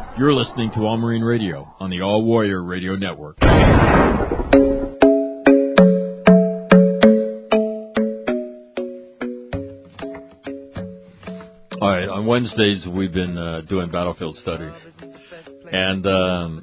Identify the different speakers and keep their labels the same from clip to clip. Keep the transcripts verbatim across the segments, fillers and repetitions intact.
Speaker 1: You're listening to All Marine Radio on the All Warrior Radio Network. All right, on Wednesdays we've been uh, doing battlefield studies, and um,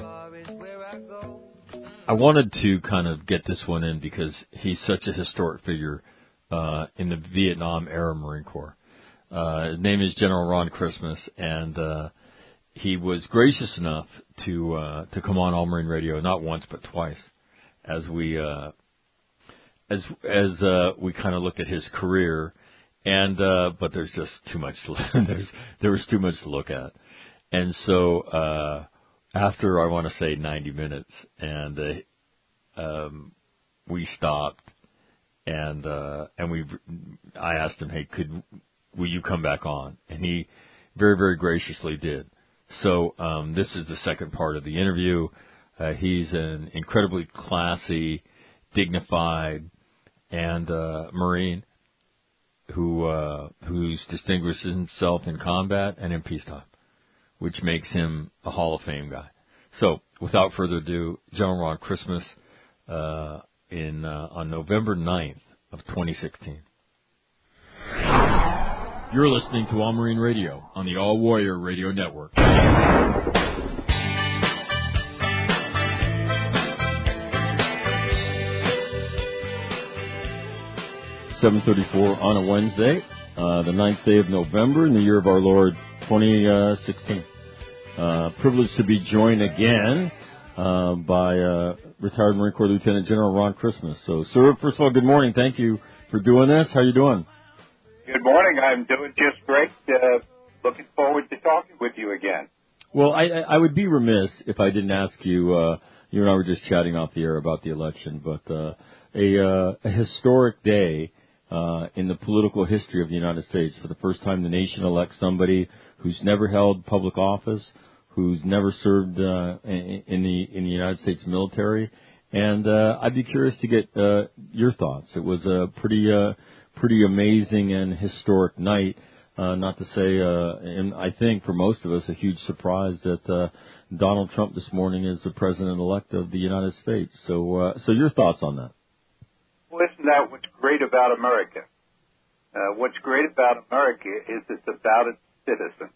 Speaker 1: I wanted to kind of get this one in because he's such a historic figure uh, in the Vietnam-era Marine Corps. Uh, his name is General Ron Christmas, and uh, he was gracious enough to uh, to come on All Marine Radio not once but twice, as we uh, as as uh, we kind of look at his career, and uh, but there's just too much. To, there's there was too much to look at, and so uh, after I want to say ninety minutes, and uh, um, we stopped, and uh, and we I asked him, hey, could will you come back on? And he very very graciously did. So um, this is the second part of the interview. Uh, he's an incredibly classy, dignified, and uh, Marine who uh, who's distinguished himself in combat and in peacetime, which makes him a Hall of Fame guy. So without further ado, General Ron Christmas uh, in uh, on November ninth of twenty sixteen. You're listening to All Marine Radio on the All Warrior Radio Network. seven thirty-four on a Wednesday, uh, the ninth day of November in the year of our Lord twenty sixteen. Uh, privileged to be joined again uh, by uh, retired Marine Corps Lieutenant General Ron Christmas. So, sir, first of all, good morning. Thank you for doing this. How are you doing?
Speaker 2: Good morning. I'm doing just great. Uh, looking forward to talking with you again.
Speaker 1: Well, I, I would be remiss if I didn't ask you, uh, you and I were just chatting off the air about the election, but uh, a, uh, a historic day uh, in the political history of the United States. For the first time, the nation elects somebody who's never held public office, who's never served uh, in, in the in the United States military. And uh, I'd be curious to get uh, your thoughts. It was a pretty... Uh, pretty amazing and historic night, uh, not to say, uh, and I think for most of us, a huge surprise that uh, Donald Trump this morning is the president-elect of the United States. So, uh, so your thoughts on that?
Speaker 2: Well, isn't that what's great about America? Uh, what's great about America is it's about its citizens.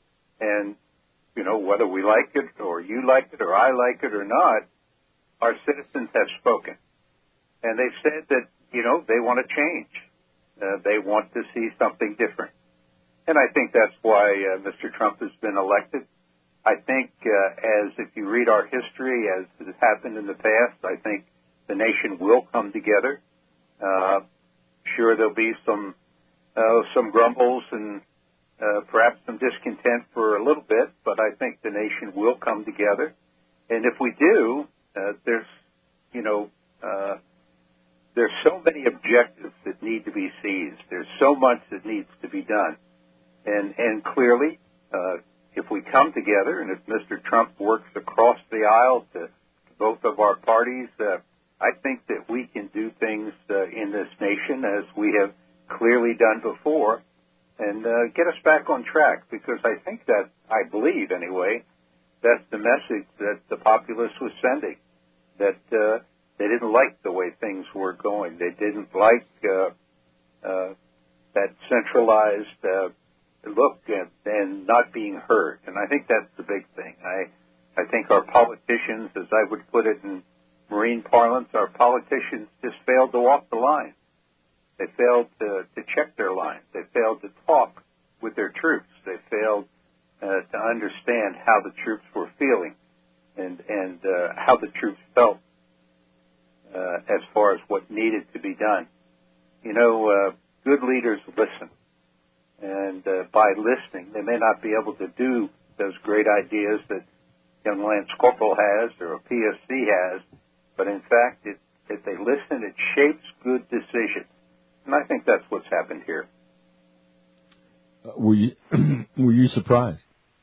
Speaker 2: And, you know, whether we like it or you like it or I like it or not, our citizens have spoken. And they've said that, you know, they want to change. Uh, they want to see something different. And I think that's why uh, Mister Trump has been elected. I think uh, as if you read our history, as has happened in the past, I think the nation will come together. Uh, sure, there'll be some uh, some grumbles and uh, perhaps some discontent for a little bit, but I think the nation will come together. And if we do, uh, there's, you know, uh, There's so many objectives that need to be seized. There's so much that needs to be done. And, and clearly, uh, if we come together and if Mister Trump works across the aisle to, to both of our parties, uh, I think that we can do things uh, in this nation as we have clearly done before and uh, get us back on track, because I think that, I believe anyway, that's the message that the populace was sending, that uh, they didn't like the way things were going. They didn't like uh, uh, that centralized uh, look and, and not being heard. And I think that's the big thing. I, I think our politicians, as I would put it in Marine parlance, our politicians just failed to walk the line. They failed to, to check their lines. They failed to talk with their troops. They failed uh, to understand how the troops were feeling and, and uh, how the troops felt. Uh, as far as what needed to be done. You know, uh, good leaders listen. And uh, by listening, they may not be able to do those great ideas that young Lance Corporal has or a P S C has, but in fact, it, if they listen, it shapes good decisions. And I think that's what's happened here.
Speaker 1: Uh, were you were you surprised?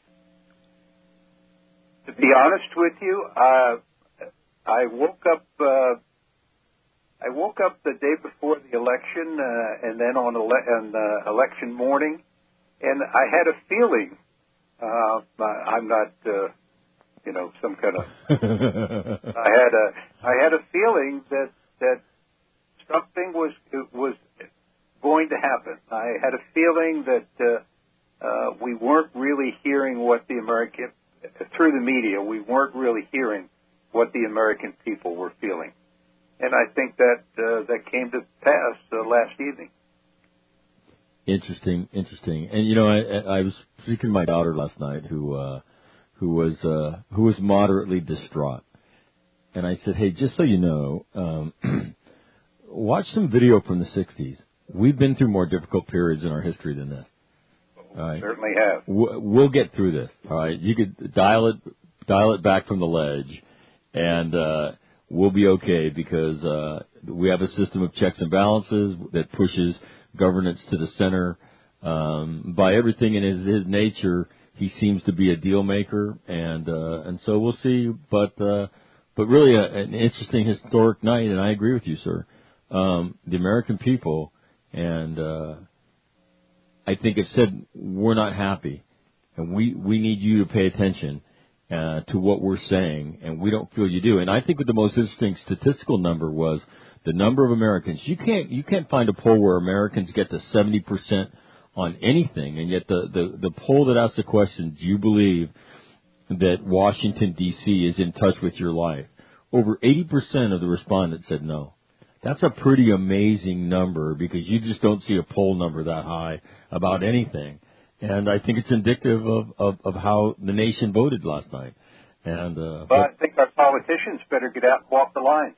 Speaker 2: To be honest with you, uh, I woke up... Uh, I woke up the day before the election, uh, and then on, ele- on uh, election morning, and I had a feeling Uh, I'm not, uh, you know, some kind of. I had a, I had a feeling that that something was was going to happen. I had a feeling that uh, uh, we weren't really hearing what the American, through the media, we weren't really hearing what the American people were feeling, and I think that uh, that came to pass uh, last evening.
Speaker 1: Interesting, interesting. And you know, I, I was speaking to my daughter last night, who uh, who was uh, who was moderately distraught, and I said, "Hey, just so you know, um, watch some video from the sixties. We've been through more difficult periods in our history than this. All right?
Speaker 2: Certainly have.
Speaker 1: We'll get through this. All right, you could dial it dial it back from the ledge, and uh, we'll be okay because uh, we have a system of checks and balances that pushes governance to the center. Um, by everything in his, his nature, he seems to be a deal maker, and uh, and so we'll see. But uh, but really, a, an interesting historic night, and I agree with you, sir. Um, the American people, and uh, I think have said we're not happy, and we we need you to pay attention uh, to what we're saying, and we don't feel you do. And I think what the most interesting statistical number was the number of Americans. You can't you can't find a poll where Americans get to seventy percent on anything, and yet the, the, the poll that asks the question, do you believe that Washington, D C is in touch with your life? Over eighty percent of the respondents said no. That's a pretty amazing number because you just don't see a poll number that high about anything. And I think it's indicative of, of, of how the nation voted last night. And uh,
Speaker 2: But I think our politicians better get out and walk the lines.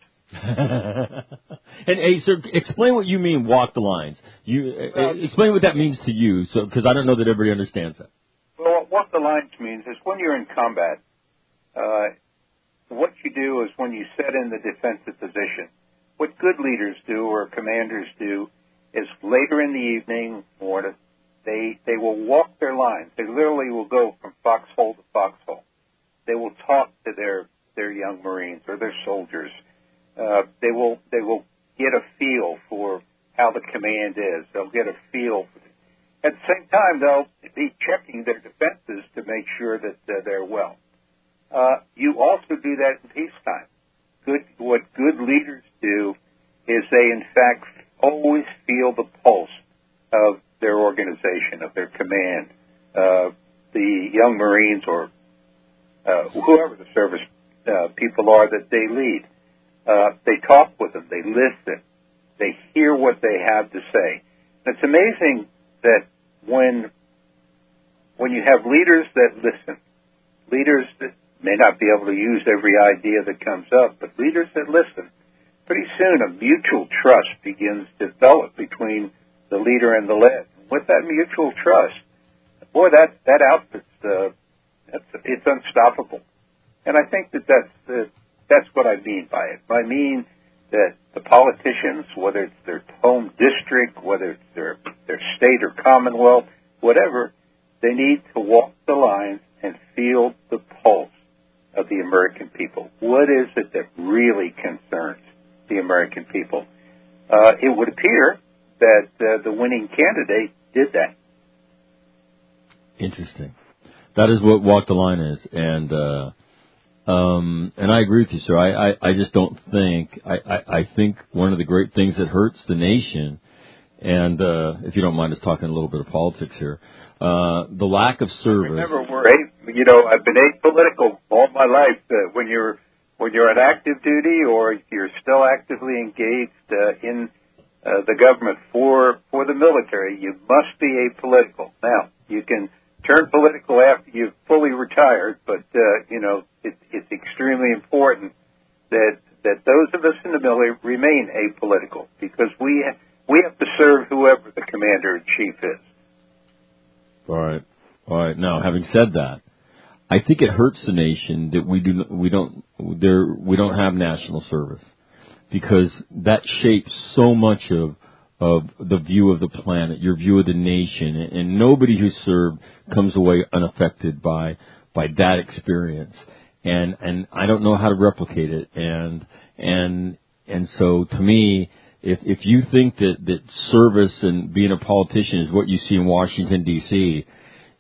Speaker 1: And hey, sir, explain what you mean. Walk the lines. You uh, explain what that means to you, so because I don't know that everybody understands that.
Speaker 2: Well, what the lines means is when you're in combat, uh, what you do is when you set in the defensive position. What good leaders do or commanders do is later in the evening or they they will walk their lines. They literally will go from foxhole to foxhole. They will talk to their their young Marines or their soldiers. Uh, they will they will get a feel for how the command is. They'll get a feel. For the, at the same time, they'll be checking their defenses to make sure that uh, they're well. Uh, you also do that in peacetime. Good, what good leaders do is they, in fact, always feel the pulse of their organization, of their command, uh, the young Marines or uh, whoever the service uh, people are that they lead. Uh, they talk with them. They listen. They hear what they have to say. And it's amazing that when when you have leaders that listen, leaders that may not be able to use every idea that comes up, but leaders that listen, pretty soon a mutual trust begins to develop between the leader and the led. With that mutual trust, boy, that that outfit's uh, that's, it's unstoppable. And I think that that's the That's what I mean by it. I mean that the politicians, whether it's their home district, whether it's their, their state or commonwealth, whatever, they need to walk the lines and feel the pulse of the American people. What is it that really concerns the American people? Uh, it would appear that uh, the winning candidate did that.
Speaker 1: Interesting. That is what walk the line is. And, uh, Um, and I agree with you, sir. I, I, I just don't think, I, I, I think one of the great things that hurts the nation, and, uh, if you don't mind us talking a little bit of politics here, uh, the lack of service.
Speaker 2: Remember, we're, a, you know, I've been apolitical all my life. Uh, when you're, when you're on active duty or you're still actively engaged, uh, in, uh, the government for, for the military, you must be apolitical. Now, you can turn political after you've fully retired, but, uh, you know, it, it's extremely important that that those of us in the military remain apolitical because we ha- we have to serve whoever the commander-in-chief is.
Speaker 1: All right. All right. Now, having said that, I think it hurts the nation that we do we don't there we don't have national service because that shapes so much of of the view of the planet, your view of the nation, and nobody who served comes away unaffected by by that experience. And and I don't know how to replicate it. And and and so to me, if if you think that, that service and being a politician is what you see in Washington D C,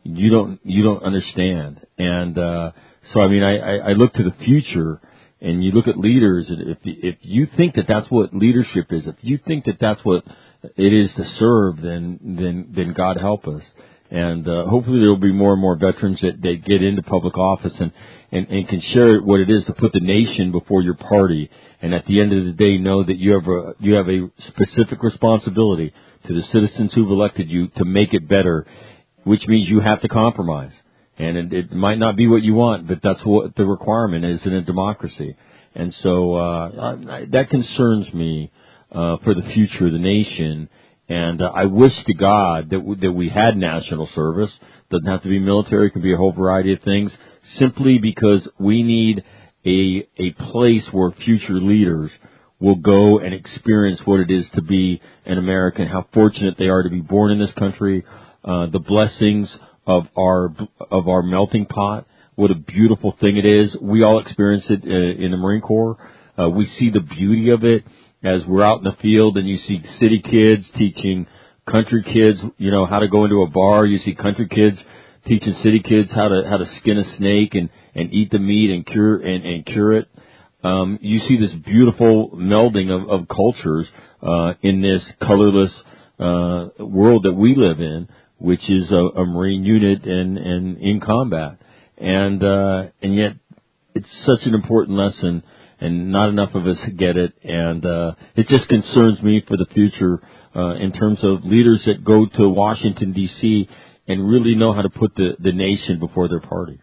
Speaker 1: you don't you don't understand. And uh, so, I mean, I, I, I look to the future, and you look at leaders, and if if you think that that's what leadership is, if you think that that's what it is to serve, then then then God help us. And uh, hopefully there will be more and more veterans that, that get into public office and, and, and can share what it is to put the nation before your party. And at the end of the day, know that you have a you have a specific responsibility to the citizens who've elected you to make it better, which means you have to compromise. And it, it might not be what you want, but that's what the requirement is in a democracy. And so uh, I, that concerns me uh, for the future of the nation. And uh, I wish to God that w- that we had national service. Doesn't have to be military; it can be a whole variety of things. Simply because we need a a place where future leaders will go and experience what it is to be an American. How fortunate they are to be born in this country. Uh, the blessings of our of our melting pot. What a beautiful thing it is. We all experience it uh, in the Marine Corps. Uh, we see the beauty of it. As we're out in the field and you see city kids teaching country kids, you know, how to go into a bar. You see country kids teaching city kids how to how to skin a snake and, and eat the meat and cure and, and cure it. Um, you see this beautiful melding of, of cultures uh, in this colorless uh, world that we live in, which is a, a Marine unit and, and in combat. And uh, and yet it's such an important lesson. And not enough of us get it, and uh, it just concerns me for the future uh, in terms of leaders that go to Washington, D C and really know how to put the, the nation before their party.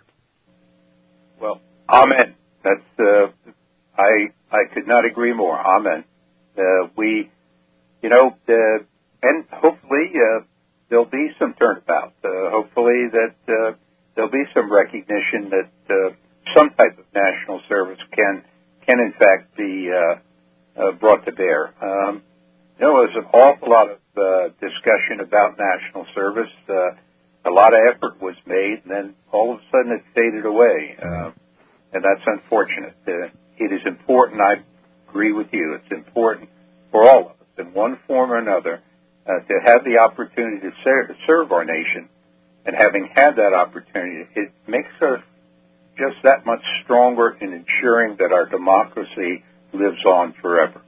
Speaker 2: Well, amen. That's uh, I I could not agree more. Amen. Uh, we, you know, uh, and hopefully uh, there'll be some turnabout. Uh, hopefully that uh, there'll be some recognition that uh, some type of national service can. can in fact be uh, uh, brought to bear. Um, you know, there's an awful lot of uh, discussion about national service. Uh, a lot of effort was made, and then all of a sudden it faded away, uh, and that's unfortunate. Uh, it is important, I agree with you, it's important for all of us in one form or another uh, to have the opportunity to serve, serve our nation, and having had that opportunity, it makes us just that much stronger in ensuring that our democracy lives on forever.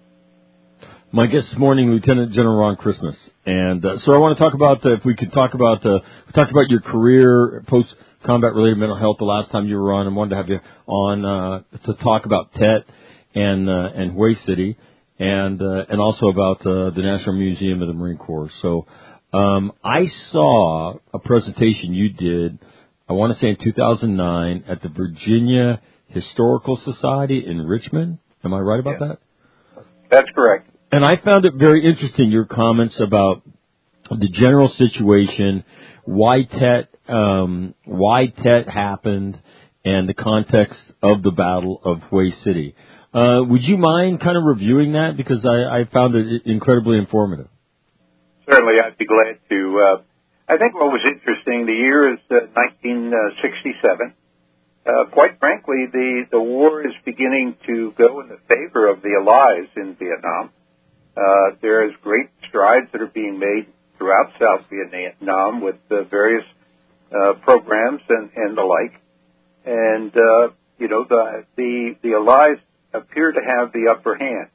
Speaker 1: My guest this morning, Lieutenant General Ron Christmas. And uh, so I want to talk about, uh, if we could talk about, uh, we talked about your career, post-combat related mental health the last time you were on, and wanted to have you on uh, to talk about T E T and uh, and Hue City, and uh, and also about uh, the National Museum of the Marine Corps. So um, I saw a presentation you did, I want to say in two thousand nine, at the Virginia Historical Society in Richmond. Am I right about
Speaker 2: yeah.
Speaker 1: that?
Speaker 2: That's correct.
Speaker 1: And I found it very interesting, your comments about the general situation, why T E T, um, why T E T happened, and the context of the Battle of Hue City. Uh, would you mind kind of reviewing that? Because I, I found it incredibly informative.
Speaker 2: Certainly, I'd be glad to. Uh, I think what was interesting, the year is uh, nineteen sixty-seven. Uh, quite frankly, the, the war is beginning to go in the favor of the Allies in Vietnam. Uh, there is great strides that are being made throughout South Vietnam with uh, various uh, programs and, and the like. And, uh, you know, the, the, the Allies appear to have the upper hand.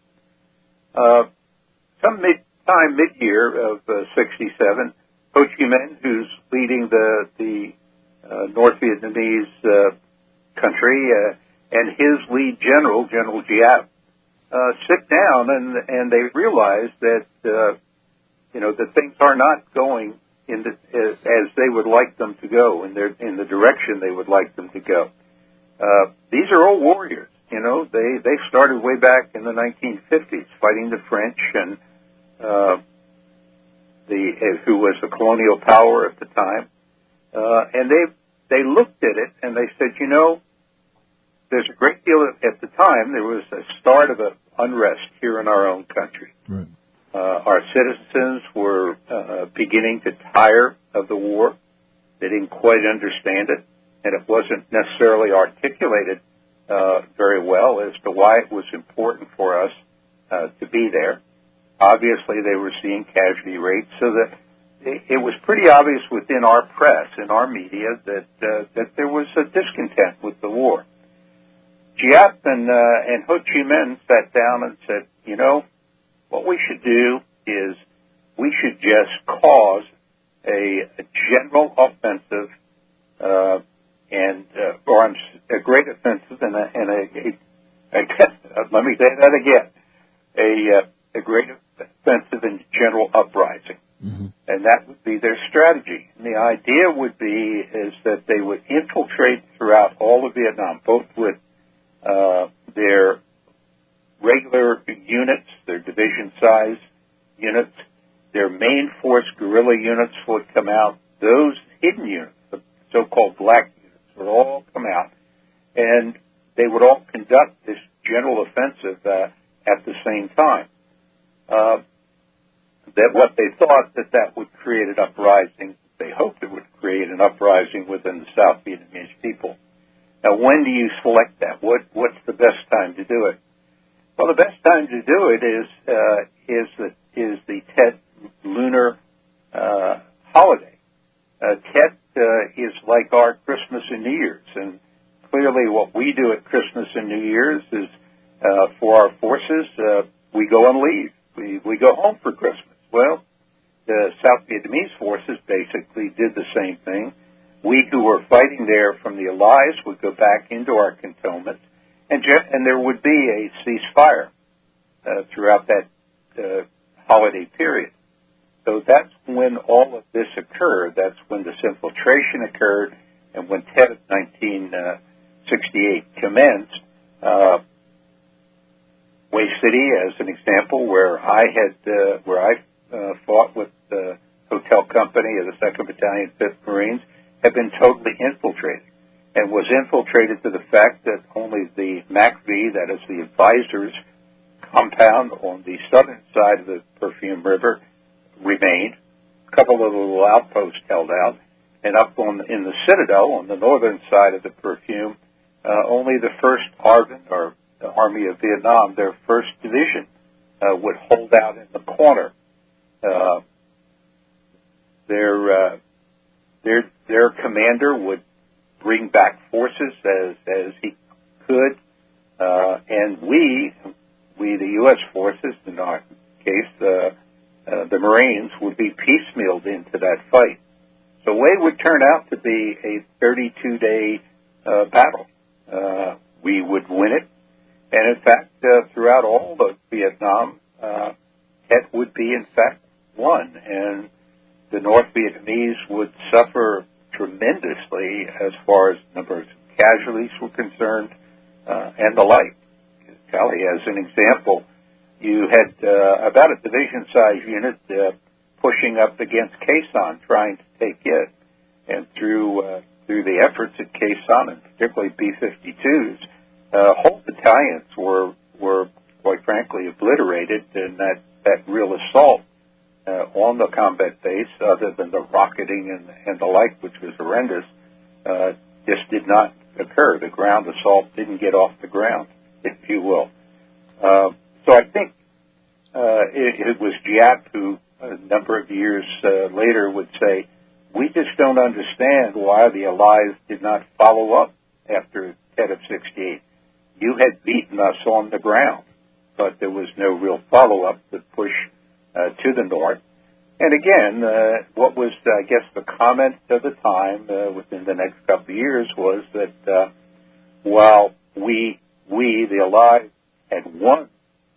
Speaker 2: Uh, some mid, time mid-year of uh, sixty-seven, Ho Chi Minh, who's leading the, the uh, North Vietnamese uh, country, uh, and his lead general, General Giap, Uh, sit down and and they realize that uh, you know that things are not going in the, as, as they would like them to go in their in the direction they would like them to go. Uh, these are all warriors, you know. They they started way back in the nineteen fifties fighting the French and uh, the uh, who was the colonial power at the time, uh, and they they looked at it and they said, you know. There's a great deal of, at the time, there was a start of an unrest here in our own country.
Speaker 1: Right.
Speaker 2: Uh, our citizens were uh, beginning to tire of the war. They didn't quite understand it, and it wasn't necessarily articulated uh, very well as to why it was important for us uh, to be there. Obviously, they were seeing casualty rates, so that it, it was pretty obvious within our press, in our media, that uh, that there was a discontent with the war. Giap and, uh, and Ho Chi Minh sat down and said, you know, what we should do is we should just cause a, a general offensive uh, and uh, or a great offensive and a, and a, a, a let me say that again, a uh, a great offensive and general uprising, mm-hmm. and that would be their strategy. And the idea would be is that they would infiltrate throughout all of Vietnam, both with uh, their regular units, their division size units, their main force guerrilla units would come out. Those hidden units, the so-called black units, would all come out, and they would all conduct this general offensive uh, at the same time. Uh, that what they thought that that would create an uprising, they hoped it would create an uprising within the South Vietnamese people. Now, when do you select that? What what's the best time to do it? Well, the best time to do it is uh, is the is the Tet lunar uh, holiday. Uh, Tet uh, is like our Christmas and New Year's, and clearly, what we do at Christmas and New Year's is uh, for our forces, uh, we go on leave. We we go home for Christmas. Well, the South Vietnamese forces basically did the same thing. We who were fighting there from the Allies would go back into our cantonments, and, and there would be a ceasefire uh, throughout that uh, holiday period. So that's when all of this occurred. That's when this infiltration occurred, and when Tet of nineteen sixty-eight commenced. Uh, Way City, as an example, where I had uh, where I uh, fought with the Hotel Company of the second Battalion, fifth Marines, had been totally infiltrated, and was infiltrated to the fact that only the M A C V, that is the advisors compound on the southern side of the Perfume River, remained. A couple of little outposts held out, and up on in the Citadel, on the northern side of the Perfume, uh, only the first Arvin, or the Army of Vietnam, their first division, uh, would hold out in the corner. Uh, their uh, their their commander would bring back forces as as he could, uh, and we we the U S forces, in our case, uh, uh, the Marines, would be piecemealed into that fight. So it would turn out to be a thirty-two day uh, battle. Uh, we would win it. And in fact, uh, throughout all of Vietnam, uh, Tet would be in fact won, and the North Vietnamese would suffer tremendously as far as numbers of casualties were concerned, uh, and the like. Callie, as an example, you had uh, about a division-sized unit uh, pushing up against Khe Sanh, trying to take it, and through uh, through the efforts at Khe Sanh, and particularly B fifty-twos. Uh, whole battalions were, were, quite frankly, obliterated in that, that real assault uh, on the combat base, other than the rocketing and, and the like, which was horrendous, uh, just did not occur. The ground assault didn't get off the ground, if you will. Uh, so I think uh, it, it was Giap who, a number of years uh, later, would say, we just don't understand why the Allies did not follow up after Tet of sixty-eight. You had beaten us on the ground, but there was no real follow-up to push uh, to the north. And again, uh, what was, I guess, the comment of the time uh, within the next couple of years was that uh, while we, we, the Allies, had won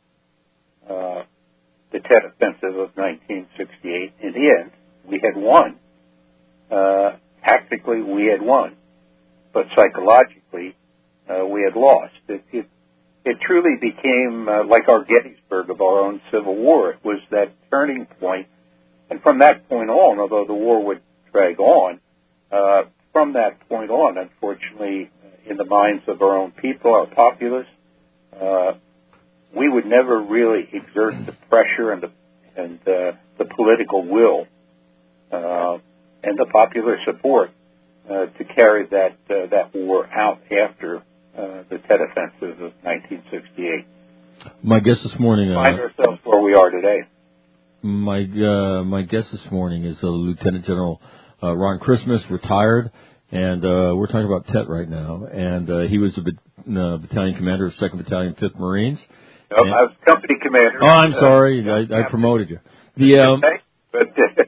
Speaker 2: uh, the Tet Offensive of nineteen sixty-eight, in the end, we had won. Uh, tactically, we had won, but psychologically, Uh, we had lost. It, it, it truly became uh, like our Gettysburg of our own Civil War. It was that turning point, and from that point on, although the war would drag on, uh, from that point on, unfortunately, in the minds of our own people, our populace, uh, we would never really exert the pressure and the and uh, the political will uh, and the popular support uh, to carry that uh, that war out after Uh, the Tet Offensive of nineteen sixty-eight.
Speaker 1: My guest this morning... Uh,
Speaker 2: Find ourselves where we are today.
Speaker 1: my uh, my guest this morning is uh, Lieutenant General uh, Ron Christmas, retired, and uh, we're talking about T E T right now. And uh, he was a bat- uh, battalion commander of second Battalion, fifth Marines.
Speaker 2: No, and, I was company commander.
Speaker 1: Oh, I'm sorry, uh, I, I promoted you. The um,
Speaker 2: but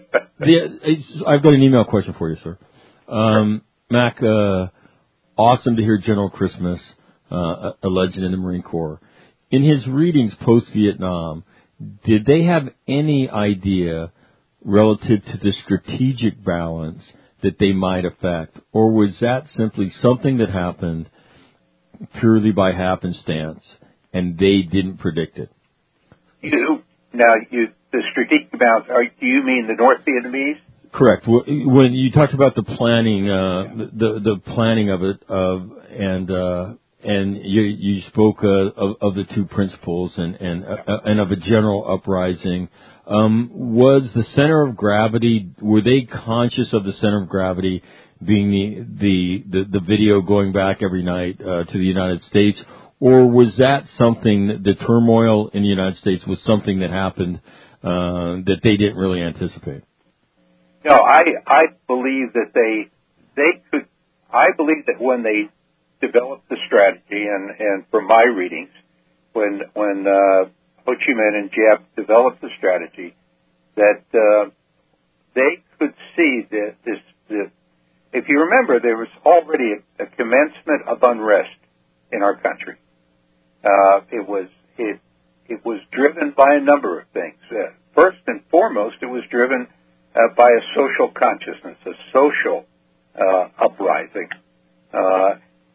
Speaker 1: the I've got an email question for you, sir. Um, Mac, uh, awesome to hear General Christmas, uh, a, a legend in the Marine Corps. In his readings post-Vietnam, did they have any idea relative to the strategic balance that they might affect? Or was that simply something that happened purely by happenstance and they didn't predict it?
Speaker 2: You, now, you, the strategic balance, are, do you mean the North Vietnamese?
Speaker 1: Correct. When you talked about the planning, uh, the, the planning of it, of, and, uh, And you, you spoke uh, of, of the two principles and and, uh, and of a general uprising. Um, was the center of gravity? Were they conscious of the center of gravity being the the, the, the video going back every night uh, to the United States, or was that something that the turmoil in the United States was something that happened uh, that they didn't really anticipate?
Speaker 2: No, I I believe that they they could. I believe that when they developed the strategy, and, and from my readings, when when uh, Ho Chi Minh and Giap developed the strategy, that uh, they could see that this, this. If you remember, there was already a, a commencement of unrest in our country. Uh, it was it it was driven by a number of things. Uh, first and foremost, it was driven uh, by a social consciousness, a social uh, uprising. Uh,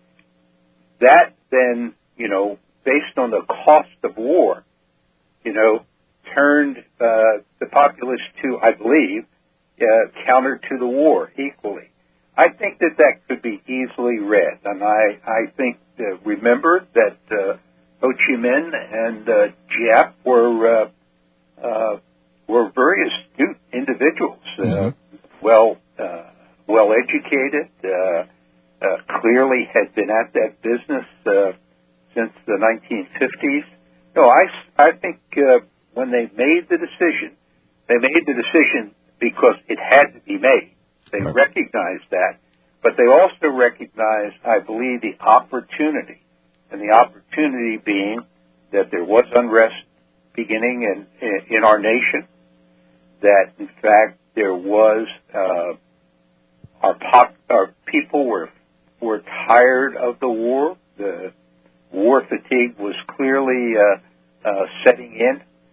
Speaker 2: That then, you know, based on the cost of war, you know, turned uh, the populace to, I believe, uh, counter to the war equally. I think that that could be easily read, and I, I think, uh, remember that uh, Ho Chi Minh and uh, Giap were uh, uh, were very astute individuals, uh, mm-hmm. well uh, well educated. Uh, Uh, clearly had been at that business uh, since the nineteen fifties. No, I, I think uh, when they made the decision, they made the decision because it had to be made. They right. recognized that, but they also recognized, I believe, the opportunity, and the opportunity being that there was unrest beginning in, in, in our nation, that, in fact, there was uh, our, pop, our people were were tired of the war. The war fatigue was clearly uh, uh, setting in.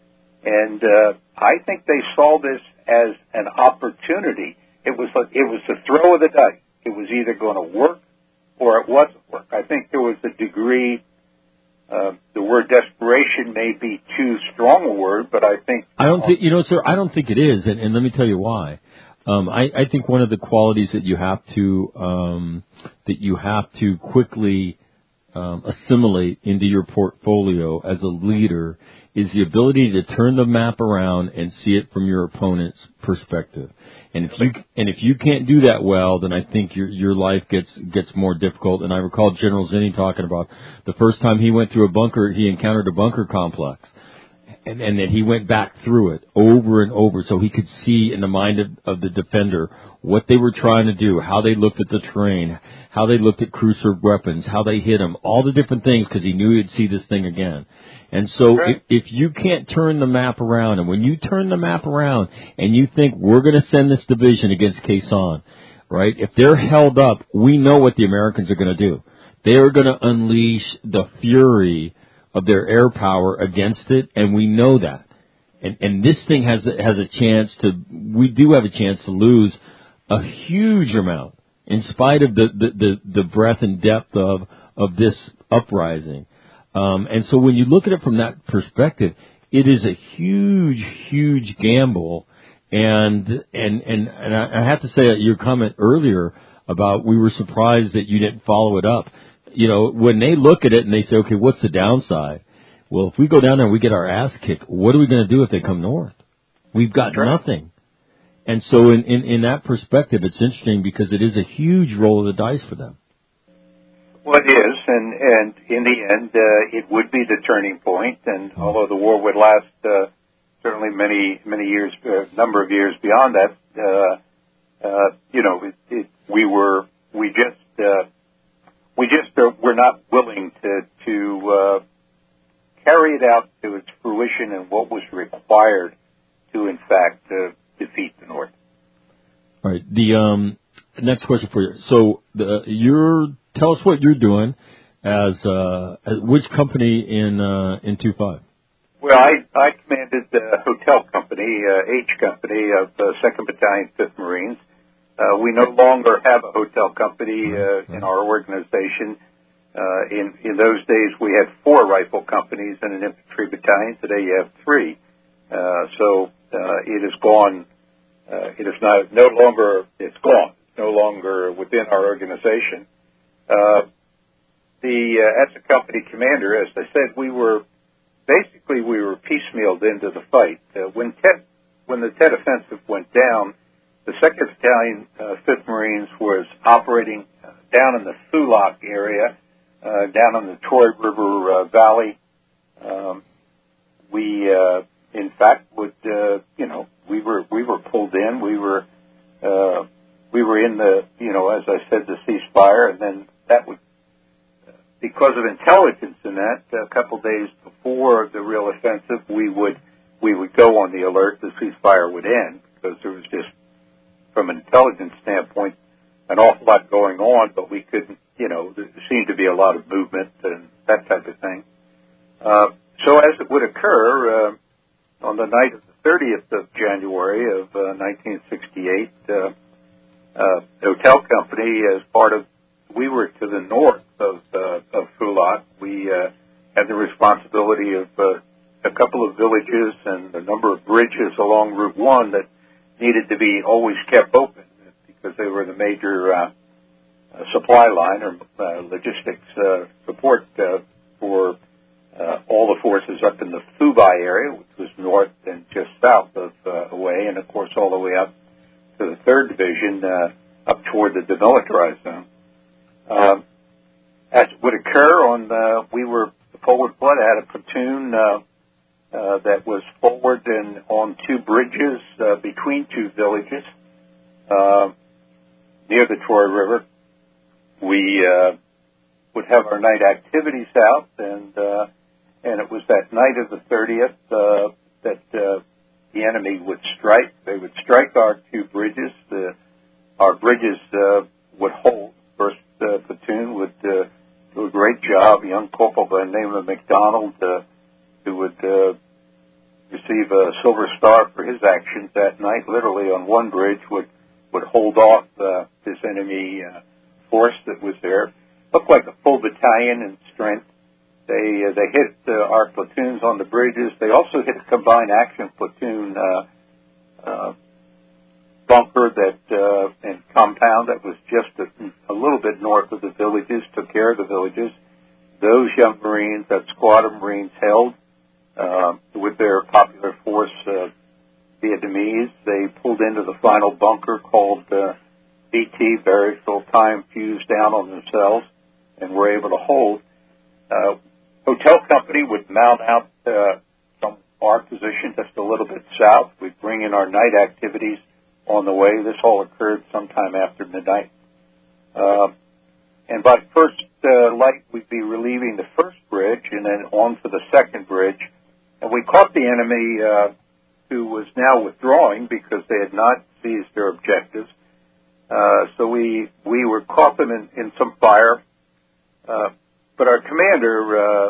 Speaker 2: And uh, I think they saw this as an opportunity. It was like, it was the throw of the dice. It was either going to work or it wasn't work. I think there was a degree, uh, the word desperation may be too strong a word, but I think...
Speaker 1: I don't think, you know, sir, I don't think it is, and, and let me tell you why. Um, I, I think one of the qualities that you have to um, that you have to quickly um, assimilate into your portfolio as a leader is the ability to turn the map around and see it from your opponent's perspective. And if you and if you can't do that well, then I think your your life gets gets more difficult. And I recall General Zinni talking about the first time he went through a bunker, he encountered a bunker complex. And, and that he went back through it over and over so he could see in the mind of, of the defender what they were trying to do, how they looked at the terrain, how they looked at crew-served weapons, how they hit them, all the different things because he knew he'd see this thing again. And so
Speaker 2: right.
Speaker 1: if, if you can't turn the map around, and when you turn the map around and you think we're going to send this division against Khe Sanh, right, if they're held up, we know what the Americans are going to do. They are going to unleash the fury of their air power against it, and we know that. And, and this thing has has a chance to, we do have a chance to lose a huge amount in spite of the, the, the, the breadth and depth of, of this uprising. Um, and so when you look at it from that perspective, it is a huge, huge gamble. And, and, and, and I have to say that your comment earlier about we were surprised that you didn't follow it up. You know, when they look at it and they say, okay, what's the downside? Well, if we go down there and we get our ass kicked, what are we going to do if they come north? We've got
Speaker 2: right.
Speaker 1: nothing. And so in, in, in that perspective, it's interesting because it is a huge roll of the dice for them.
Speaker 2: Well, it is, and, and in the end, uh, it would be the turning point, and although the war would last uh, certainly many many years, uh, number of years beyond that, uh, uh, you know, it, it, we were we just uh, we just uh, were not willing to to uh, carry it out to its fruition and what was required to, in fact, uh, defeat the North.
Speaker 1: All right. The um, next question for you. So, the, you're tell us what you're doing as, uh, as which company in uh, in two five?
Speaker 2: Well, I, I commanded the hotel company, uh, H Company of uh, second Battalion, fifth Marines. Uh, we no longer have a hotel company uh, in our organization. Uh, in, in those days, we had four rifle companies and an infantry battalion. Today, you have three. Uh, so uh, it is gone. Uh, it is not no longer. It's gone. It's no longer within our organization. Uh, the uh, as a company commander, as I said, we were basically we were piecemealed into the fight. Uh, when Tet, when the Tet offensive went down, the second Battalion, uh, fifth Marines was operating uh, down in the Thulak area. Uh, down in the Troy River uh, Valley. Um, we, uh, in fact, would, uh, you know, we were, we were pulled in. We were, uh, we were in the, you know, as I said, the ceasefire, and then that would, because of intelligence in that, a couple days before the real offensive, we would, we would go on the alert. The ceasefire would end because there was just, from an intelligence standpoint, an awful lot going on, but we couldn't, you know, there seemed to be a lot of movement and that type of thing. Uh, so as it would occur, uh, on the night of the thirtieth of January of uh, nineteen sixty-eight, uh, uh, the hotel company, as part of, we were to the north of, uh, of Thulak. We uh, had the responsibility of uh, a couple of villages and a number of bridges along Route one that needed to be always kept open, because they were the major uh, uh, supply line or uh, logistics uh, support uh, for uh, all the forces up in the Fubai area, which was north and just south of uh, away, and of course all the way up to the third Division uh, up toward the demilitarized zone. Uh, as it would occur, on uh, we were the forward flood had a platoon uh, uh, that was forward and on two bridges uh, between two villages. Uh, near the Troy River. We uh, would have our night activities out, and uh, and it was that night of the thirtieth uh, that uh, the enemy would strike. They would strike our two bridges. The, our bridges uh, would hold. First uh, platoon would uh, do a great job. A young corporal by the name of McDonald, uh, who would uh, receive a Silver Star for his actions that night, literally on one bridge, would would hold off uh, this enemy uh, force that was there. Looked like a full battalion in strength. They uh, they hit uh, our platoons on the bridges. They also hit a combined action platoon uh, uh, bunker that uh, and compound that was just a, a little bit north of the villages. Took care of the villages. Those young Marines, that squad of Marines, held uh, with their popular force. Uh, Vietnamese. They pulled into the final bunker called uh, B T, very full time, fused down on themselves, and were able to hold. Uh, hotel company would mount out uh, from our position just a little bit south. We'd bring in our night activities on the way. This all occurred sometime after midnight. Uh, and by first uh, light, we'd be relieving the first bridge and then on to the second bridge. And we caught the enemy uh, who was now withdrawing because they had not seized their objectives. Uh, so we we were caught them in, in some fire. Uh, but our commander, uh,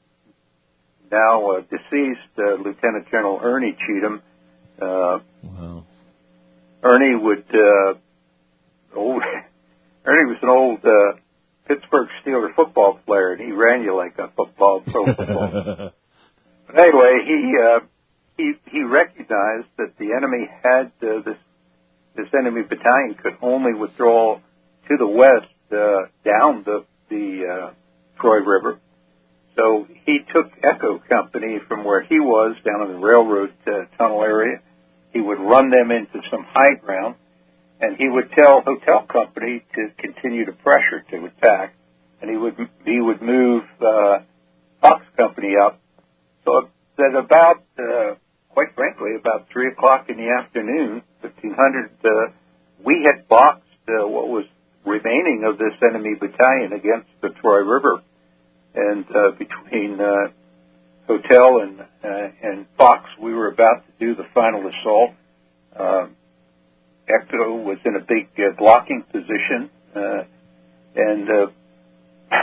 Speaker 2: now uh, deceased, uh, Lieutenant General Ernie Cheatham, uh,
Speaker 1: wow.
Speaker 2: Ernie would, uh, old, Ernie was an old uh, Pittsburgh Steelers football player, and he ran you like a football, pro football. But anyway, he... Uh, He, he recognized that the enemy had uh, this this enemy battalion could only withdraw to the west uh, down the the uh, Troy River. So he took Echo Company from where he was down in the railroad uh, tunnel area. He would run them into some high ground, and he would tell Hotel Company to continue to pressure to attack, and he would he would move uh, Fox Company up. So that about uh, quite frankly, about three o'clock in the afternoon, fifteen hundred, uh, we had boxed uh, what was remaining of this enemy battalion against the Troy River. And uh, between uh, Hotel and uh, and Fox, we were about to do the final assault. Uh, Ecto was in a big uh, blocking position, uh, and uh,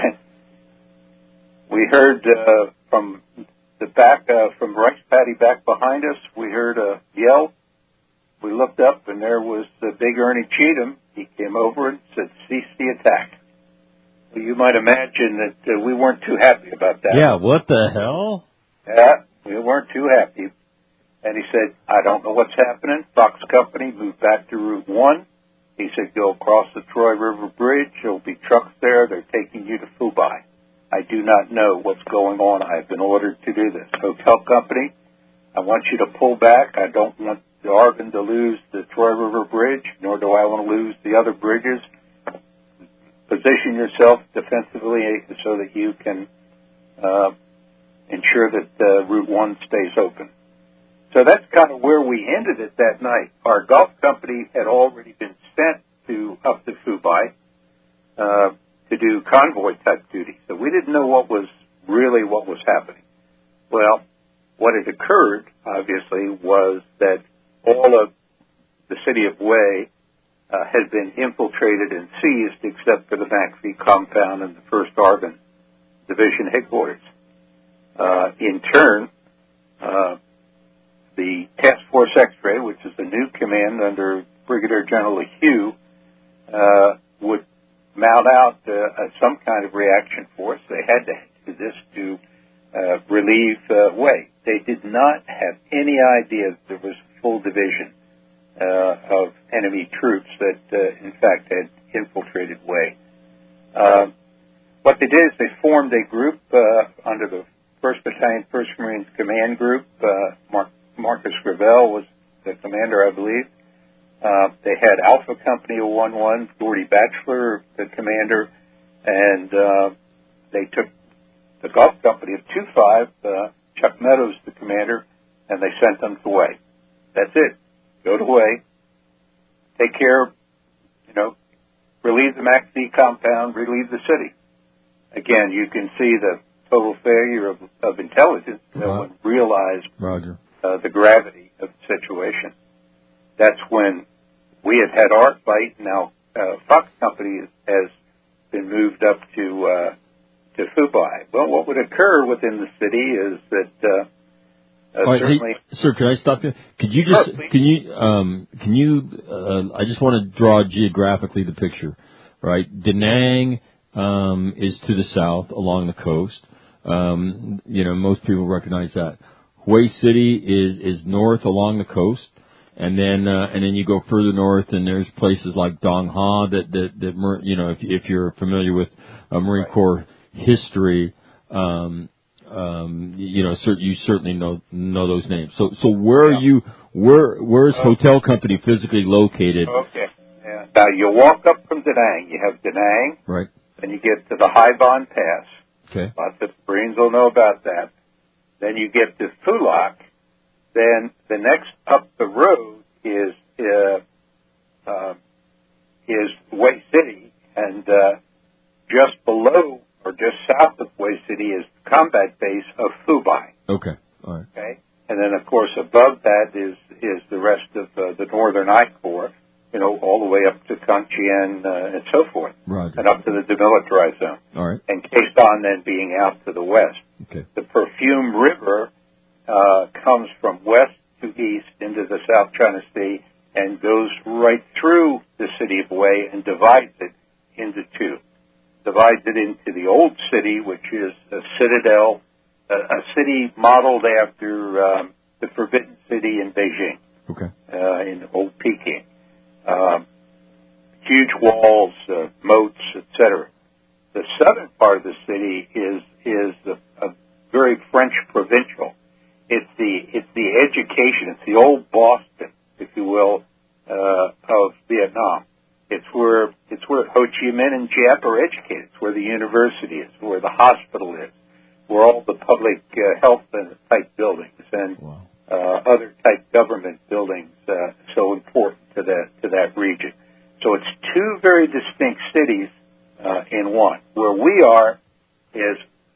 Speaker 2: we heard uh, from the back, uh, from Rice Paddy back behind us, we heard a yell. We looked up, and there was uh, Big Ernie Cheatham. He came over and said, "Cease the attack." Well, you might imagine that uh, we weren't too happy about that.
Speaker 1: Yeah, what the hell?
Speaker 2: Yeah, we weren't too happy. And he said, "I don't know what's happening." Fox Company moved back to Route one. He said, "Go across the Troy River Bridge. There'll be trucks there. They're taking you to Fubai. I do not know what's going on. I have been ordered to do this. Hotel Company, I want you to pull back. I don't want the Arvin to lose the Troy River Bridge, nor do I want to lose the other bridges. Position yourself defensively so that you can uh, ensure that uh, Route one stays open." So that's kind of where we ended it that night. Our golf company had already been sent to up to Fubai uh, to do convoy type duty. So we didn't know what was really what was happening. Well, what had occurred, obviously, was that all of the city of Way uh, had been infiltrated and seized except for the McPhee compound and the first Arvin Division headquarters. Uh, in turn, uh, the Task Force X-Ray, which is the new command under Brigadier General LeHue, uh, would mount out uh, some kind of reaction force. They had to do this to uh, relieve uh, Way. They did not have any idea that there was a full division uh, of enemy troops that, uh, in fact, had infiltrated Way. Uh, what they did is they formed a group uh, under the first Battalion, first Marines Command Group. Uh, Mark Marcus Gravel was the commander, I believe. Uh, they had Alpha Company of one one, Gordy Batchelor, the commander, and uh, they took the Golf Company of two five, uh, Chuck Meadows, the commander, and they sent them to Way. That's it. Go to Way. Take care, you know, relieve the McPhee compound, relieve the city. Again, you can see the total failure of, of intelligence. No
Speaker 1: Right.
Speaker 2: one realized
Speaker 1: Roger.
Speaker 2: Uh, the gravity of the situation. That's when we had had our fight. Now uh, Fox Company has been moved up to uh, to Fubai. Well, what would occur within the city is that uh, uh,
Speaker 1: All right,
Speaker 2: certainly.
Speaker 1: hey, sir, can I stop you? Could you just
Speaker 2: Sure,
Speaker 1: can you um, can you? Uh, I just want to draw geographically the picture, right? Da Nang um, is to the south along the coast. Um, you know, most people recognize that. Hue City is, is north along the coast, and then uh, and then you go further north, and there's places like Dong Ha that that, that you know if if you're familiar with uh, Marine
Speaker 2: Right.
Speaker 1: Corps history, um, um, you know cer- you certainly know know those names. So so where
Speaker 2: Yeah.
Speaker 1: are you? Where where's
Speaker 2: Uh,
Speaker 1: Hotel Company physically located?
Speaker 2: Okay. Yeah. Now you walk up from Da Nang. You have Da Nang,
Speaker 1: Right.
Speaker 2: and you get to the Hai Ban Pass.
Speaker 1: Okay.
Speaker 2: Lots of Marines will know about that. Then you get to Fulak. Then the next up the road is uh, uh, is Way City, and uh, just below or just south of Way City is the combat base of Fubai.
Speaker 1: Okay. All right.
Speaker 2: Okay, and then of course above that is is the rest of uh, the Northern I Corps, you know, all the way up to Kangchien uh, and so forth,
Speaker 1: Roger.
Speaker 2: and up to the demilitarized zone.
Speaker 1: All right.
Speaker 2: And Quezon then being out to the west.
Speaker 1: Okay.
Speaker 2: The Perfume River uh, comes from west to east into the South China Sea and goes right through the city of Way and divides it into two. Divides it into the old city, which is a citadel, a, a city modeled after um, the Forbidden City in Beijing,
Speaker 1: Okay.
Speaker 2: uh, in old Peking. Um, huge walls, uh, moats, et cetera. The southern part of the city is is a, a very French provincial. It's the it's the education. It's the old Boston, if you will, uh, of Vietnam. It's where it's where Ho Chi Minh and Giap are educated. It's where the university is, where the hospital is, where all the public uh, health and type buildings. And
Speaker 1: Wow.
Speaker 2: uh, other type government buildings uh, so important to that to that region. So it's two very distinct cities uh, in one. Where we are is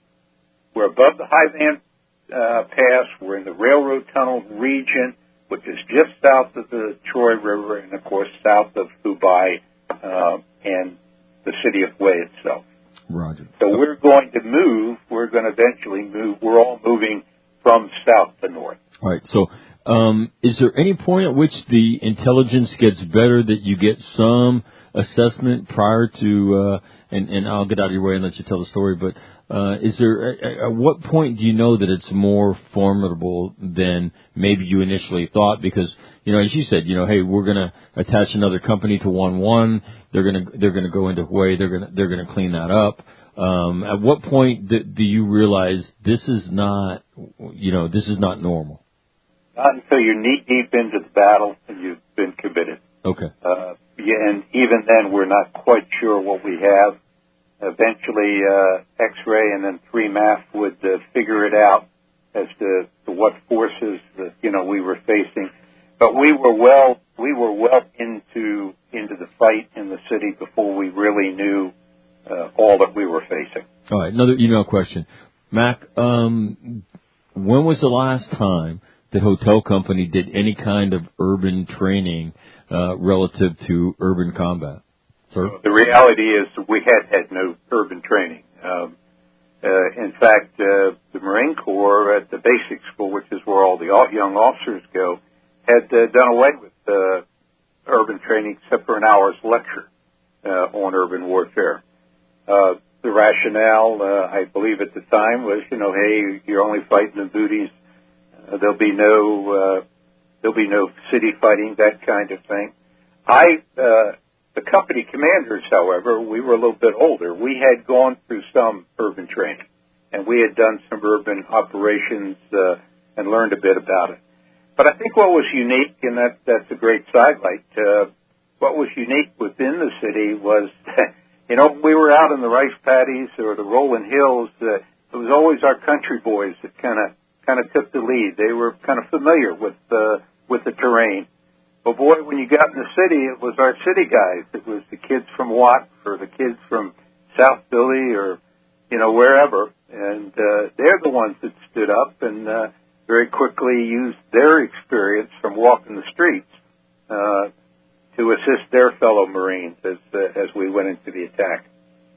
Speaker 2: we're above the High Van uh, Pass. We're in the railroad tunnel region, which is just south of the Troy River and, of course, south of Dubai uh, and the city of Hue itself.
Speaker 1: Roger.
Speaker 2: So we're going to move. We're going to eventually move. We're all moving from south to north.
Speaker 1: All right. So um, is there any point at which the intelligence gets better that you get some assessment prior to, uh, and, and I'll get out of your way and let you tell the story, but uh, is there, at, at what point do you know that it's more formidable than maybe you initially thought? Because, you know, as you said, you know, hey, we're going to attach another company to one one. They're going to, they're going to go into Hue. They're going to, they're going to clean that up. Um, at what point do, do you realize this is not, you know, this is not normal?
Speaker 2: Not until you're knee deep into the battle and you've been committed.
Speaker 1: Okay.
Speaker 2: Uh, yeah, and even then, we're not quite sure what we have. Eventually, uh, X-ray and then three M A F would uh, figure it out as to, to what forces that, you know, we were facing. But we were well, we were well into into the fight in the city before we really knew uh, all that we were facing.
Speaker 1: All right. Another email question, Mac. Um, when was the last time the hotel company did any kind of urban training uh, relative to urban combat? Sir?
Speaker 2: The reality is we had had no urban training. Um, uh, in fact, uh, the Marine Corps at the basic school, which is where all the young officers go, had uh, done away with uh, urban training except for an hour's lecture uh, on urban warfare. Uh, the rationale, uh, I believe at the time, was, you know, hey, you're only fighting the booties. Uh, there'll be no, uh, there'll be no city fighting, that kind of thing. I, uh, the company commanders, however, we were a little bit older. We had gone through some urban training, and we had done some urban operations uh, and learned a bit about it. But I think what was unique, and that, that's a great sidelight, uh, what was unique within the city was, you know, when we were out in the rice paddies or the rolling hills, uh, it was always our country boys that kind of kind of took the lead. They were kind of familiar with uh, with the terrain. But boy, when you got in the city, it was our city guys. It was the kids from Watt or the kids from South Philly or, you know, wherever. And uh, they're the ones that stood up and uh, very quickly used their experience from walking the streets uh, to assist their fellow Marines as uh, as we went into the attack.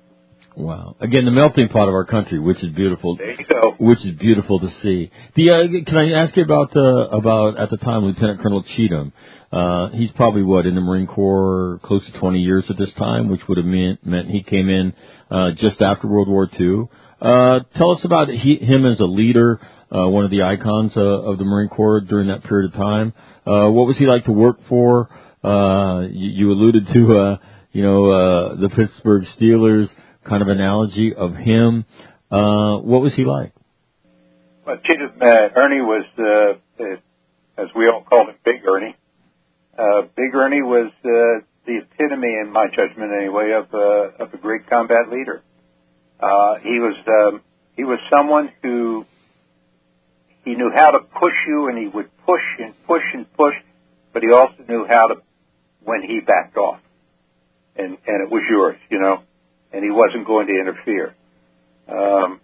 Speaker 1: Wow. Again, the melting pot of our country, which is beautiful.
Speaker 2: There you go.
Speaker 1: Which is beautiful to see. The uh, can I ask you about uh, about at the time Lieutenant Colonel Cheatham? Uh, he's probably what in the Marine Corps close to twenty years at this time, which would have meant meant he came in uh, just after World War Two. Uh, tell us about he, him as a leader, uh, one of the icons uh, of the Marine Corps during that period of time. Uh, what was he like to work for? Uh, you, you alluded to uh, you know uh, the Pittsburgh Steelers kind of analogy of him. Uh, what was he like?
Speaker 2: Well, Cheatham, uh, Ernie was, uh, uh, as we all called him, Big Ernie. Uh, Big Ernie was uh, the epitome, in my judgment anyway, of, uh, of a great combat leader. Uh, he was um, he was someone who he knew how to push you, and he would push and push and push, but he also knew how to when he backed off, and and it was yours, you know. And he wasn't going to interfere. Um,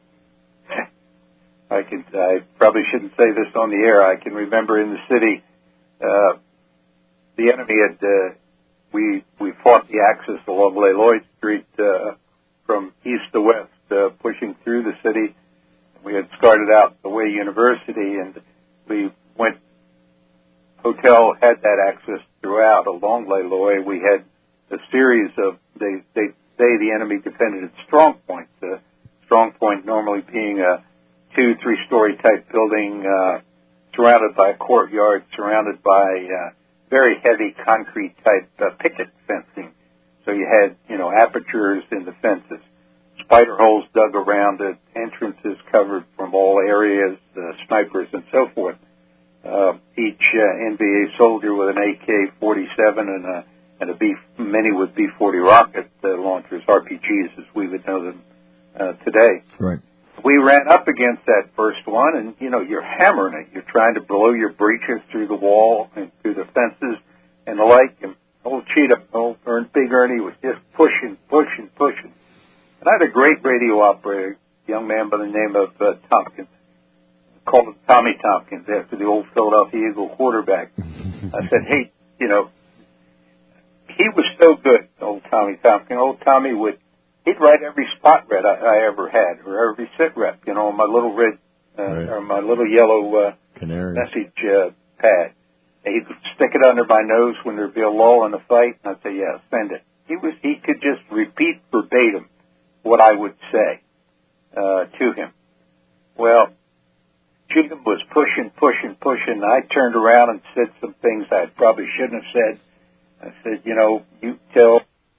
Speaker 2: I can, I probably shouldn't say this on the air. I can remember in the city, uh, the enemy had, uh, we, we fought the Axis along Lloyd Street, uh, from east to west, uh, pushing through the city. We had started out the Way University, and we went, hotel had that access throughout along Lloyd. We had a series of, they, they, Say the enemy defended its strong point. The strong point normally being a two, three-story type building uh, surrounded by a courtyard, surrounded by uh, very heavy concrete type uh, picket fencing. So you had, you know, apertures in the fences, spider holes dug around it, entrances covered from all areas, uh, snipers and so forth. Uh, each uh, N B A soldier with an A K forty-seven and a and a B, many with B forty rocket uh, launchers, R P Gs as we would know them uh, today.
Speaker 1: Right.
Speaker 2: we ran up against that first one, and, you know, you're hammering it. You're trying to blow your breeches through the wall and through the fences and the like. And old Cheetah, old Big Ernie was just pushing, pushing, pushing. And I had a great radio operator, a young man by the name of uh, Tompkins. I called him Tommy Tompkins after the old Philadelphia Eagle quarterback. I said, hey, you know, he was so good, old Tommy Tompkins. Old Tommy would, he'd write every spot rep I, I ever had, or every sit rep, you know, on my little red, uh, right. or my little yellow uh, message uh, pad. And he'd stick it under my nose when there'd be a lull in the fight, and I'd say, yeah, send it. He was, he could just repeat verbatim what I would say uh, to him. Well, Cheatham was pushing, pushing, pushing. I turned around and said some things I probably shouldn't have said. I said, you know, you tell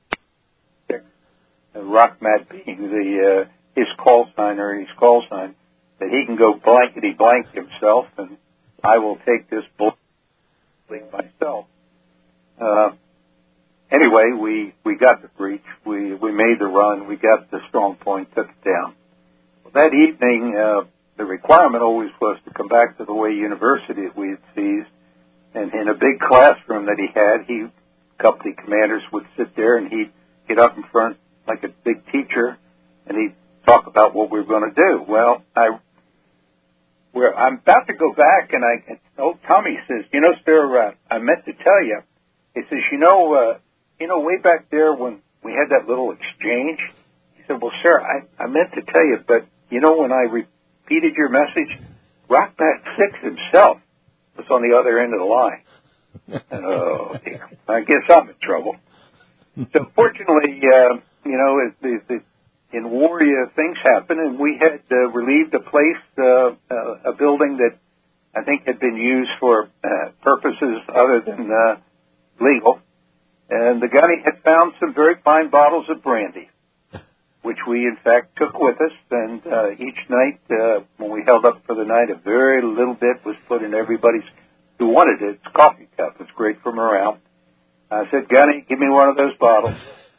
Speaker 2: uh, Rock Matt being the uh, his call sign or his call sign that he can go blankety blank himself, and I will take this bull myself. Uh, anyway, we we got the breach. We we made the run. We got the strong point, took it down. Well, that evening, uh, the requirement always was to come back to the Way University that we had seized, and in a big classroom that he had, he company commanders would sit there, and he'd get up in front like a big teacher, and he'd talk about what we were going to do. Well, I, we're, I'm about to go back, and I, and old Tommy says, you know, sir, uh, I meant to tell you. He says, you know, uh, you know, way back there when we had that little exchange, he said, well, sir, I, I meant to tell you, but, you know, when I repeated your message, Rockback Six himself was on the other end of the line. Oh, dear. I guess I'm in trouble. So fortunately, uh, you know, it, it, it, in war, uh, things happen, and we had uh, relieved a place, uh, uh, a building that I think had been used for uh, purposes other than uh, legal. And the gunny had found some very fine bottles of brandy, which we, in fact, took with us. And uh, each night, uh, when we held up for the night, a very little bit was put in everybody's who wanted it. It's coffee cup. It's great for morale. I said, Gunny, give me one of those bottles.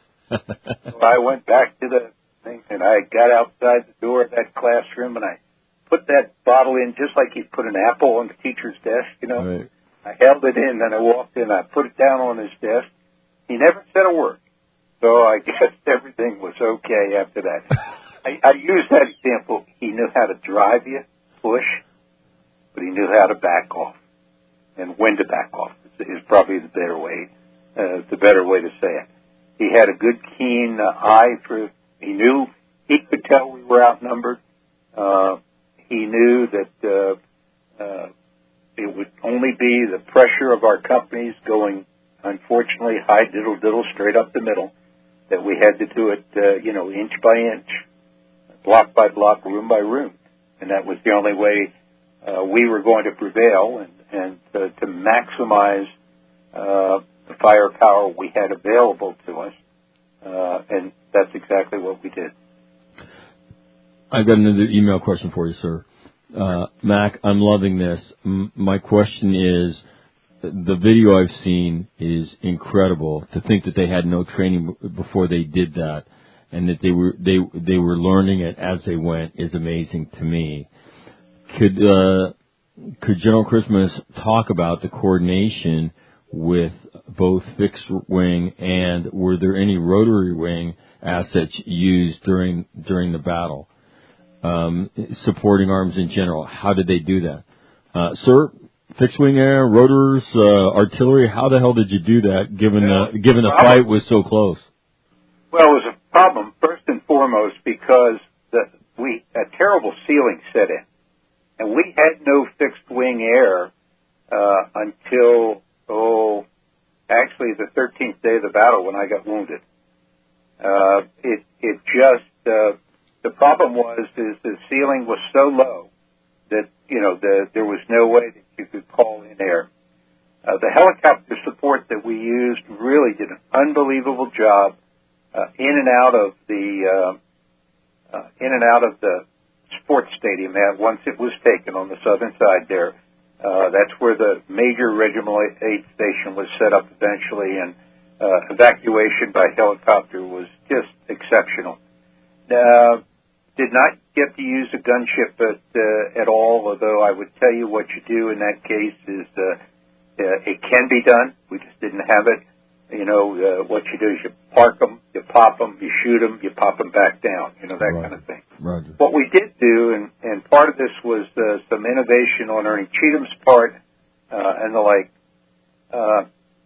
Speaker 2: So I went back to the thing, and I got outside the door of that classroom, and I put that bottle in just like you'd put an apple on the teacher's desk, you know. Right. I held it in, and I walked in. I put it down on his desk. He never said a word. So I guess everything was okay after that. I, I used that example. He knew how to drive you, push, but he knew how to back off. And when to back off is probably the better way, uh, the better way to say it. He had a good, keen uh, eye for. He knew he could tell we were outnumbered. Uh, he knew that uh, uh, it would only be the pressure of our companies going, unfortunately, high diddle diddle straight up the middle, that we had to do it, uh, you know, inch by inch, block by block, room by room, and that was the only way uh, we were going to prevail. And and uh, to maximize uh, the firepower we had available to us, uh, and that's exactly what we did.
Speaker 1: I've got another email question for you, sir. Uh, Mac, I'm loving this. M- my question is, the video I've seen is incredible. To think that they had no training before they did that, and that they were they they were learning it as they went, is amazing to me. Could uh, Could General Christmas talk about the coordination with both fixed wing, and were there any rotary wing assets used during during the battle? Um, supporting arms in general, how did they do that? Uh, sir, fixed wing air, rotors, uh, artillery, how the hell did you do that given well, the, given the fight was so close?
Speaker 2: Well, it was a problem, first and foremost, because the, we a terrible ceiling set in. And we had no fixed-wing air uh, until, oh, actually the thirteenth day of the battle when I got wounded. Uh, it it just, uh, the problem was is the ceiling was so low that, you know, the, there was no way that you could call in air. Uh, the helicopter support that we used really did an unbelievable job uh, in and out of the, uh, uh, in and out of the sports stadium that once it was taken on the southern side there. Uh, that's where the major Regimental Aid Station was set up eventually, and uh, evacuation by helicopter was just exceptional. Uh, did not get to use a gunship at, uh, at all, although I would tell you what you do in that case is uh, uh, it can be done. We just didn't have it. You know, uh, what you do is you park them, you pop them, you shoot them, you pop them back down, you know, that
Speaker 1: right.
Speaker 2: kind of thing.
Speaker 1: Roger.
Speaker 2: What we did do, and, and part of this was uh, some innovation on Ernie Cheatham's part uh, and the like, uh,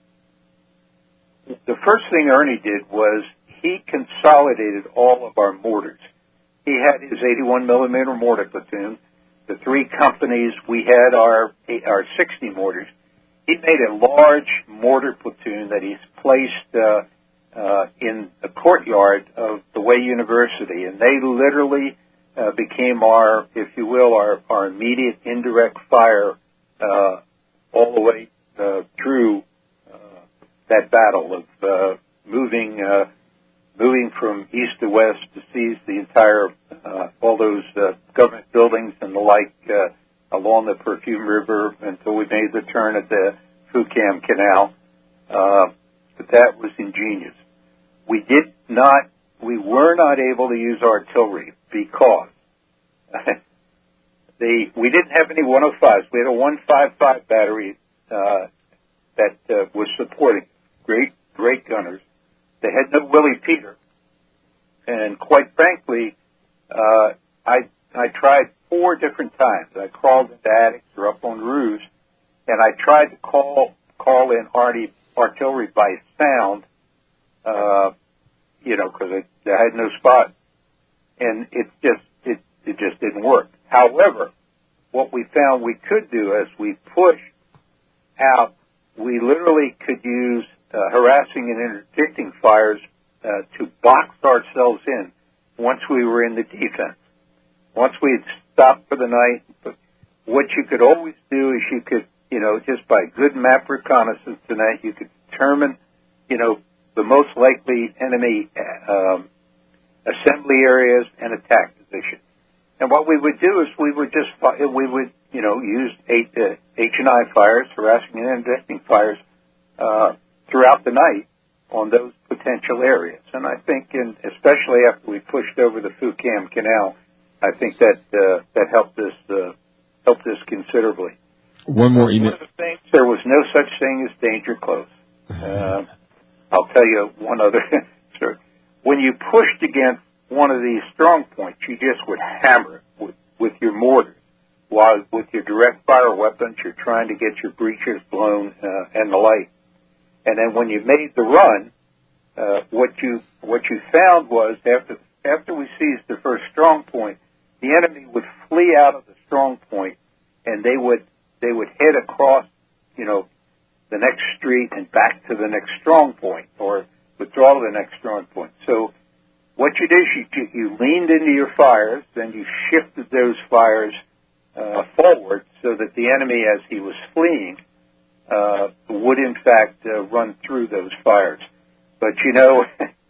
Speaker 2: the first thing Ernie did was he consolidated all of our mortars. He had his eighty-one millimeter mortar platoon. The three companies, we had our our sixty mortars. He made a large mortar platoon that he's placed uh, uh, in the courtyard of the Way University, and they literally uh, became our, if you will, our, our immediate indirect fire uh, all the way uh, through uh, that battle of uh, moving uh, moving from east to west to seize the entire uh, all those uh, government buildings and the like. Uh, along the Perfume River until we made the turn at the Fouquet Canal. Uh, but that was ingenious. We did not, we were not able to use artillery because the, we didn't have any one oh fives. We had a one fifty-five battery uh, that uh, was supporting great, great gunners. They had no Willie Peter. And quite frankly, uh, I I tried four different times. I crawled into attics or up on roofs, and I tried to call call in arty, artillery by sound, uh, you know, because I, I had no spot, and it just it it just didn't work. However, what we found we could do as we pushed out, we literally could use uh, harassing and interdicting fires uh, to box ourselves in once we were in the defense. Once we had stopped for the night, but what you could always do is you could, you know, just by good map reconnaissance tonight, you could determine, you know, the most likely enemy um, assembly areas and attack positions. And what we would do is we would just, we would, you know, use H and I fires, harassing and interdicting fires uh, throughout the night on those potential areas. And I think, in, especially after we pushed over the Fouquet Canal, I think that uh, that helped us uh, helped us considerably.
Speaker 1: One more email.
Speaker 2: One of the things, there was no such thing as danger close. Uh, I'll tell you one other story. When you pushed against one of these strong points, you just would hammer it with, with your mortars. While with your direct fire weapons, you're trying to get your breaches blown uh, and the like. And then when you made the run, uh, what you what you found was after after we seized the first strong point, the enemy would flee out of the strong point, and they would they would head across, you know, the next street and back to the next strong point, or withdraw to the next strong point. So what you did is you, you leaned into your fires, then you shifted those fires uh, forward so that the enemy, as he was fleeing, uh, would in fact uh, run through those fires. But you know,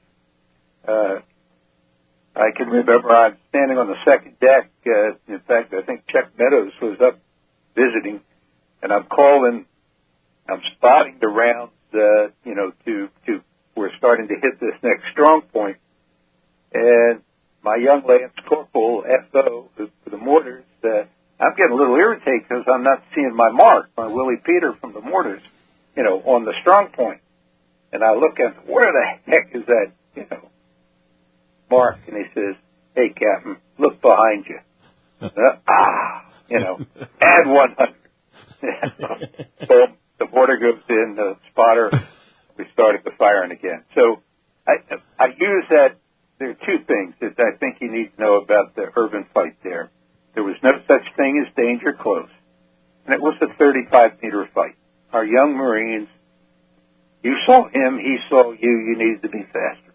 Speaker 2: uh, I can remember I'm standing on the second deck. Uh, in fact, I think Chuck Meadows was up visiting, and I'm calling, I'm spotting the rounds, uh, you know, to, to, we're starting to hit this next strong point. And my young Lance Corporal, F O, for the mortars, uh, I'm getting a little irritated because I'm not seeing my mark, my Willie Peter from the mortars, you know, on the strong point. And I look at, where the heck is that, you know, mark? And he says, hey, Captain, look behind you. uh, ah, you know, add one hundred. So the mortar goes in, the spotter, we started the firing again. So I, I use that. There are two things that I think you need to know about the urban fight there. There was no such thing as danger close, and it was a thirty-five meter fight. Our young Marines, you saw him, he saw you, you needed to be faster.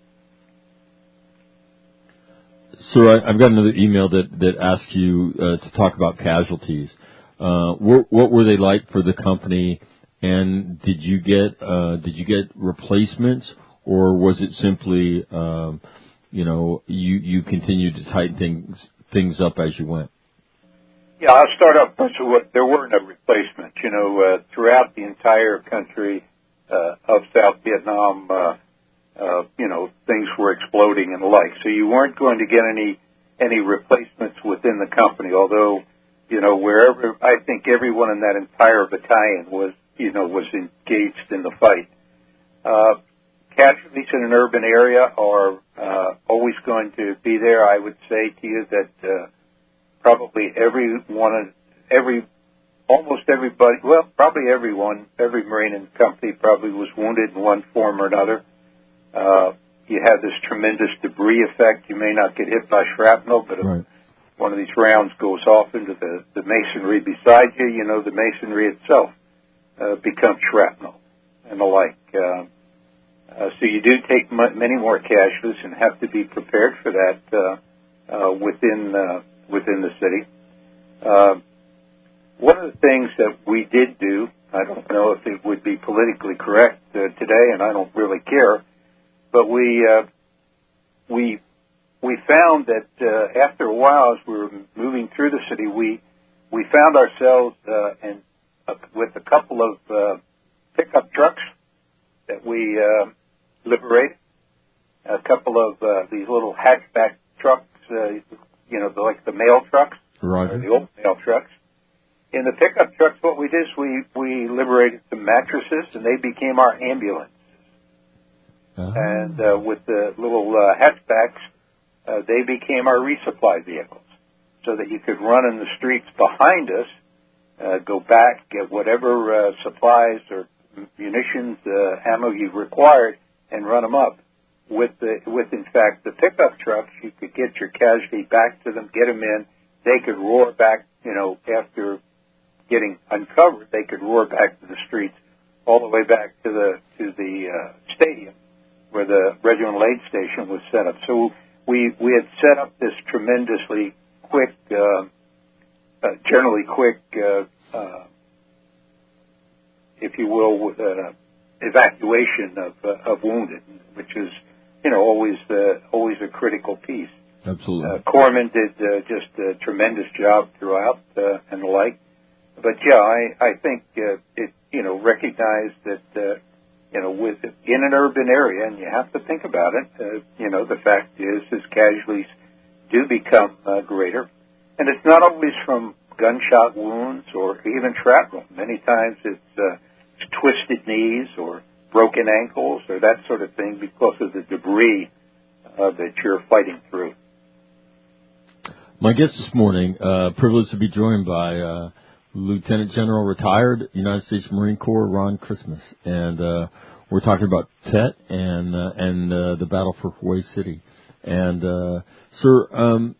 Speaker 1: So I, I've got another email that, that asks you uh, to talk about casualties. Uh, what, what were they like for the company, and did you get uh, did you get replacements, or was it simply um, you know you you continued to tighten things things up as you went?
Speaker 2: Yeah, I'll start off. First of all, there were no replacements. You know, uh, throughout the entire country uh, of South Vietnam, uh, uh, you know, things were exploding and the like. So you weren't going to get any any replacements within the company. Although, you know, wherever I think everyone in that entire battalion was, you know, was engaged in the fight. Uh, casualties in an urban area are uh, always going to be there. I would say to you that uh, probably every one, every, almost everybody, well, probably everyone, every Marine in the company probably was wounded in one form or another. Uh, you have this tremendous debris effect. You may not get hit by shrapnel, but
Speaker 1: right.
Speaker 2: if one of these rounds goes off into the, the masonry beside you, you know, the masonry itself uh, becomes shrapnel and the like. Uh, uh, so you do take m- many more casualties and have to be prepared for that uh, uh, within uh, within the city. Uh, one of the things that we did do, I don't know if it would be politically correct uh, today, and I don't really care, but we uh, we we found that uh, after a while, as we were moving through the city, we we found ourselves uh, in, uh, with a couple of uh, pickup trucks that we uh, liberated, a couple of uh, these little hatchback trucks, uh, you know, the, like the mail trucks,
Speaker 1: Roger.
Speaker 2: or the old mail trucks. In the pickup trucks, what we did is we, we liberated some mattresses, and they became our ambulance.
Speaker 1: Oh.
Speaker 2: And uh, with the little uh, hatchbacks, uh, they became our resupply vehicles, so that you could run in the streets behind us, uh, go back, get whatever uh, supplies or munitions, uh, ammo you required, and run them up. With, the, with in fact, the pickup trucks, you could get your casualty back to them, get them in. They could roar back, you know, after getting uncovered, they could roar back to the streets, all the way back to the to the uh, stadium where the regimental aid station was set up. So we we had set up this tremendously quick, uh, uh, generally quick, uh, uh, if you will, uh, evacuation of uh, of wounded, which is, you know, always uh, always a critical piece.
Speaker 1: Absolutely.
Speaker 2: Uh, Corpsmen did uh, just a tremendous job throughout uh, and the like. But yeah, I I think uh, it you know recognized that uh, you know with in an urban area, and you have to think about it. Uh, you know, the fact is, is casualties do become uh, greater, and it's not always from gunshot wounds or even shrapnel. Many times it's, uh, it's twisted knees or broken ankles or that sort of thing because of the debris uh, that you're fighting through.
Speaker 1: My guest this morning, uh, privileged to be joined by uh, Lieutenant General retired United States Marine Corps Ron Christmas, and uh, we're talking about Tet and uh, and uh, the battle for Hawaii City. And uh, sir, um,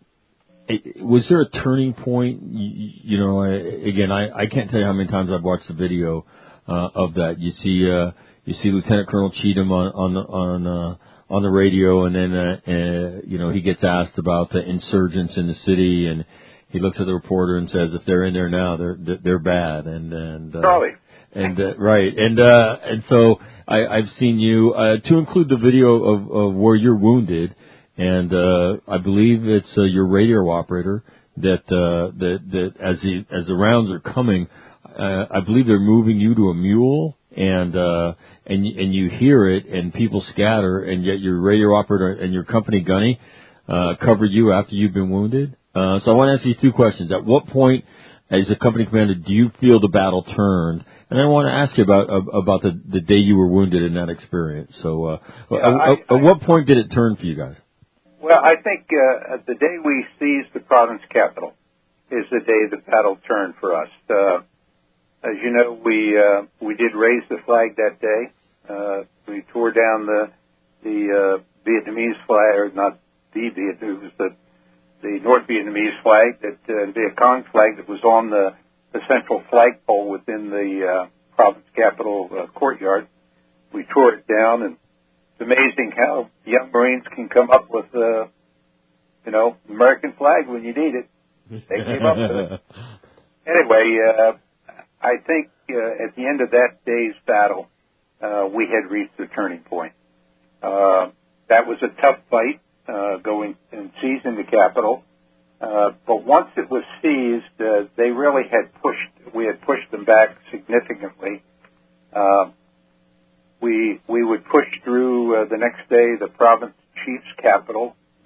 Speaker 1: was there a turning point? You, you know, I, again, I, I can't tell you how many times I've watched the video uh, of that. You see, uh, you see Lieutenant Colonel Cheatham on on on. Uh, on the radio, and then, uh, uh, you know, he gets asked about the insurgents in the city, and he looks at the reporter and says, if they're in there now, they're, they're bad. And, and, uh,
Speaker 2: Probably.
Speaker 1: And, uh, right. And, uh, and so I, I've seen you, uh, to include the video of, of where you're wounded, and, uh, I believe it's, uh, your radio operator that, uh, that, that as the, as the rounds are coming, uh, I believe they're moving you to a mule. And, uh, and, and you hear it and people scatter, and yet your radio operator and your company gunny, uh, cover you after you've been wounded. Uh, so I want to ask you two questions. At what point, as a company commander, do you feel the battle turned? And I want to ask you about, about the, the day you were wounded in that experience. So, uh,
Speaker 2: yeah,
Speaker 1: at,
Speaker 2: I,
Speaker 1: at, at what point did it turn for you guys?
Speaker 2: Well, I think, uh, the day we seized the province capital is the day the battle turned for us. Uh, As you know, we uh, we did raise the flag that day. Uh, we tore down the the uh, Vietnamese flag, or not the Vietnamese, it was the the North Vietnamese flag, that uh, Viet Cong flag that was on the, the central flagpole within the uh, province capital uh, courtyard. We tore it down, and it's amazing how young Marines can come up with, uh, you know, American flag when you need it. They came up with it. Anyway. Uh, I think uh, at the end of that day's battle, uh, we had reached the turning point. Uh, that was a tough fight, uh, going and seizing the capital. Uh, but once it was seized, uh, they really had pushed, we had pushed them back significantly. Uh, we, we would push through uh, the next day the province chief's capital,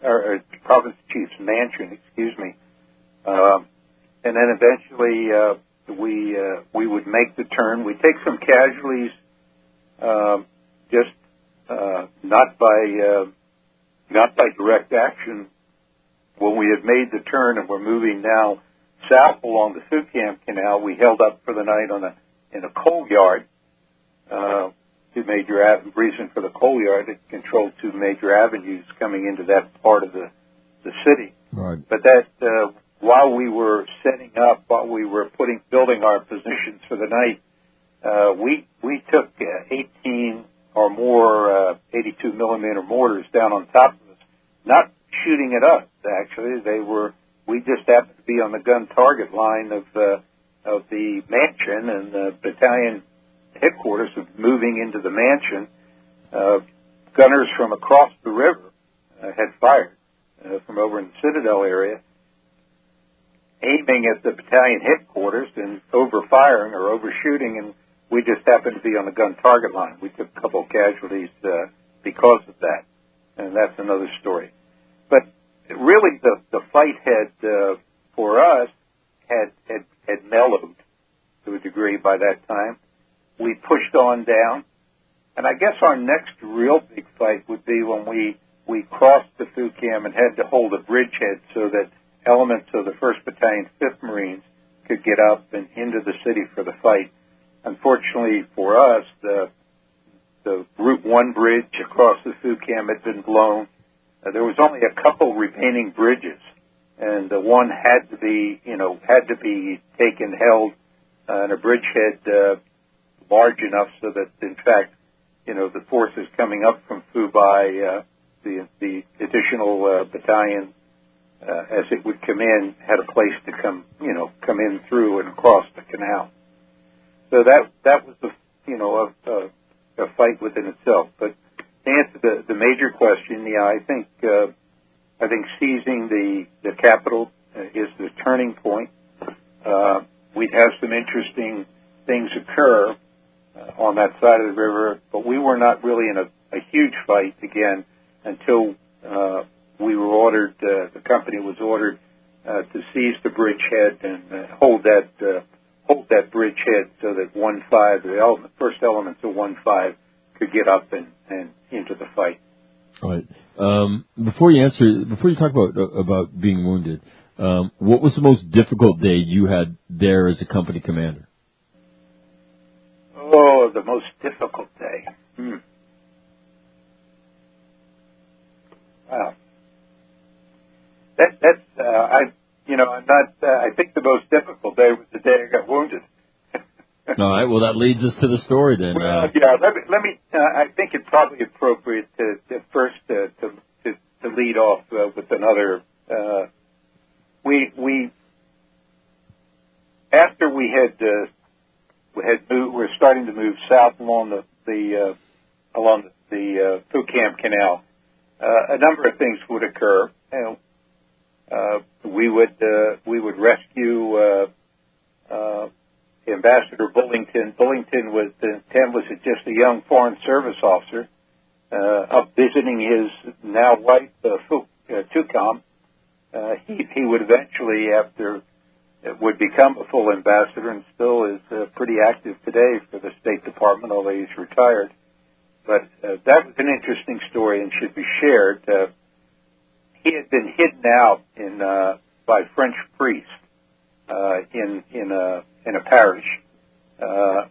Speaker 2: or, or province chief's mansion, excuse me. Um, and then eventually uh, we uh, we would make the turn. We take some casualties, um, just uh, not by uh, not by direct action. When we had made the turn and we're moving now south along the Fucam Canal, we held up for the night on a in a coal yard. Uh, two major ave- reason for the coal yard, it controlled two major avenues coming into that part of the the city.
Speaker 1: Right.
Speaker 2: But that uh, while we were setting up, while we were putting building our positions for the night, uh, we we took uh, eighteen or more uh, eighty-two millimeter mortars down on top of us, not shooting at us. Actually, they were. We just happened to be on the gun target line of uh, of the mansion, and the battalion headquarters of moving into the mansion. Uh, gunners from across the river uh, had fired uh, from over in the Citadel area, aiming at the battalion headquarters and overfiring or overshooting, and we just happened to be on the gun target line. We took a couple of casualties uh, because of that, and that's another story. But really, the the fight had uh, for us had, had had mellowed to a degree by that time. We pushed on down, and I guess our next real big fight would be when we we crossed the Fucam and had to hold a bridgehead so that elements of the first Battalion, fifth Marines could get up and into the city for the fight. Unfortunately for us, the the Route one bridge across the Fucam had been blown. Uh, there was only a couple remaining bridges, and the one had to be, you know, had to be taken, held, uh, and a bridgehead uh, large enough so that, in fact, you know, the forces coming up from Fubai, uh, the the additional uh, battalion, uh, as it would come in, had a place to come, you know, come in through and across the canal. So that that was the, you know, a, a, a fight within itself. But to answer the, the major question, yeah, I think uh, I think seizing the the capital uh, is the turning point. Uh, we'd have some interesting things occur uh, on that side of the river, but we were not really in a, a huge fight again until uh, we were ordered. Uh, the company was ordered uh, to seize the bridgehead and uh, hold that uh, hold that bridgehead so that one five, the element, first elements of one five, could get up and, and into the fight.
Speaker 1: All right. Um, before you answer, before you talk about about being wounded, um, what was the most difficult day you had there as a company commander?
Speaker 2: Oh, the most difficult day. Hmm. Wow. That that's uh, I you know I'm not. Uh, I think the most difficult day was the day I got wounded.
Speaker 1: All right. Well, that leads us to the story then.
Speaker 2: Well,
Speaker 1: uh,
Speaker 2: yeah. Let me. Let me uh, I think it's probably appropriate to, to first uh, to, to to lead off uh, with another. Uh, we we after we had uh, we had moved, we were starting to move south along the the uh, along the, the uh, Fucam Canal. Uh, a number of things would occur. You know, uh, we would uh, we would rescue. Uh, uh, Ambassador Bullington. Bullington was the Tim was just a young Foreign Service officer, uh, up visiting his now wife, uh, Fu, uh, Tucom. Uh, he he would eventually, after, uh, would become a full ambassador, and still is uh, pretty active today for the State Department, although he's retired. But uh, that was an interesting story and should be shared. Uh, he had been hidden out in uh, by French priests uh, in in a in a parish. Uh,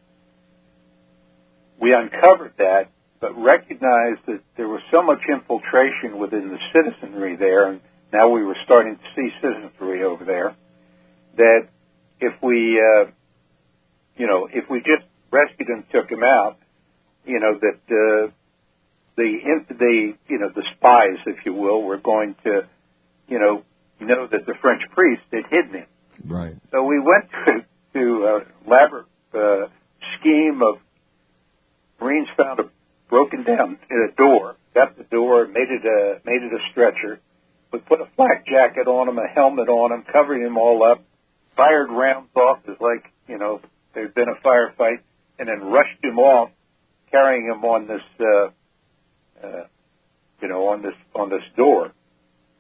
Speaker 2: we uncovered that, but recognized that there was so much infiltration within the citizenry there, and now we were starting to see citizenry over there, that if we, uh, you know, if we just rescued and took him out, you know, that uh, the, the, you know, the spies, if you will, were going to, you know, know that the French priest had hidden him.
Speaker 1: Right.
Speaker 2: So we went to to a elaborate uh, scheme of Marines found a broken down a door, got the door, made it a made it a stretcher. We put a flak jacket on him, a helmet on him, covered him all up, fired rounds off as like you know there'd been a firefight, and then rushed him off, carrying him on this uh, uh, you know on this on this door.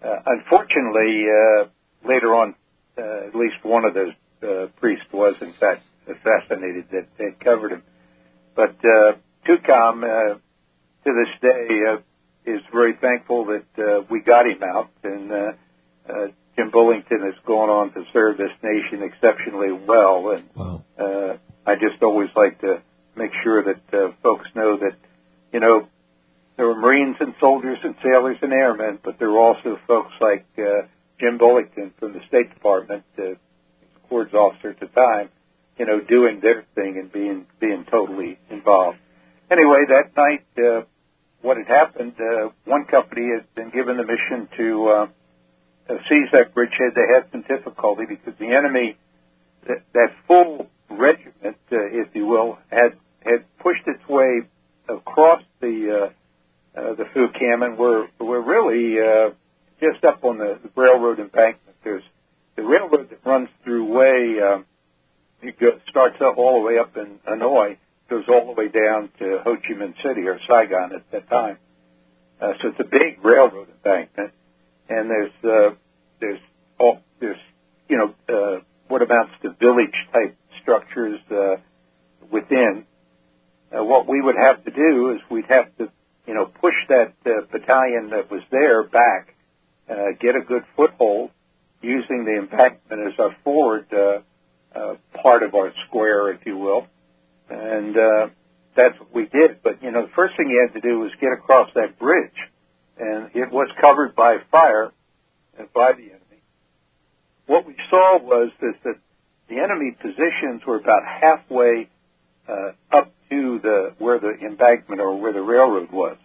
Speaker 2: Uh, unfortunately, uh, later on, uh, at least one of those uh, priests was, in fact, assassinated that had covered him. But uh, Tucum, uh, to this day, uh, is very thankful that uh, we got him out, and uh, uh, Jim Bullington has gone on to serve this nation exceptionally well. And
Speaker 1: wow.
Speaker 2: uh, I just always like to make sure that uh, folks know that, you know, there were Marines and soldiers and sailors and airmen, but there were also folks like uh, Jim Bullington from the State Department, uh, Corps officer at the time, you know, doing their thing and being being totally involved. Anyway, that night, uh, what had happened, uh, one company had been given the mission to uh, uh, seize that bridgehead. They had some difficulty because the enemy, that, that full regiment, uh, if you will, had had pushed its way across the uh, uh, the Fouquem, and we're we're really uh, just up on the, the railroad embankment. There's the railroad that runs through way. Um, it goes, starts up all the way up in Hanoi, goes all the way down to Ho Chi Minh City or Saigon at that time. Uh, so it's a big railroad embankment, and there's uh, there's all there's you know uh, what amounts to village type structures uh, within. Uh, what we would have to do is we'd have to you know push that uh, battalion that was there back, uh, get a good foothold using the embankment as our forward uh, uh, part of our square, if you will, and uh, that's what we did. But, you know, the first thing you had to do was get across that bridge, and it was covered by fire and by the enemy. What we saw was that the, the enemy positions were about halfway uh, up to the where the embankment or where the railroad was.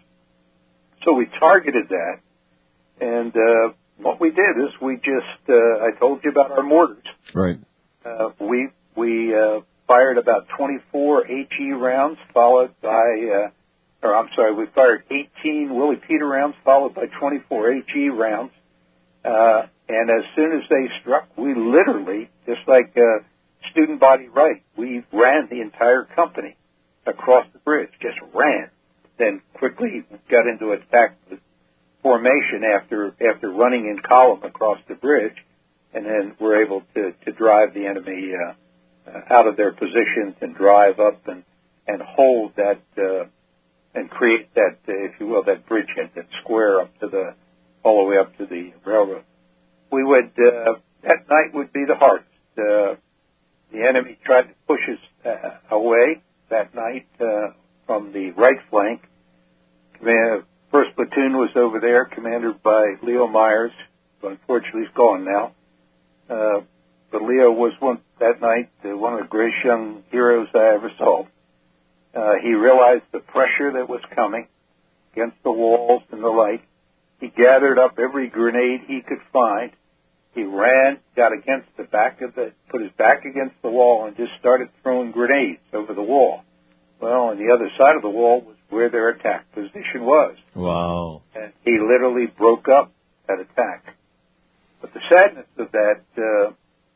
Speaker 2: So we targeted that, and uh, what we did is we just, uh, I told you about our mortars.
Speaker 1: Right.
Speaker 2: Uh, we we uh, fired about twenty-four H E rounds, followed by, uh, or I'm sorry, we fired eighteen Willie Peter rounds, followed by twenty-four H E rounds. Uh, and as soon as they struck, we literally, just like uh, student body right, we ran the entire company across the bridge, just ran. Then quickly got into attack formation after after running in column across the bridge, and then were able to, to drive the enemy uh, uh, out of their positions and drive up and, and hold that uh, and create that, uh, if you will, that bridgehead, that square up to the all the way up to the railroad. We would uh, that night would be the hardest. Uh, the enemy tried to push us uh, away that night uh, from the right flank. Command, First platoon was over there, commanded by Leo Myers, who unfortunately is gone now. Uh, but Leo was one that night uh, one of the greatest young heroes I ever saw. Uh, he realized the pressure that was coming against the walls and the like. He gathered up every grenade he could find. He ran, got against the back of the, put his back against the wall, and just started throwing grenades over the wall. Well, on the other side of the wall was where their attack position was.
Speaker 1: Wow.
Speaker 2: And he literally broke up that attack. But the sadness of that, uh,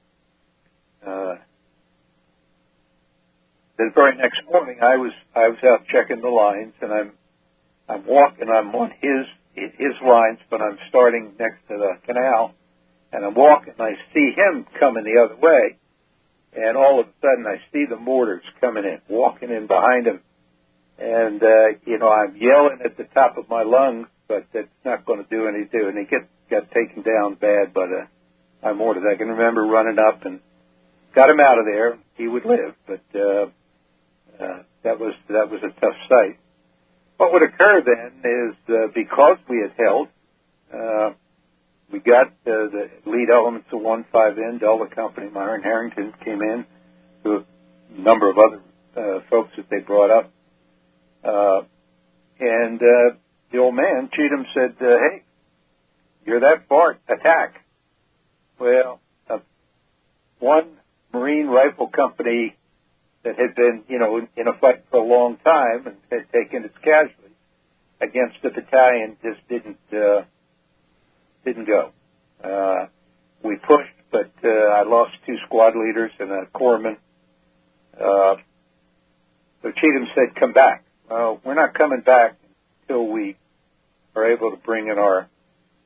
Speaker 2: uh, the very next morning, I was I was out checking the lines, and I'm I'm walking. I'm on his his lines, but I'm starting next to the canal, and I'm walking. And I see him coming the other way, and all of a sudden, I see the mortars coming in, walking in behind him. And, uh, you know, I'm yelling at the top of my lungs, but that's not going to do any do. And he get, got taken down bad by the, my mortars. I can remember running up and got him out of there. He would live, but uh, uh, that was that was a tough sight. What would occur then is uh, because we had held, uh, we got uh, the lead elements of one five N, Delta Company, Myron Harrington came in, to a number of other uh, folks that they brought up. Uh, and uh, the old man, Cheatham, said, uh, hey, you're that far, attack. Well, uh, one Marine rifle company that had been, you know, in, in a fight for a long time and had taken its casualties against the battalion just didn't uh, didn't go. Uh, we pushed, but uh, I lost two squad leaders and a corpsman. Uh, so Cheatham said, come back. Well, we're not coming back until we are able to bring in our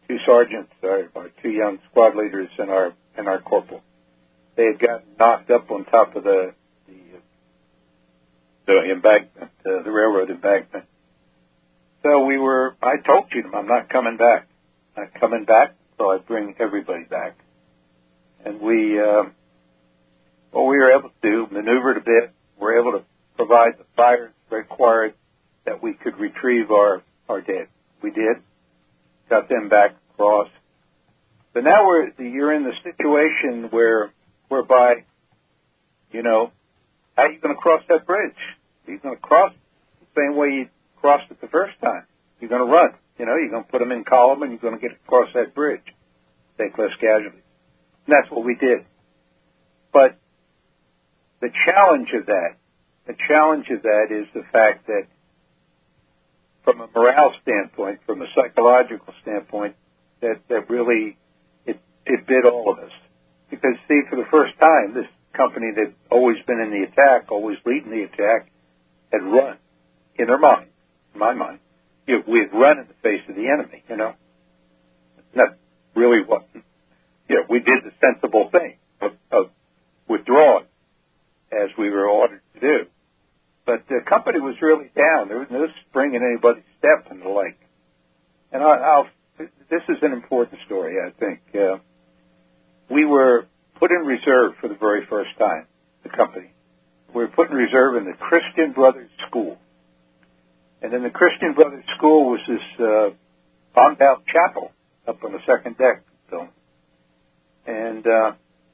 Speaker 2: two sergeants, our, our two young squad leaders, and our and our corporal. They had gotten knocked up on top of the the, the embankment, uh, the railroad embankment. So we were. I told you, I'm not coming back. I'm not coming back until I bring everybody back. And we, uh, what we were able to do, maneuvered a bit. We were able to provide the fires required that we could retrieve our our dead. We did. Got them back across. But now we're you're in the situation where whereby, you know, how are you going to cross that bridge? Are you going to cross the same way you crossed it the first time? You're going to run. You know, you're going to put them in column and you're going to get across that bridge, take less casualties. And that's what we did. But the challenge of that, the challenge of that is the fact that from a morale standpoint, from a psychological standpoint, that, that really, it, it bit all of us. Because, see, for the first time, this company that always been in the attack, always leading the attack, had run in their mind, in my mind. You know, we had run in the face of the enemy, you know. Not really what, you know, we did the sensible thing of, of withdrawing as we were ordered to do. But the company was really down. There was no spring in anybody's step and the like. And I, I'll, this is an important story, I think. Uh, we were put in reserve for the very first time, the company. We were put in reserve in the Christian Brothers School. And in the Christian Brothers School was this uh, bombed out chapel up on the second deck building. And uh,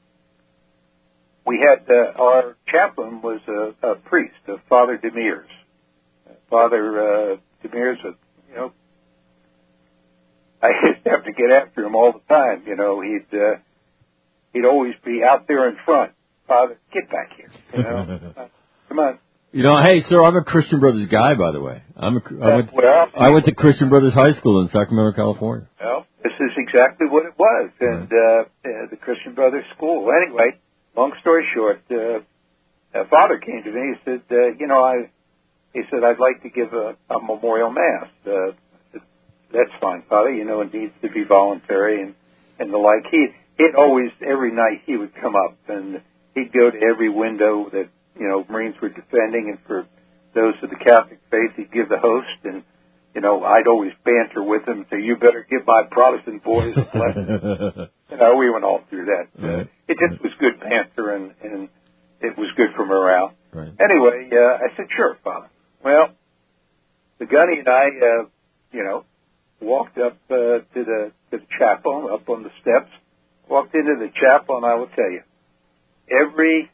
Speaker 2: we had, uh, our chaplain was a, a priest, a Father Demers. Father uh, Demers was, you know, I used to have to get after him all the time. You know, he'd uh, he'd always be out there in front. Father, get back here. You know, uh, come on.
Speaker 1: You know, hey, sir, I'm a Christian Brothers guy, by the way. I'm a, I, went,
Speaker 2: well,
Speaker 1: I went to Christian Brothers High School in Sacramento, California.
Speaker 2: Well, this is exactly what it was, and uh, uh, the Christian Brothers School. Anyway, long story short, uh, a father came to me. He said, uh, you know, I, he said, I'd like to give a, a memorial mass. Uh, I said, that's fine, Father. You know, it needs to be voluntary and, and the like. He, he'd always, every night he would come up and he'd go to every window that, you know, Marines were defending, and for those of the Catholic faith, he'd give the host, and, you know, I'd always banter with him, say, you better give my Protestant boys a blessing. You know, we went all through that.
Speaker 1: Right.
Speaker 2: It just was good banter, and, and it was good for morale.
Speaker 1: Right.
Speaker 2: Anyway, uh, I said, sure, Father. Well, the gunny and I, uh, you know, walked up uh, to the to the chapel, up on the steps, walked into the chapel, and I will tell you, every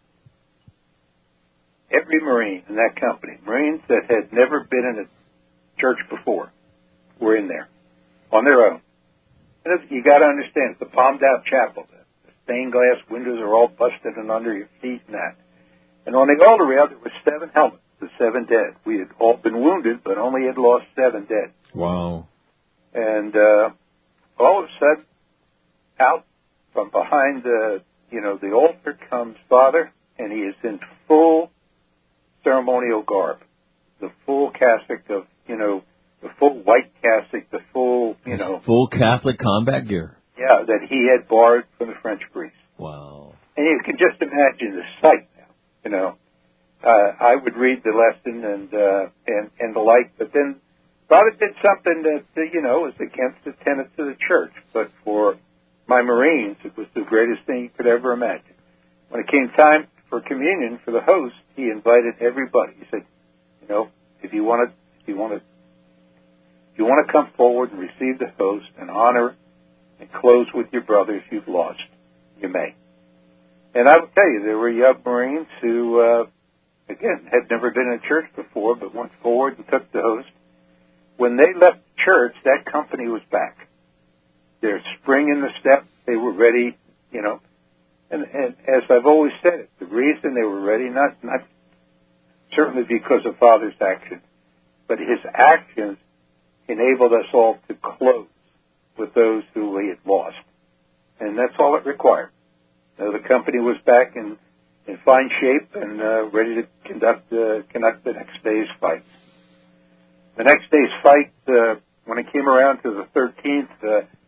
Speaker 2: every Marine in that company, Marines that had never been in a church before, were in there on their own. And you got to understand, it's a palmed-out chapel. The stained glass windows are all busted and under your feet and that. And on the altar rail, there were seven helmets, the seven dead. We had all been wounded, but only had lost seven dead.
Speaker 1: Wow.
Speaker 2: And uh, all of a sudden, out from behind the, you know, the altar comes Father, and he is in full ceremonial garb, the full cassock of, you know, the full white cassock, the full, you
Speaker 1: His
Speaker 2: know.
Speaker 1: full Catholic combat gear.
Speaker 2: Yeah, that he had borrowed from the French priest.
Speaker 1: Wow.
Speaker 2: And you can just imagine the sight now, you know. Uh, I would read the lesson and, uh, and, and the like, but then Father did something that, uh, you know, was against the tenets of the church. But for my Marines, it was the greatest thing you could ever imagine. When it came time for communion for the host, he invited everybody. He said, you know, if you want to, if you want to, if you want to come forward and receive the host and honor and close with your brothers you've lost, you may. And I will tell you, there were young Marines who, uh, again, had never been in a church before, but went forward and took the host. When they left the church, that company was back. Their spring in the step, they were ready, you know. And, and as I've always said it, the reason they were ready, not, not certainly because of Father's actions, but his actions enabled us all to close with those who we had lost. And that's all it required. Uh, the company was back in, in fine shape and uh, ready to conduct, uh, conduct the next day's fight. The next day's fight, uh, when it came around to the thirteenth, uh,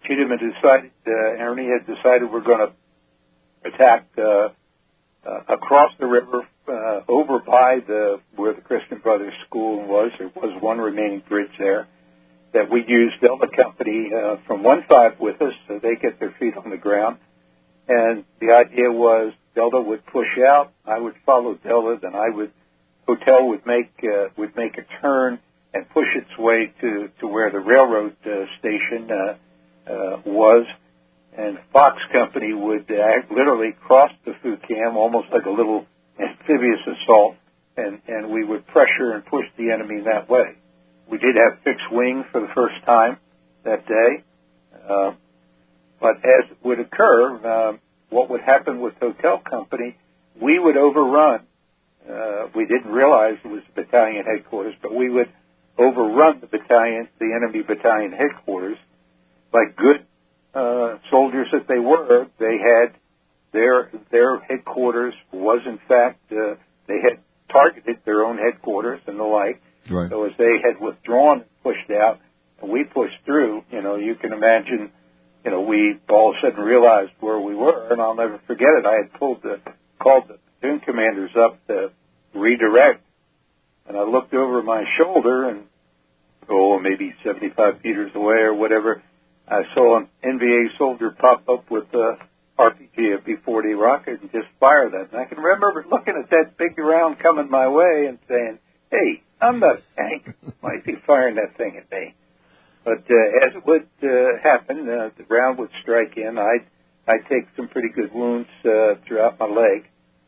Speaker 2: Cheatham had decided, uh, Ernie had decided we're going to attack uh, uh, across the river, uh, over by the where the Christian Brothers School was. There was one remaining bridge there that we used Delta Company uh, from one five with us, so they get their feet on the ground. And the idea was Delta would push out, I would follow Delta, then I would Hotel would make uh, would make a turn and push its way to, to where the railroad uh, station uh, uh, was, and Fox Company would uh, literally cross the Fucam almost like a little amphibious assault, and, and we would pressure and push the enemy that way. We did have fixed wing for the first time that day, uh, but as it would occur, uh, what would happen with Hotel Company, we would overrun. Uh, we didn't realize it was the battalion headquarters, but we would overrun the battalion, the enemy battalion headquarters. Like good uh, soldiers that they were, they had their their headquarters was in fact uh, they had targeted their own headquarters and the like.
Speaker 1: Right. So
Speaker 2: as they had withdrawn and pushed out, and we pushed through, you know, you can imagine, you know, we all of a sudden realized where we were, and I'll never forget it. I had pulled the called the platoon commanders up to redirect, and I looked over my shoulder, and oh, maybe seventy-five meters away or whatever, I saw an N V A soldier pop up with a R P G, a B forty rocket, and just fire that. And I can remember looking at that big round coming my way and saying, "Hey, I'm not a tank. Why is he firing that thing at me?" But uh, as it would uh, happen, uh, the round would strike in. I'd, I'd take some pretty good wounds uh, throughout my leg,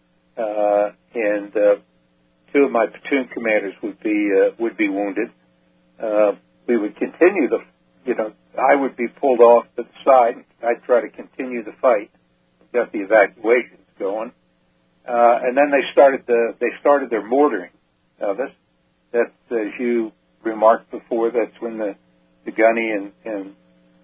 Speaker 2: uh, and uh, two of my platoon commanders would be uh, would be wounded. Uh, we would continue the, you know, I would be pulled off to the side. I'd try to continue the fight. Got the evacuations going, uh, and then they started the they started their mortaring of us. That's, as you remarked before, that's when the the gunny and, and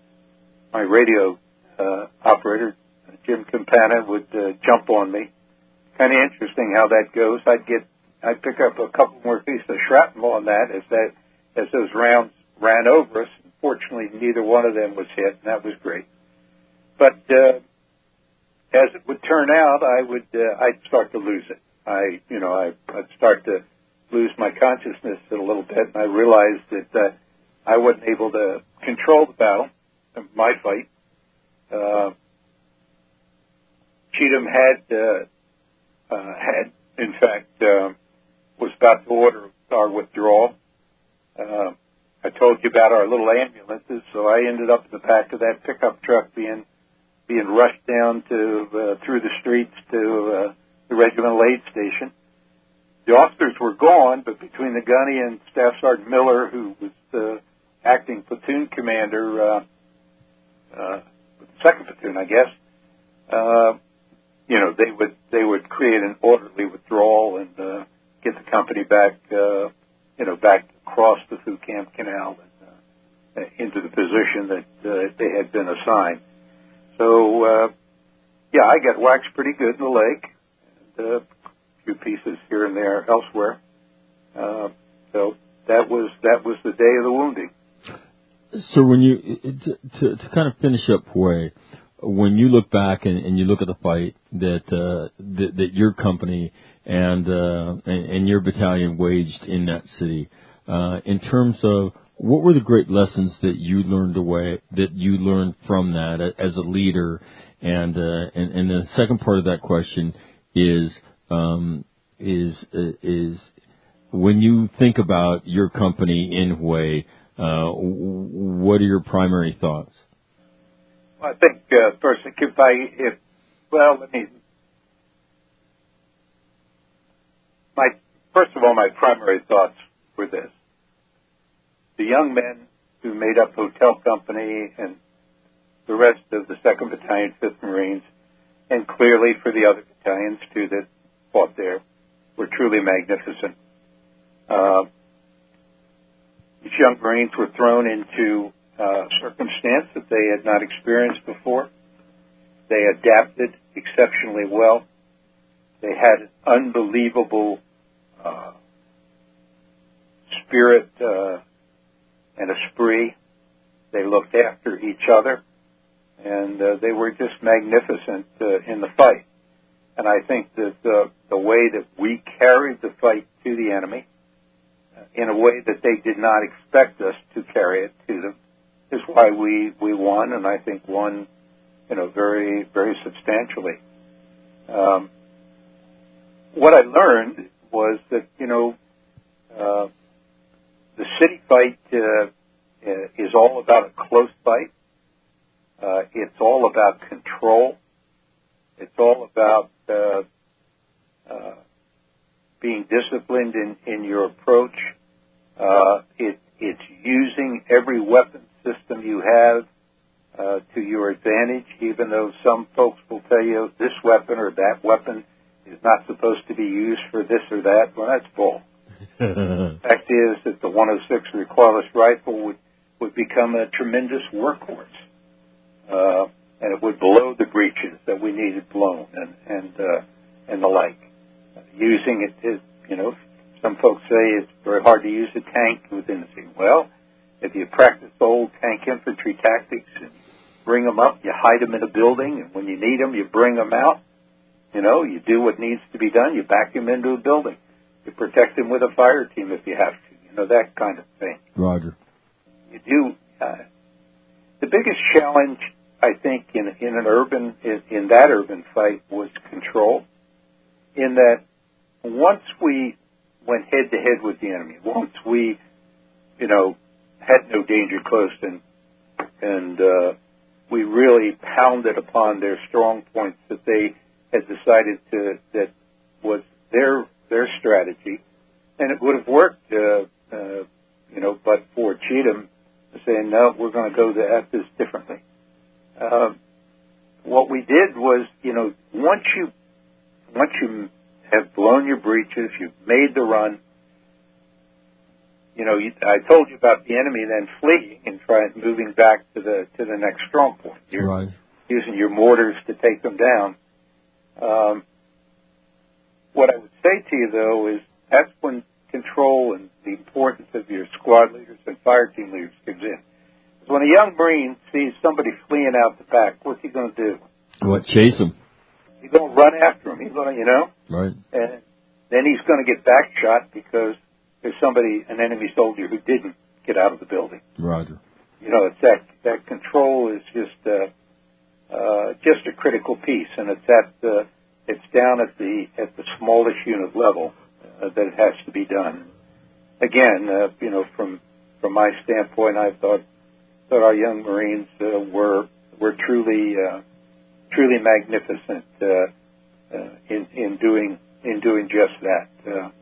Speaker 2: my radio uh, operator Jim Campana would uh, jump on me. Kind of interesting how that goes. I'd get I'd pick up a couple more pieces of shrapnel on that as that as those rounds ran over us. Fortunately, neither one of them was hit, and that was great. But uh, as it would turn out, I would uh, I'd start to lose it. I you know I, I'd start to lose my consciousness a little bit, and I realized that uh, I wasn't able to control the battle, my fight. Uh, Cheatham had uh, uh, had in fact uh, was about to order our withdrawal. Uh, I told you about our little ambulances, so I ended up in the back of that pickup truck being being rushed down to uh, through the streets to uh, the regimental aid station. The officers were gone, but between the gunny and Staff Sergeant Miller, who was the acting platoon commander, uh, uh, second platoon, I guess, uh, you know, they would they would create an orderly withdrawal and uh, get the company back, uh, you know, back across the Fucam Canal and uh, into the position that uh, they had been assigned. So, uh, yeah, I got whacked pretty good in the leg, and uh, a few pieces here and there elsewhere. Uh, so that was that was the day of the wounding.
Speaker 1: So when you to, to, to kind of finish up, Way, when you look back and, and you look at the fight that uh, that, that your company and, uh, and and your battalion waged in that city, uh, in terms of what were the great lessons that you learned away that you learned from that as a leader, and uh, and, and the second part of that question is um, is is when you think about your company in Hue, uh, what are your primary thoughts?
Speaker 2: Well, I think uh, first, if I if well, let me. My first of all, my primary thoughts were this: the young men who made up Hotel Company and the rest of the second Battalion, fifth Marines, and clearly for the other battalions too that fought there, were truly magnificent. Uh, these young Marines were thrown into uh, circumstance that they had not experienced before. They adapted exceptionally well. They had an unbelievable uh, spirit uh, and esprit. They looked after each other. and uh, they were just magnificent uh, in the fight. And I think that uh, the way that we carried the fight to the enemy uh, in a way that they did not expect us to carry it to them is why we, we won, and I think won, you know, very, very substantially. Um, what I learned was that, you know, uh, the city fight uh, is all about a close fight. Uh, it's all about control. It's all about uh, uh, being disciplined in, in your approach. Uh, it, it's using every weapon system you have uh, to your advantage, even though some folks will tell you this weapon or that weapon is not supposed to be used for this or that. Well, that's bull. The fact is that the one oh six recoilless rifle would, would become a tremendous workhorse, uh, and it would blow the breaches that we needed blown, and and uh, and the like. Uh, using it, is, you know, some folks say it's very hard to use a tank within the scene. Well, if you practice old tank infantry tactics and bring them up, you hide them in a building, and when you need them, you bring them out. You know, you do what needs to be done. You back them into a building. You protect them with a fire team if you have to. You know, that kind of thing.
Speaker 1: Roger.
Speaker 2: You do. Uh, the biggest challenge, I think, in in an urban in, in that urban fight was control. In that, once we went head to head with the enemy, once we, you know, had no danger close, and and uh, we really pounded upon their strong points that they had decided to that was their their strategy, and it would have worked, uh, uh, you know, but for Cheatham saying, no, we're going to go to at this differently. Uh, what we did was, you know, once you once you have blown your breaches, you've made the run, you know, you, I told you about the enemy then fleeing and trying moving back to the to the next strong point. You're
Speaker 1: right.
Speaker 2: using your mortars to take them down. Um, what I would say to you, though, is that's when control and the importance of your squad leaders and fire team leaders comes in. Because when a young Marine sees somebody fleeing out the back, what's he going to do?
Speaker 1: What, chase him?
Speaker 2: He's going to run after him. He's going to, you know?
Speaker 1: Right.
Speaker 2: And then he's going to get back shot because there's somebody, an enemy soldier, who didn't get out of the building.
Speaker 1: Roger.
Speaker 2: You know, it's that, that control is just, uh, uh, just a critical piece, and it's at the, it's down at the, at the smallest unit level, uh, that it has to be done. Again, uh, you know, from, from my standpoint, I thought, thought our young Marines, uh, were, were truly, uh, truly magnificent, uh, uh, in, in doing, in doing just that. Uh,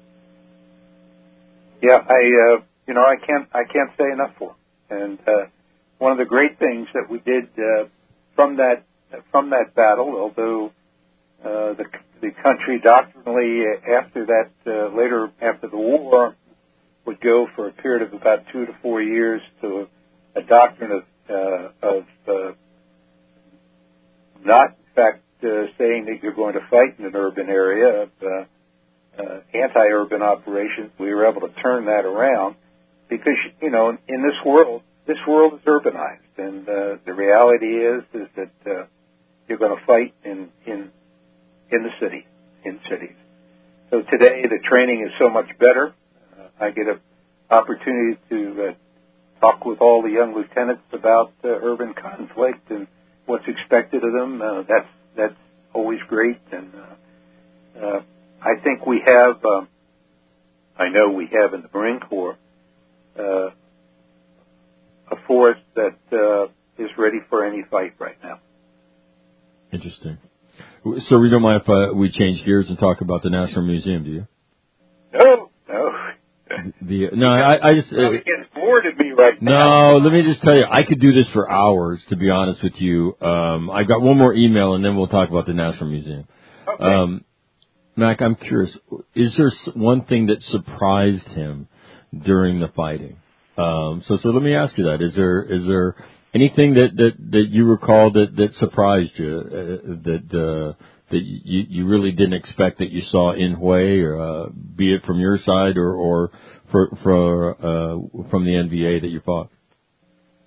Speaker 2: yeah, I, uh, you know, I can't, I can't say enough for them. And, uh, one of the great things that we did, uh, from that, from that battle, although, uh, the, the country doctrinally after that, uh, later after the war would go for a period of about two to four years to a, a doctrine of, uh, of, uh, not in fact, uh, saying that you're going to fight in an urban area of, uh, uh, anti-urban operations. We were able to turn that around because, you know, in this world, this world is urbanized, and uh, the reality is is that uh, you're going to fight in in in the city, in cities. So today the training is so much better. Uh, I get an opportunity to uh, talk with all the young lieutenants about uh, urban conflict and what's expected of them. Uh, that's that's always great, and uh, uh, I think we have. Um, I know we have in the Marine Corps. Uh, a force that uh, is ready for any fight right now.
Speaker 1: Interesting. So we don't mind if uh, we change gears and talk about the National Museum, do you?
Speaker 2: No, no.
Speaker 1: The, no, I, I just...
Speaker 2: Uh, it gets bored of me right
Speaker 1: no,
Speaker 2: now.
Speaker 1: No, let me just tell you, I could do this for hours, to be honest with you. Um, I've got one more email, and then we'll talk about the National Museum.
Speaker 2: Okay.
Speaker 1: Um, Mac, I'm curious, is there one thing that surprised him during the fighting? Um, so, so let me ask you that. Is there, is there anything that, that, that you recall that, that surprised you, uh, that, uh, that you, you really didn't expect that you saw in Hue, or, uh, be it from your side or, or for, for, uh, from the N V A that you fought?
Speaker 2: I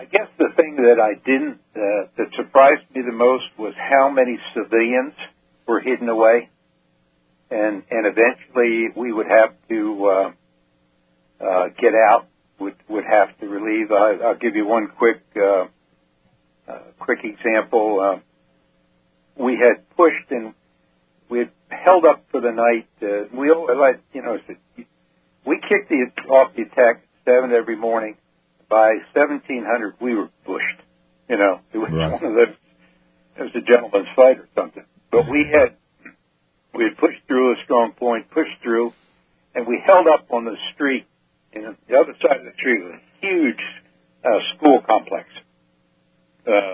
Speaker 2: I guess the thing that I didn't, uh, that surprised me the most was how many civilians were hidden away. And, and eventually we would have to, uh, uh, get out, would, would have to relieve. I, I'll give you one quick, uh, uh, quick example. Uh, we had pushed and we had held up for the night. Uh, we, like, you know, we kicked the, off the attack at seven every morning. By seventeen hundred, we were bushed. You know, it was right. One of those, it was a gentleman's fight or something. But we had, we had pushed through a strong point, pushed through, and we held up on the street. And the other side of the street was a huge uh, school complex. Uh,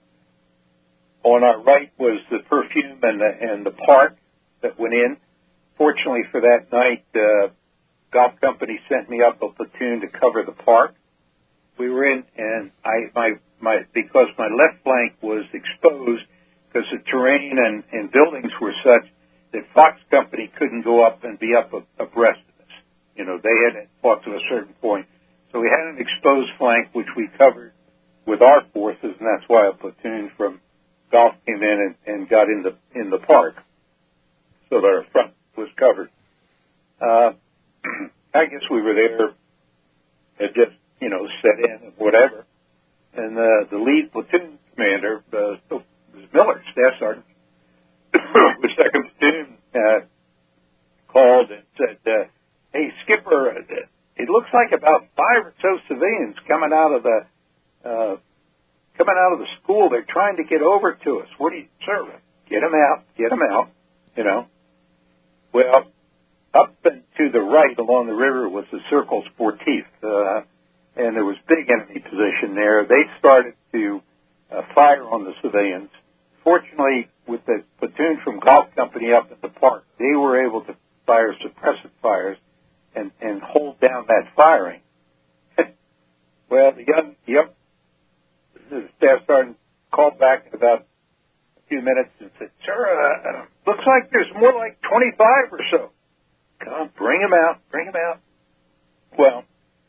Speaker 2: on our right was the perfume and the, and the park that went in. Fortunately for that night, uh, golf company sent me up a platoon to cover the park. We were in, and I, my, my, because my left flank was exposed because the terrain and, and buildings were such that Fox Company couldn't go up and be up abreast of us. You know, they had fought to a certain point. So we had an exposed flank, which we covered with our forces, and that's why a platoon from golf came in and, and got in the, in the park so that our front was covered. Uh, I guess we were there at just, you know, set in and whatever. And uh, the lead platoon commander, uh, was Miller, Staff Sergeant, the second platoon, uh, called and said, uh, hey, Skipper, it looks like about five or so civilians coming out of the, uh, coming out of the school. They're trying to get over to us. What do you, sir, get them out, get them out, you know. Well, up and to the right along the river was the Circle Sportif, uh, and there was big enemy position there. They started to uh, fire on the civilians. Fortunately, with the platoon from Golf Company up at the park, they were able to fire suppressive fires and, and hold down that firing. Well, the young, young the staff sergeant called back in about a few minutes and said, sir, uh, looks like there's more like twenty-five or so. Come, bring them out, bring them out. Well,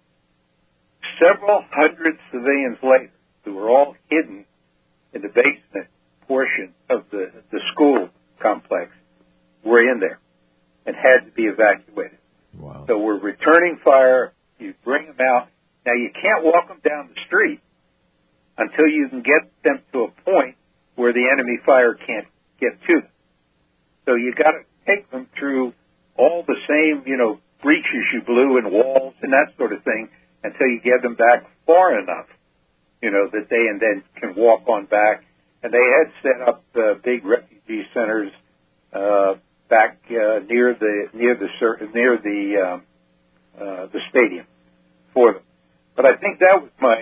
Speaker 2: several hundred civilians later, who were all hidden in the basement portion of the, the school complex, were in there and had to be evacuated.
Speaker 1: Wow.
Speaker 2: So we're returning fire. You bring them out. Now, you can't walk them down the street until you can get them to a point where the enemy fire can't get to them. So you got to take them through all the same, you know, breaches you blew in walls and that sort of thing until you get them back far enough, you know, that they and then can walk on back. And they had set up uh, big refugee centers uh, back uh, near the near the near the um, uh, the stadium for them. But I think that was my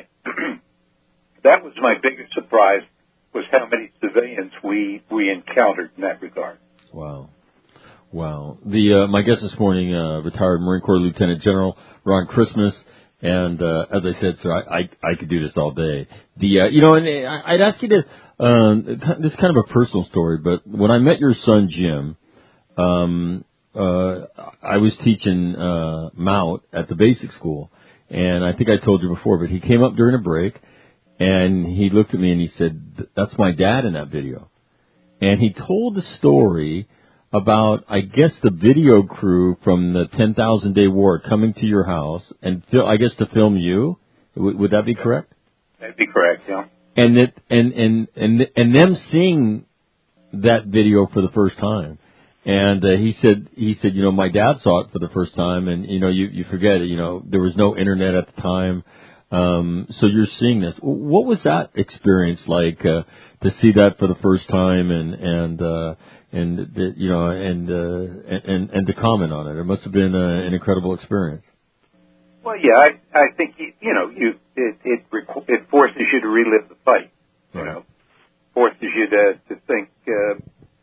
Speaker 2: that was my biggest surprise, was how many civilians we we encountered in that regard.
Speaker 1: Wow. Wow. The uh, my guest this morning, uh, retired Marine Corps Lieutenant General Ron Christmas, and uh, as I said, sir, I, I I could do this all day. The uh, you know, and I'd ask you to um, this is kind of a personal story, but when I met your son Jim, um, uh, I was teaching uh, Mount at the basic school, and I think I told you before, but he came up during a break, and he looked at me and he said, "That's my dad in that video," and he told the story about, I guess, the video crew from the ten thousand day war coming to your house and, fil- I guess, to film you. W- would that be correct?
Speaker 2: That'd be correct, yeah.
Speaker 1: And that, and, and, and, and them seeing that video for the first time. And uh, he said, he said, you know, my dad saw it for the first time, and, you know, you, you forget it, you know, there was no internet at the time. Um, so you're seeing this. What was that experience like, uh, to see that for the first time and, and, uh, and, the, you know, and, uh, and, and to comment on it? It must have been uh, an incredible experience.
Speaker 2: Well, yeah, I, I think, you, you know, you, it, it, it forces you to relive the fight, you
Speaker 1: right.
Speaker 2: know, forces you to, to think, uh,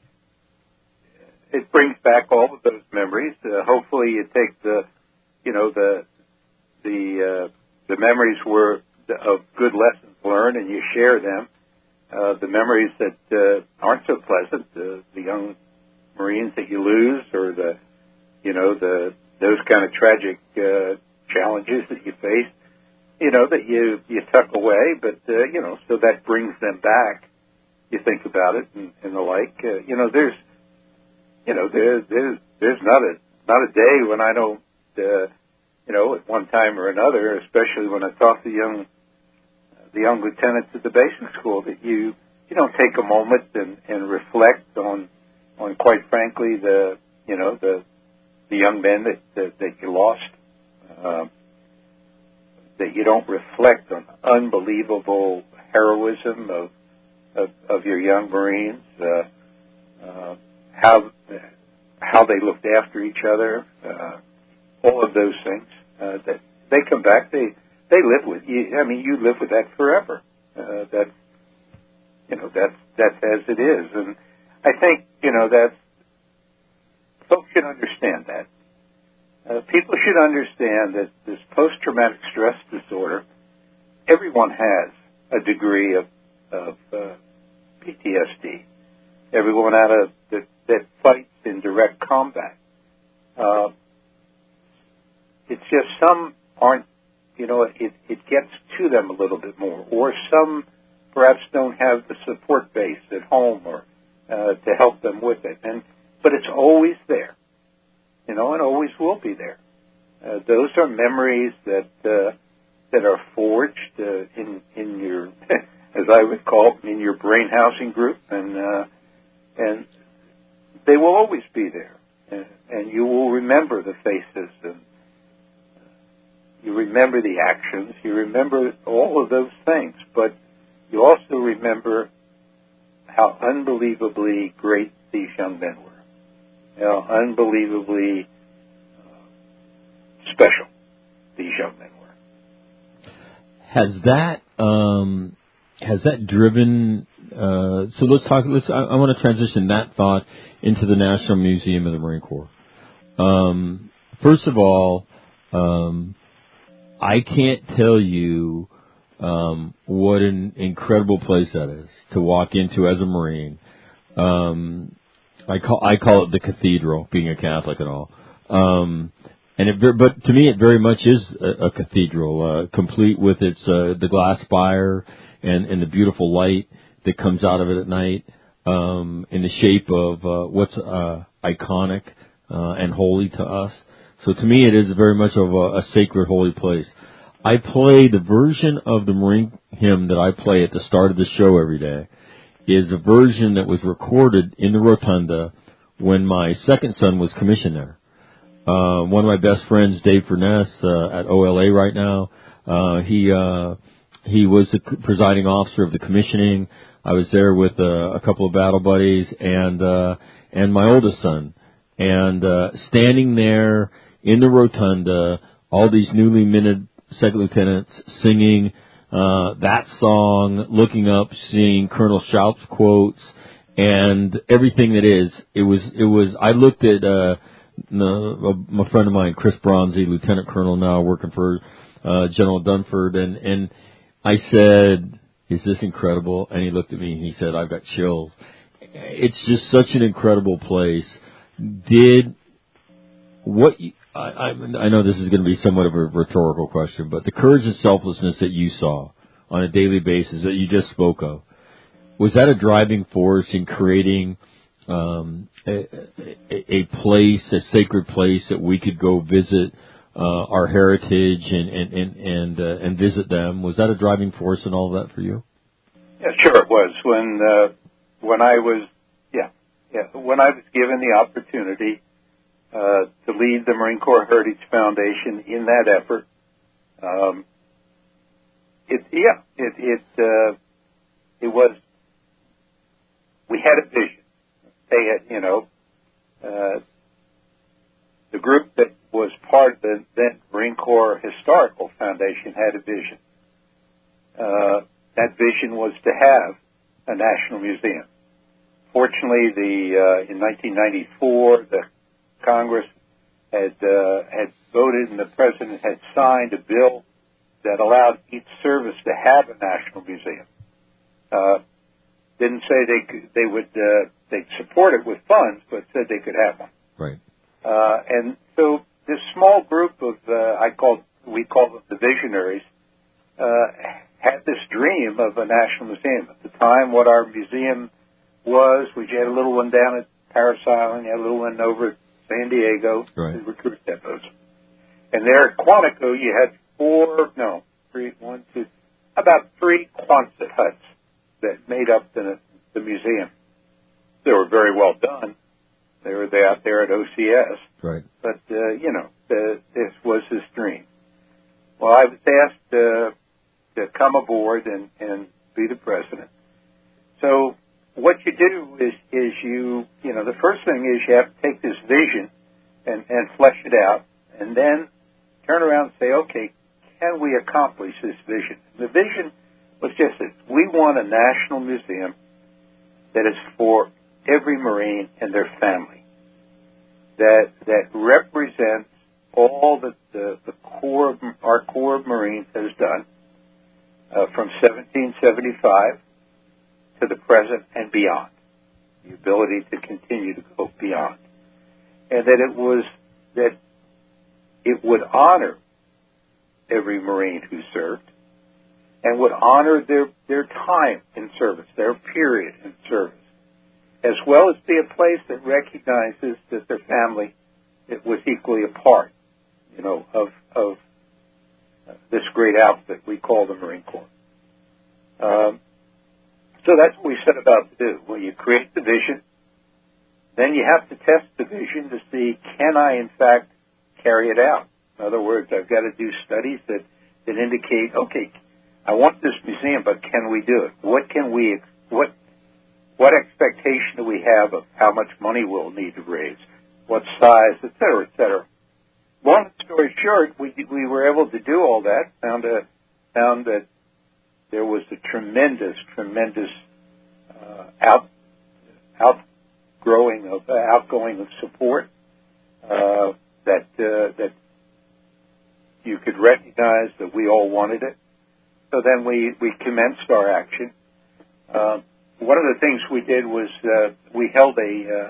Speaker 2: it brings back all of those memories. Uh, hopefully you take the, you know, the, the, uh, the memories were of good lessons learned, and you share them. Uh, the memories that uh, aren't so pleasant, uh, the young Marines that you lose, or the, you know, the those kind of tragic uh, challenges that you face. you know, that you, you tuck away, but, uh, you know, so that brings them back. You think about it and, and the like. Uh, you know, there's, you know, there, there's, there's not a, not a day when I don't, uh, you know, at one time or another, especially when I talk to young, the young lieutenants at the basic school, that you, you don't take a moment and, and reflect on, on quite frankly, the, you know, the, the young men that, that, that you lost, uh, that you don't reflect on unbelievable heroism of, of, of your young Marines, uh, uh, how, how they looked after each other, uh, all of those things, uh, that they come back, they, they live with you. I mean, you live with that forever. Uh, that's, you know, that's, that's as it is. And I think, you know, that's, folks should understand that. Uh, people should understand that this post-traumatic stress disorder, everyone has a degree of, of uh, P T S D. Everyone out of that, that fights in direct combat. Uh, it's just some aren't, you know, it, it gets to them a little bit more, or some perhaps don't have the support base at home or uh, to help them with it. And but it's always there. You know, and always will be there. Uh, those are memories that uh, that are forged uh, in in your, as I would call it, in your brain housing group, and uh, and they will always be there, and, and you will remember the faces, and you remember the actions, you remember all of those things, but you also remember how unbelievably great these young men were. You know, unbelievably uh, special these young men were.
Speaker 1: Has that um, has that driven? Uh, so let's talk. Let's. I, I want to transition that thought into the National Museum of the Marine Corps. Um, first of all, um, I can't tell you um, what an incredible place that is to walk into as a Marine. Um, I call I call it the cathedral, being a Catholic and all. Um, and it, but to me, it very much is a, a cathedral, uh, complete with its uh, the glass spire and, and the beautiful light that comes out of it at night, um, in the shape of uh, what's uh, iconic uh, and holy to us. So to me, it is very much of a, a sacred, holy place. I play the version of the Marine hymn that I play at the start of the show every day. Is a version that was recorded in the Rotunda when my second son was commissioned there. Uh, one of my best friends, Dave Furness, uh, at O L A right now, uh, he, uh, he was the presiding officer of the commissioning. I was there with uh, a couple of battle buddies and, uh, and my oldest son. And, uh, standing there in the Rotunda, all these newly minted second lieutenants singing Uh, that song, looking up, seeing Colonel Shoup's quotes, and everything that is, it was, it was, I looked at, uh, my friend of mine, Chris Bronzy, Lieutenant Colonel now working for, uh, General Dunford, and, and I said, is this incredible? And he looked at me and he said, I've got chills. It's just such an incredible place. Did, what, I, I, I know this is going to be somewhat of a rhetorical question, but the courage and selflessness that you saw on a daily basis that you just spoke of, was that a driving force in creating um, a, a, a place, a sacred place that we could go visit uh, our heritage and and and and, uh, and visit them? Was that a driving force in all of that for you?
Speaker 2: Yeah, sure it was. When uh, when I was yeah yeah when I was given the opportunity Uh, to lead the Marine Corps Heritage Foundation in that effort. Um, it, yeah, it, it, uh, it was, we had a vision. They had, you know, uh, the group that was part of the then Marine Corps Historical Foundation had a vision. Uh, that vision was to have a national museum. Fortunately, the, uh, in nineteen ninety-four, the Congress had uh, had voted and the President had signed a bill that allowed each service to have a national museum. Uh, didn't say they could, they would uh, they'd support it with funds, but said they could have one.
Speaker 1: Right.
Speaker 2: Uh, and so this small group of uh, I call we call them the visionaries uh, had this dream of a national museum. At the time, what our museum was, we had a little one down at Parris Island, had a little one over at San Diego,
Speaker 1: right.
Speaker 2: the recruit depots. And there at Quantico, you had four, no, three, one, two, about three Quonset huts that made up the, the museum. They were very well done. They were out there at O C S.
Speaker 1: Right.
Speaker 2: But, uh, you know, the, this was his dream. Well, I was asked uh, to come aboard and, and be the president. So what you do is, is you, you know, the first thing is you have to take this vision and, and flesh it out, and then turn around and say, okay, can we accomplish this vision? The vision was just this. We want a national museum that is for every Marine and their family, that that represents all that the, the core of, our Corps of Marines has done uh, from seventeen seventy-five to the present and beyond, the ability to continue to go beyond, and that it was that it would honor every Marine who served and would honor their, their time in service, their period in service, as well as be a place that recognizes that their family it was equally a part, you know, of, of this great outfit we call the Marine Corps. Um, so that's what we set about to do. Well, you create the vision, then you have to test the vision to see, can I, in fact, carry it out? In other words, I've got to do studies that, that indicate, okay, I want this museum, but can we do it? What can we, what, what expectation do we have of how much money we'll need to raise? What size, et cetera, et cetera. Long story short, we, we were able to do all that, found a, found that there was a tremendous, tremendous, uh, out, outgrowing of, uh, outgoing of support, uh, that, uh, that you could recognize that we all wanted it. So then we, we commenced our action. Uh, one of the things we did was uh, we held a, uh,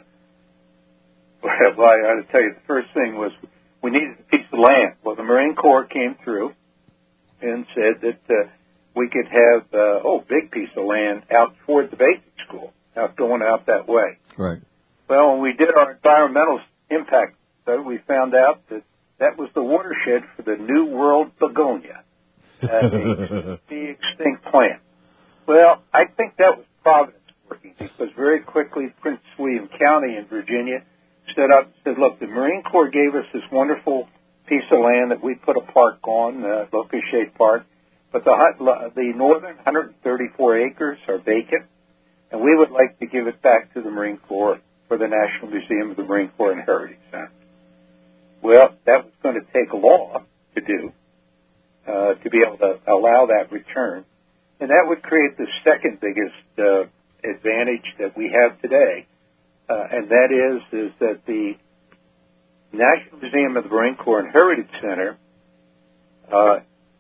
Speaker 2: well, I ought to tell you, the first thing was we needed a piece of land. Well, the Marine Corps came through and said that uh, we could have, uh, oh, big piece of land out toward the basic school, out going out that way.
Speaker 1: Right.
Speaker 2: Well, when we did our environmental impact study, we found out that that was the watershed for the New World begonia, uh, the, the extinct plant. Well, I think that was Providence working, because very quickly Prince William County in Virginia stood up and said, look, the Marine Corps gave us this wonderful piece of land that we put a park on, uh, Locust Shade Park, but the, the northern one hundred thirty-four acres are vacant, and we would like to give it back to the Marine Corps for the National Museum of the Marine Corps and Heritage Center. Well, that was going to take law to do, uh, to be able to allow that return. And that would create the second biggest uh, advantage that we have today, uh, and that is, is that the National Museum of the Marine Corps and Heritage Center uh,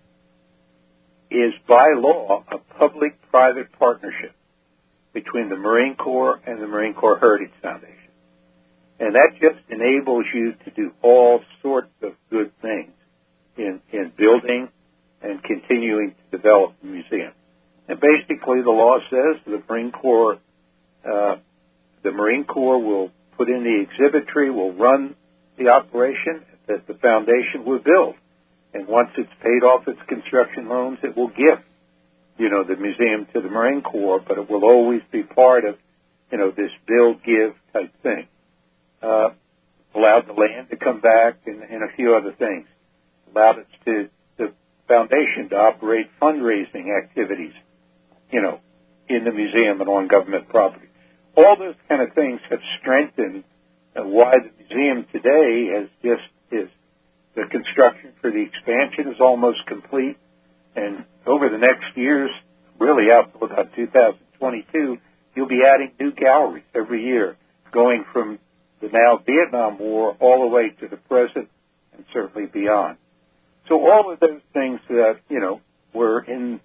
Speaker 2: is by law a public-private partnership between the Marine Corps and the Marine Corps Heritage Foundation. And that just enables you to do all sorts of good things in, in building and continuing to develop the museum. And basically the law says the Marine Corps, uh, the Marine Corps will put in the exhibitry, will run the operation that the foundation will build. And once it's paid off its construction loans, it will give, you know, the museum to the Marine Corps, but it will always be part of, you know, this build-give type thing. Uh, allowed the land to come back and, and a few other things. Allowed us to, the foundation to operate fundraising activities, you know, in the museum and on government property. All those kind of things have strengthened uh, why the museum today has just is the construction for the expansion is almost complete, and over the next years, really out to about two thousand twenty-two, you'll be adding new galleries every year, going from the now Vietnam War all the way to the present and certainly beyond. So all of those things that, you know, were in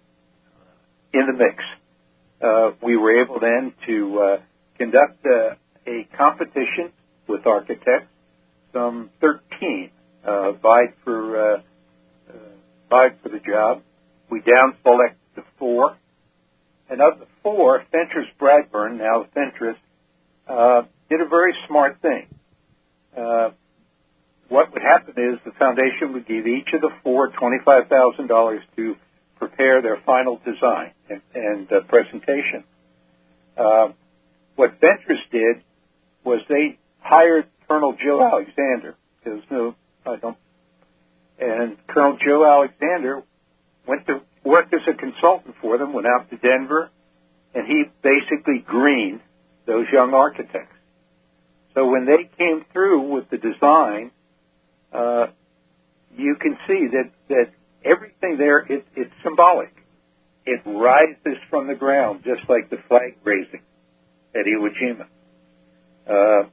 Speaker 2: in the mix. Uh, we were able then to uh, conduct uh, a competition with architects. Some thirteen uh, vied for uh, uh, vied for the job, we down selected the four. And of the four, Fentress Bradburn, now Fentress, uh, did a very smart thing. Uh, what would happen is the foundation would give each of the four twenty-five thousand dollars to prepare their final design and, and uh, presentation. Uh, what Fentress did was they hired Colonel Joe Alexander. There's no, I don't, and Colonel Joe Alexander went to work as a consultant for them, went out to Denver, and he basically greened those young architects. So when they came through with the design, uh, you can see that, that everything there, it, it's symbolic. It rises from the ground, just like the flag raising at Iwo Jima. Uh,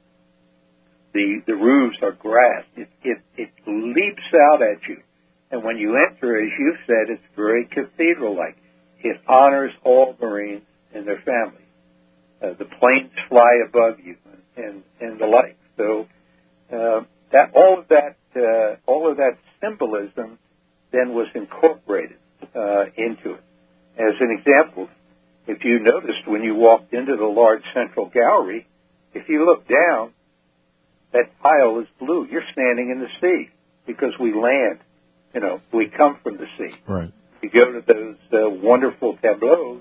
Speaker 2: the, the roofs are grass. It, it, it leaps out at you. And when you enter, as you said, it's very cathedral-like. It honors all Marines and their families. Uh, the planes fly above you and, and, and the like. So uh, that all of that uh, all of that symbolism then was incorporated uh, into it. As an example, if you noticed when you walked into the large central gallery, if you look down, that tile is blue. You're standing in the sea because we land. You know, we come from the sea.
Speaker 1: Right.
Speaker 2: You go to those uh, wonderful tableaus,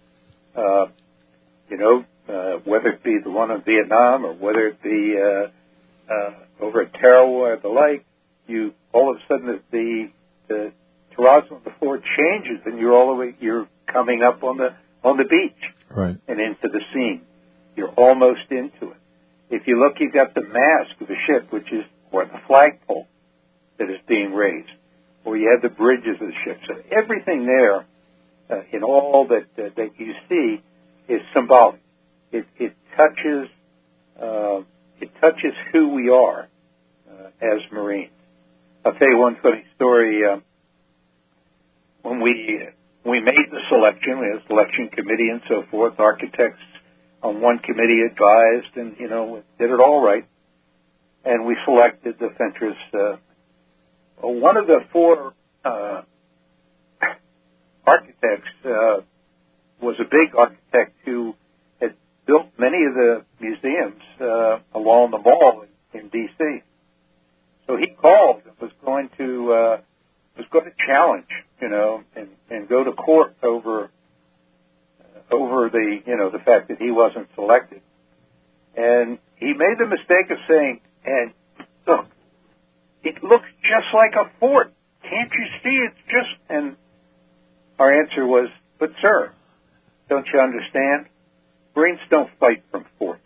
Speaker 2: uh, you know, uh, whether it be the one in Vietnam or whether it be uh, uh, over at Tarawa or the like, you all of a sudden the the terrazzo on the floor changes, and you're all the way you're coming up on the on the beach,
Speaker 1: right,
Speaker 2: and into the scene. You're almost into it. If you look, you've got the mast of the ship, which is or the flagpole that is being raised, or you have the bridges of the ship. So everything there, uh, in all that uh, that you see, is symbolic. It, it touches uh, it touches who we are uh, as Marines. I'll tell you one funny story. Uh, when we we made the selection, we had a selection committee and so forth. Architects on one committee advised, and you know did it all right, and we selected the Fentress. Uh, one of the four uh, architects uh, was a big architect who had built many of the museums uh, along the mall in, in D C So he called and was going to uh, was going to challenge, you know, and, and go to court over uh, over the you know the fact that he wasn't selected. And he made the mistake of saying, "And look, it looks just like a fort. Can't you see? It's just..." And our answer was, "But sir, don't you understand? Marines don't fight from forts."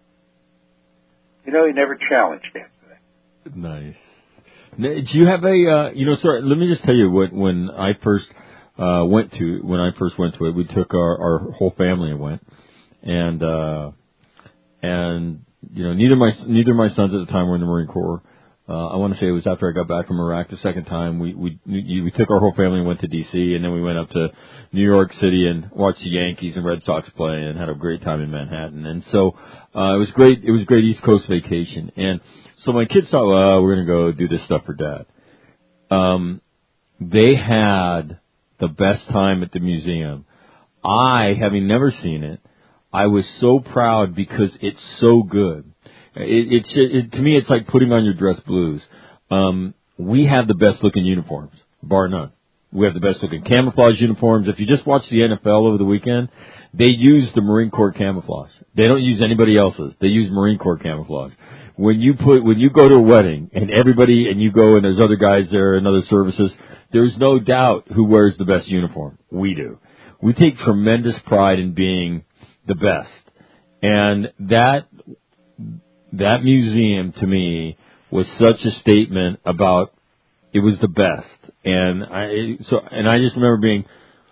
Speaker 2: You know, he never challenged after that.
Speaker 1: Nice. Do you have a, uh, you know, sorry, let me just tell you what, when I first uh, went to, when I first went to it, we took our, our whole family and went. And, uh, and, you know, neither my, neither of my sons at the time were in the Marine Corps. Uh, I want to say it was after I got back from Iraq the second time. We, we, we took our whole family and went to D C, and then we went up to New York City and watched the Yankees and Red Sox play and had a great time in Manhattan. And so, uh, it was great, it was a great East Coast vacation. And so my kids thought, well, we're going to go do this stuff for Dad. Um, they had the best time at the museum. I, having never seen it, I was so proud because it's so good. It, it, it, to me, it's like putting on your dress blues. Um, we have the best looking uniforms, bar none. We have the best looking camouflage uniforms. If you just watch the N F L over the weekend, they use the Marine Corps camouflage. They don't use anybody else's. They use Marine Corps camouflage. When you put, when you go to a wedding and everybody, and you go and there's other guys there and other services, there's no doubt who wears the best uniform. We do. We take tremendous pride in being the best. And that, that museum to me was such a statement about it was the best. And I, so, and I just remember being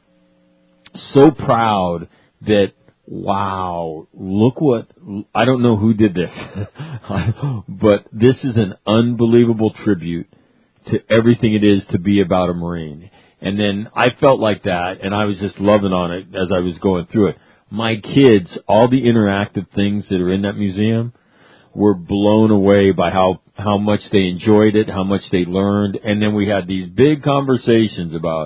Speaker 1: so proud that, wow, look what, I don't know who did this, but this is an unbelievable tribute to everything it is to be about a Marine. And then I felt like that, and I was just loving on it as I was going through it. My kids, all the interactive things that are in that museum, were blown away by how, how much they enjoyed it, how much they learned. And then we had these big conversations about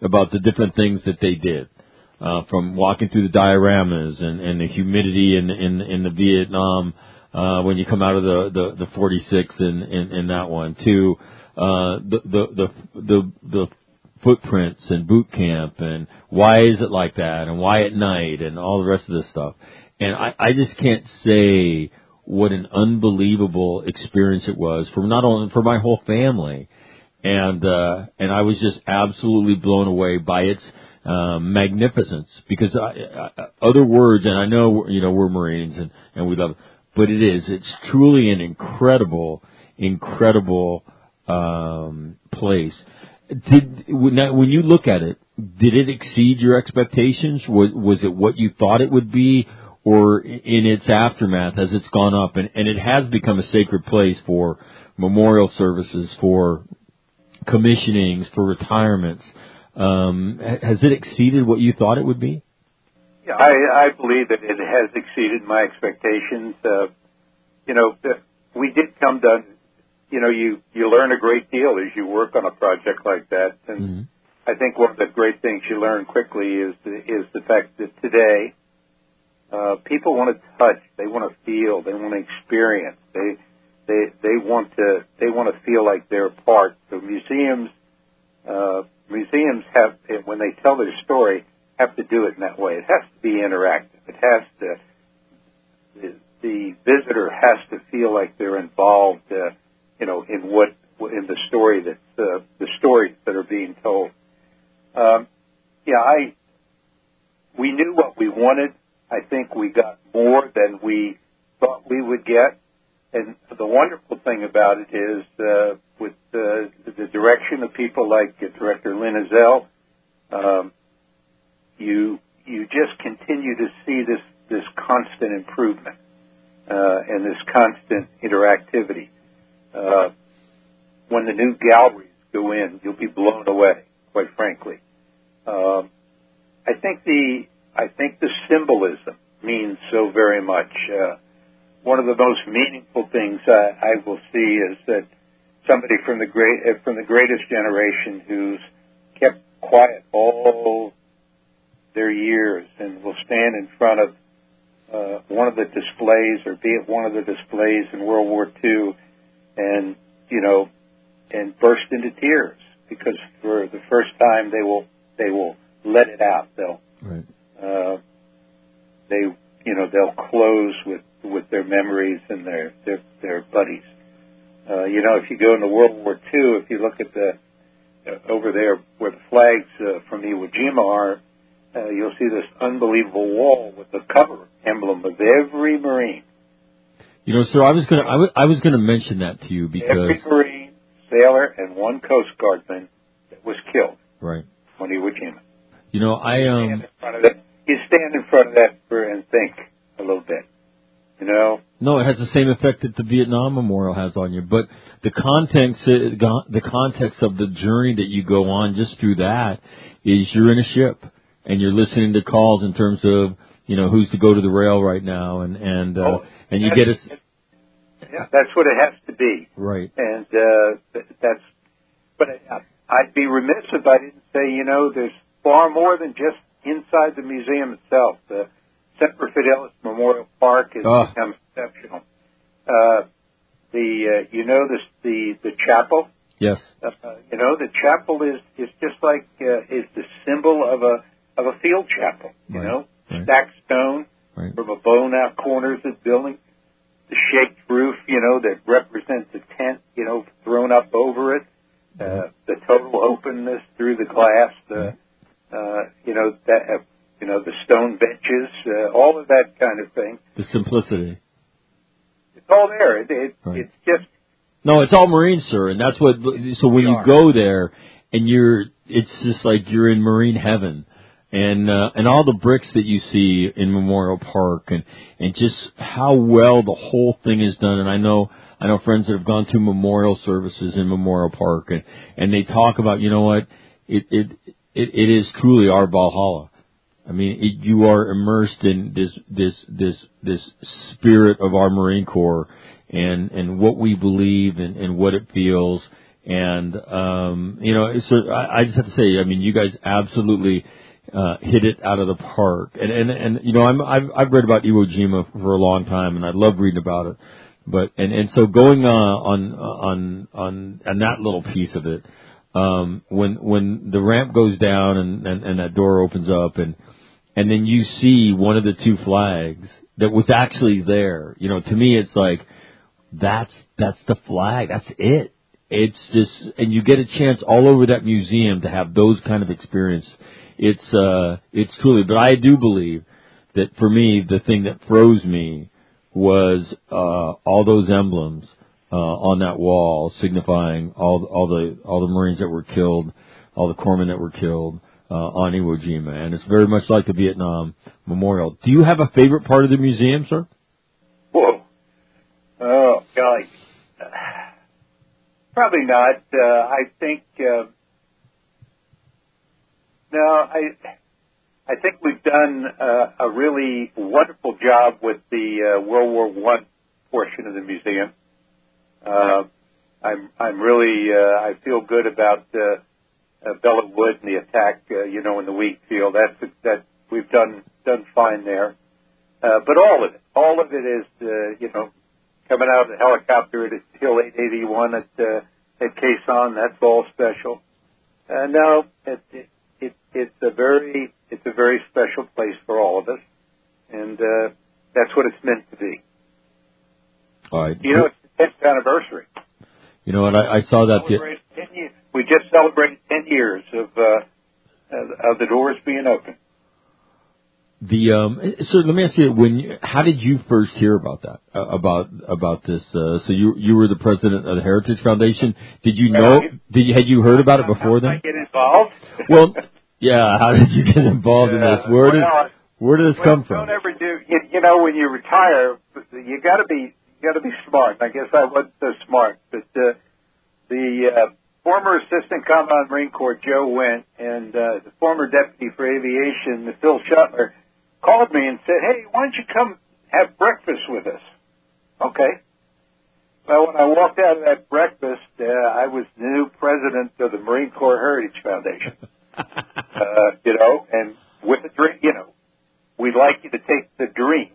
Speaker 1: about the different things that they did, uh, from walking through the dioramas and, and the humidity in in, in the Vietnam uh, when you come out of the the, the forty-six in, in, in that one to uh, the, the the the the footprints and boot camp and why is it like that and why at night and all the rest of this stuff. And I, I just can't say what an unbelievable experience it was for not only for my whole family. And, uh, and I was just absolutely blown away by its, um, magnificence because I, I, other words, and I know, you know, we're Marines and, and we love it, but it is, it's truly an incredible, incredible, um, place. Did, when you look at it, did it exceed your expectations? Was, was it what you thought it would be? Or in its aftermath, as it's gone up, and, and it has become a sacred place for memorial services, for commissionings, for retirements. Um, has it exceeded what you thought it would be?
Speaker 2: Yeah, I, I believe that it has exceeded my expectations. Uh, you know, we did come to, you know, you, you learn a great deal as you work on a project like that. And mm-hmm. I think one of the great things you learn quickly is the, is the fact that today, Uh, people want to touch, they want to feel, they want to experience, they, they, they want to, they want to feel like they're a part. So museums, uh, museums have, when they tell their story, have to do it in that way. It has to be interactive. It has to, the, the visitor has to feel like they're involved, uh, you know, in what, in the story that's, uh, the stories that are being told. Um, yeah, I, we knew what we wanted. I think we got more than we thought we would get. And the wonderful thing about it is, uh, with uh, the direction of people like uh, Director Lynn Ezell, um, you you just continue to see this, this constant improvement uh, and this constant interactivity. Uh, when the new galleries go in, you'll be blown away, quite frankly. Um, I think the I think the symbolism means so very much. Uh, one of the most meaningful things I, I will see is that somebody from the great uh, from the greatest generation who's kept quiet all their years and will stand in front of uh, one of the displays or be at one of the displays in World War Two and, you know, and burst into tears because for the first time they will they will let it out. They'll
Speaker 1: right.
Speaker 2: Uh, they, you know, they'll close with, with their memories and their, their, their buddies. Uh, you know, if you go into World War Two, if you look at the, uh, over there where the flags uh, from Iwo Jima are, uh, you'll see this unbelievable wall with the cover emblem of every Marine.
Speaker 1: You know, sir, I was gonna, I was, I was gonna mention that to you because
Speaker 2: every Marine, sailor, and one Coast Guardman that was killed.
Speaker 1: Right.
Speaker 2: On Iwo Jima.
Speaker 1: You know, I um.
Speaker 2: You stand in front of that and think a little bit, you know?
Speaker 1: No, it has the same effect that the Vietnam Memorial has on you. But the context, the context of the journey that you go on just through that is you're in a ship and you're listening to calls in terms of, you know, who's to go to the rail right now, and and uh,
Speaker 2: oh,
Speaker 1: and you get a.
Speaker 2: Yeah, that's what it has to be.
Speaker 1: Right.
Speaker 2: And uh, that's. But I'd be remiss if I didn't say, you know, there's far more than just inside the museum itself. The Semper Fidelis Memorial Park has oh. become exceptional. Uh, the uh, you know the the the chapel.
Speaker 1: Yes.
Speaker 2: Uh, you know the chapel is is just like uh, is the symbol of a of a field chapel. You
Speaker 1: right.
Speaker 2: know,
Speaker 1: right.
Speaker 2: stacked stone
Speaker 1: right.
Speaker 2: from a blown out corners of the building. The shaped roof, you know, that represents a tent, you know, thrown up over it. Uh, the total openness through the glass. The Uh, you know, that, uh, you know, the stone benches, uh, all of that kind of thing.
Speaker 1: The simplicity.
Speaker 2: It's all there. It, it,
Speaker 1: right.
Speaker 2: It's just.
Speaker 1: No, it's all Marine, sir, and that's what. So when you go there, and you're, it's just like you're in Marine heaven, and uh, and all the bricks that you see in Memorial Park, and and just how well the whole thing is done. And I know I know friends that have gone through memorial services in Memorial Park, and and they talk about, you know what, it it. It, it is truly our Valhalla. I mean, it, you are immersed in this, this, this, this spirit of our Marine Corps and, and what we believe and, and what it feels. And, um, you know, so I, I just have to say, I mean, you guys absolutely, uh, hit it out of the park. And, and, and, you know, I'm, I've, I've read about Iwo Jima for a long time, and I love reading about it. But, and, and so going, uh, on, on, on, on that little piece of it, um, when, when the ramp goes down and, and, and that door opens up and, and then you see one of the two flags that was actually there, you know, to me, it's like, that's, that's the flag. That's it. It's just, and you get a chance all over that museum to have those kind of experience. It's, uh, it's truly, but I do believe that for me, the thing that froze me was, uh, all those emblems, uh, on that wall signifying all, all the, all the Marines that were killed, all the corpsmen that were killed, uh, on Iwo Jima. And it's very much like the Vietnam Memorial. Do you have a favorite part of the museum, sir?
Speaker 2: Whoa. Oh, golly. Probably not. Uh, I think, uh, no, I, I think we've done uh, a really wonderful job with the uh, World War One portion of the museum. Uh, I'm, I'm really, uh, I feel good about uh, uh, Belleau Wood and the attack, uh, you know, in the wheat field. That's that we've done done fine there. Uh, but all of it, all of it is, uh, you know. Coming out of the helicopter at Hill eight eighty-one at uh, at Quai Son, that's all special. Uh, no, it, it, it, it's a very it's a very special place for all of us, and uh, that's what it's meant to be.
Speaker 1: All right.
Speaker 2: You know, it's the tenth anniversary.
Speaker 1: You know what? I, I saw that.
Speaker 2: The, ten years. We just celebrated ten years of uh, of the doors being open.
Speaker 1: The um, so let me ask you, when you, how did you first hear about that? Uh, about about this? Uh, so you you were the president of the Heritage Foundation. Did you know? Did you, had you heard about it before then?
Speaker 2: How did I get involved?
Speaker 1: Well, yeah. How did you get involved yeah, in this? Where did well, where did this
Speaker 2: well,
Speaker 1: come from?
Speaker 2: Don't ever do. You, you know, when you retire, you got to be you got to be smart. I guess I wasn't so smart, but uh, the uh, former Assistant Commandant Marine Corps Joe Went and uh, the former Deputy for Aviation Phil Shuttler called me and said, "Hey, why don't you come have breakfast with us?" Okay. Well, when I walked out of that breakfast, uh, I was the new president of the Marine Corps Heritage Foundation. uh, you know, and with a dream, you know, we'd like you to take the dream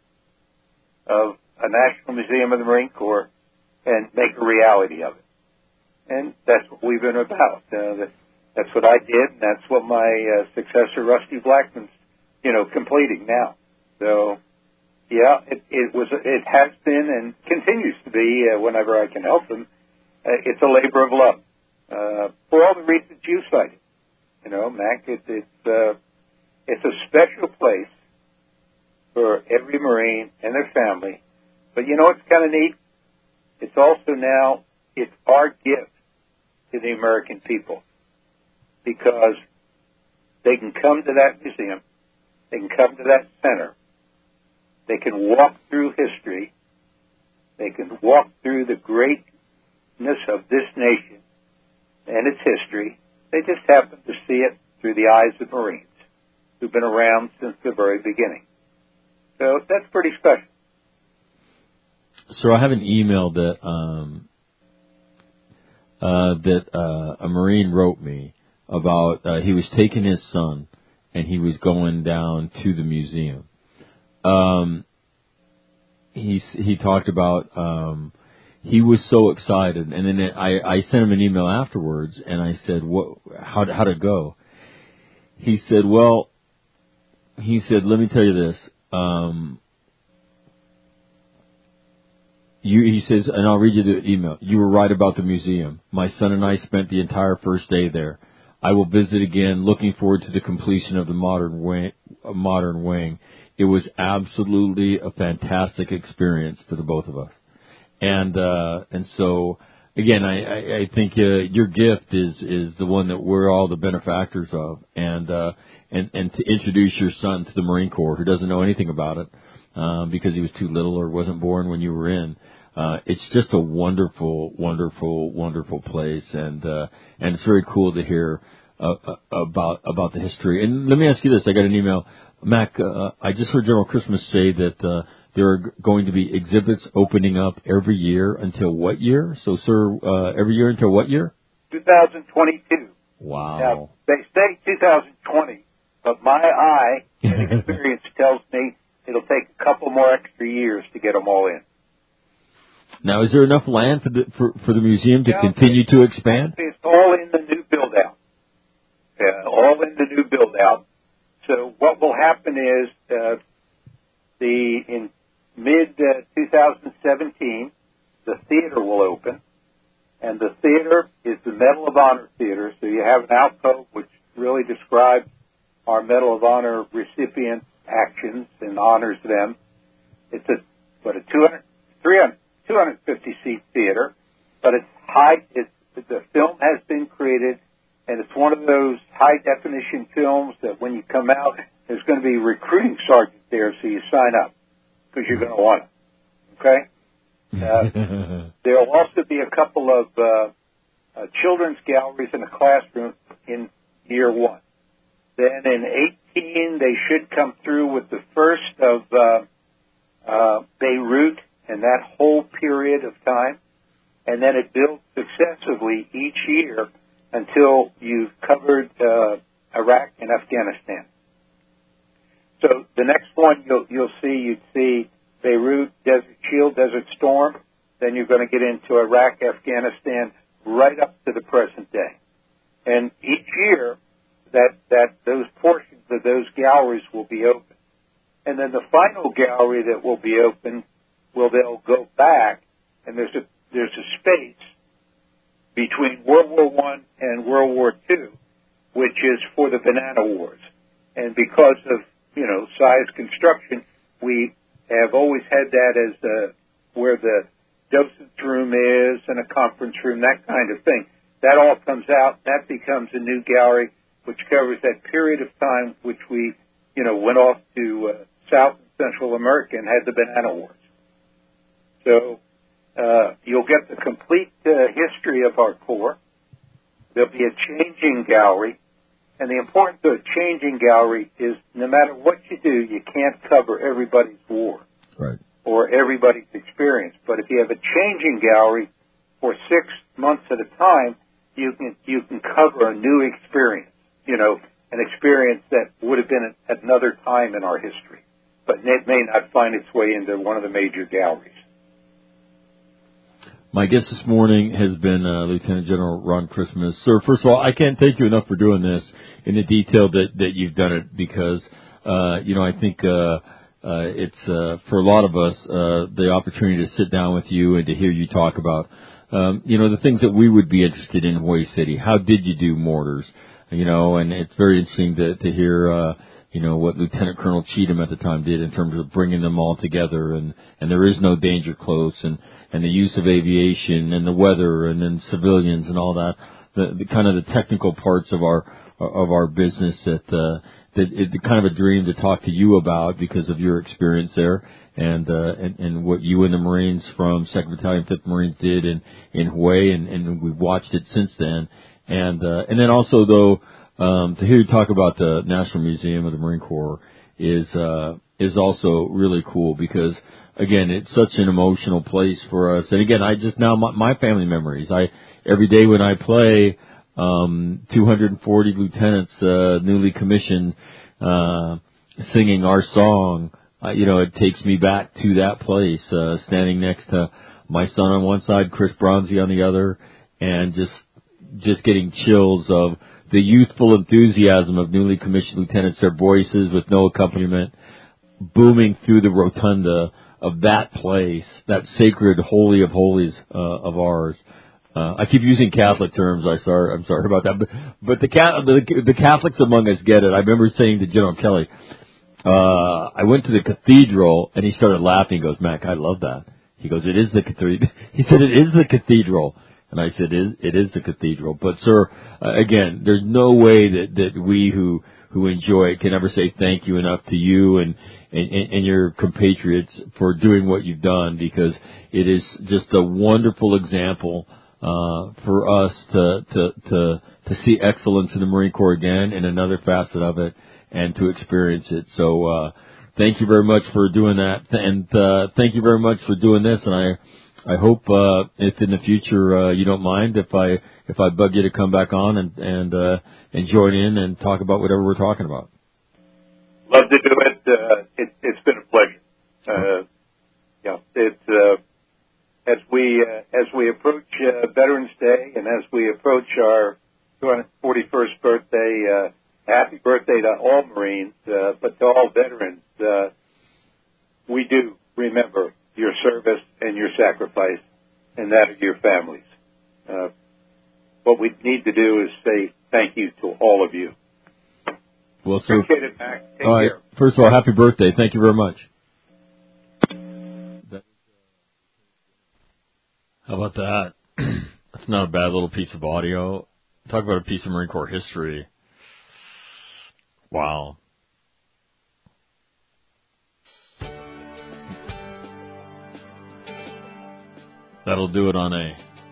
Speaker 2: of a National Museum of the Marine Corps and make a reality of it. And that's what we've been about. Uh, that, that's what I did, and that's what my uh, successor, Rusty Blackman's, you know, completing now. So, yeah, it, it was, it has been and continues to be, uh, whenever I can help them, uh, it's a labor of love, uh, for all the reasons you cited. You know, Mac, it, it's, uh, it's a special place for every Marine and their family. But you know what's kind of neat? It's also now, it's our gift to the American people, because they can come to that museum, they can come to that center, they can walk through history, they can walk through the greatness of this nation and its history. They just happen to see it through the eyes of Marines who've been around since the very beginning. So that's pretty special.
Speaker 1: So I have an email that um, uh, that uh, a Marine wrote me about. Uh, he was taking his son and he was going down to the museum. Um, he he talked about um, he was so excited, and then I, I sent him an email afterwards, and I said, "What? How how did it go?" He said, "Well," he said, "let me tell you this." Um, You, he says, and I'll read you the email. "You were right about the museum. My son and I spent the entire first day there. I will visit again, looking forward to the completion of the modern wing. Modern wing. It was absolutely a fantastic experience for the both of us." And uh, and so again, I, I, I think uh, your gift is is the one that we're all the benefactors of, and uh, and and to introduce your son to the Marine Corps, who doesn't know anything about it. Um, because he was too little or wasn't born when you were in. Uh, it's just a wonderful, wonderful, wonderful place, and uh, and it's very cool to hear uh, about about the history. And let me ask you this: I got an email. Mac, uh, I just heard General Christmas say that uh, there are g- going to be exhibits opening up every year until what year? So, sir, uh, every year until what year?
Speaker 2: twenty twenty-two.
Speaker 1: Wow.
Speaker 2: Now, they say two thousand twenty, but my eye and experience tells me it'll take a couple more extra years to get them all in.
Speaker 1: Now, is there enough land for the for, for the museum to
Speaker 2: Yeah,
Speaker 1: continue to expand?
Speaker 2: It's all in the new build-out. Uh, all in the new build-out. So what will happen is uh, the in mid uh, twenty seventeen, the theater will open, and the theater is the Medal of Honor theater. So you have an alcove which really describes our Medal of Honor recipient actions and honors them. It's a what a two hundred, three hundred, two hundred fifty seat theater, but it's high. It's, the film has been created. And it's one of those high-definition films that when you come out, there's going to be a recruiting sergeant there, so you sign up because you're going to want it. Okay? Uh, there will also be a couple of uh, uh, children's galleries in the classroom in year one. Then in eighteen, they should come through with the first of uh, uh, Beirut and that whole period of time. And then it builds successively each year until you've covered uh, Iraq and Afghanistan. So the next one you'll, you'll see, you'd see Beirut, Desert Shield, Desert Storm. Then you're going to get into Iraq, Afghanistan, right up to the present day. And each year, that, that those portions of those galleries will be open. And then the final gallery that will be open, will they'll go back, and there's a there's a space between World War One and World War Two, which is for the Banana Wars. And because of, you know, size construction, we have always had that as uh, where the docent's room is and a conference room, that kind of thing. That all comes out. That becomes a new gallery, which covers that period of time which we, you know, went off to uh, South and Central America and had the Banana Wars. So Uh, you'll get the complete uh, history of our Corps. There'll be a changing gallery. And the importance of a changing gallery is no matter what you do, you can't cover everybody's war
Speaker 1: right.
Speaker 2: or everybody's experience. But if you have a changing gallery for six months at a time, you can you can cover a new experience, you know, an experience that would have been at another time in our history. But it may not find its way into one of the major galleries.
Speaker 1: My guest this morning has been uh, Lieutenant General Ron Christmas. Sir, first of all, I can't thank you enough for doing this in the detail that, that you've done it because, uh, you know, I think uh, uh, it's, uh, for a lot of us, uh, the opportunity to sit down with you and to hear you talk about, um, you know, the things that we would be interested in Hawaii City. How did you do mortars? You know, and it's very interesting to, to hear, uh, you know, what Lieutenant Colonel Cheatham at the time did in terms of bringing them all together, and, and there is no danger close, and, and the use of aviation and the weather and then civilians and all that, the, the kind of the technical parts of our, of our business that, uh, that it's kind of a dream to talk to you about because of your experience there and, uh, and, and what you and the Marines from second Battalion, fifth Marines did in, in Hawaii, and, and we've watched it since then. And, uh, and then also though, Um, to hear you talk about the National Museum of the Marine Corps is, uh, is also really cool because, again, it's such an emotional place for us. And again, I just now, my, my family memories, I, every day when I play, um, two hundred forty lieutenants, uh, newly commissioned, uh, singing our song, uh, you know, it takes me back to that place, uh, standing next to my son on one side, Chris Bronzy on the other, and just, just getting chills of the youthful enthusiasm of newly commissioned lieutenants, their voices with no accompaniment, booming through the rotunda of that place, that sacred holy of holies uh, of ours. Uh, I keep using Catholic terms. I sorry, I'm sorry about that, but but the, the the Catholics among us get it. I remember saying to General Kelly, uh, I went to the cathedral, and he started laughing. He goes, "Mac, I love that." He goes, "It is the cathedral." He said, "It is the cathedral." And I said, it is, it is the cathedral. But, sir, uh, again, there's no way that, that we who, who enjoy it can ever say thank you enough to you and, and, and your compatriots for doing what you've done, because it is just a wonderful example uh, for us to, to, to, to see excellence in the Marine Corps again in another facet of it. and to experience it. So uh, thank you very much for doing that, and uh, thank you very much for doing this. And I I hope uh, if in the future uh, you don't mind if I if I bug you to come back on and and uh, and join in and talk about whatever we're talking about.
Speaker 2: Love to do it. Uh, it it's been a pleasure. Uh, yeah, it's uh, as we uh, as we approach uh, Veterans Day and as we approach our two hundred forty-first birthday. Uh, happy birthday to all Marines, uh, but to all veterans. Uh, we do remember your service and your sacrifice, and that of your families. Uh, what we need to do is say thank you to all of you.
Speaker 1: Well, so,
Speaker 2: appreciate it, Mac. Take
Speaker 1: all right.
Speaker 2: care.
Speaker 1: First of all, happy birthday. Thank you very much. How about that? That's not a bad little piece of audio. Talk about a piece of Marine Corps history. Wow. That'll do it on a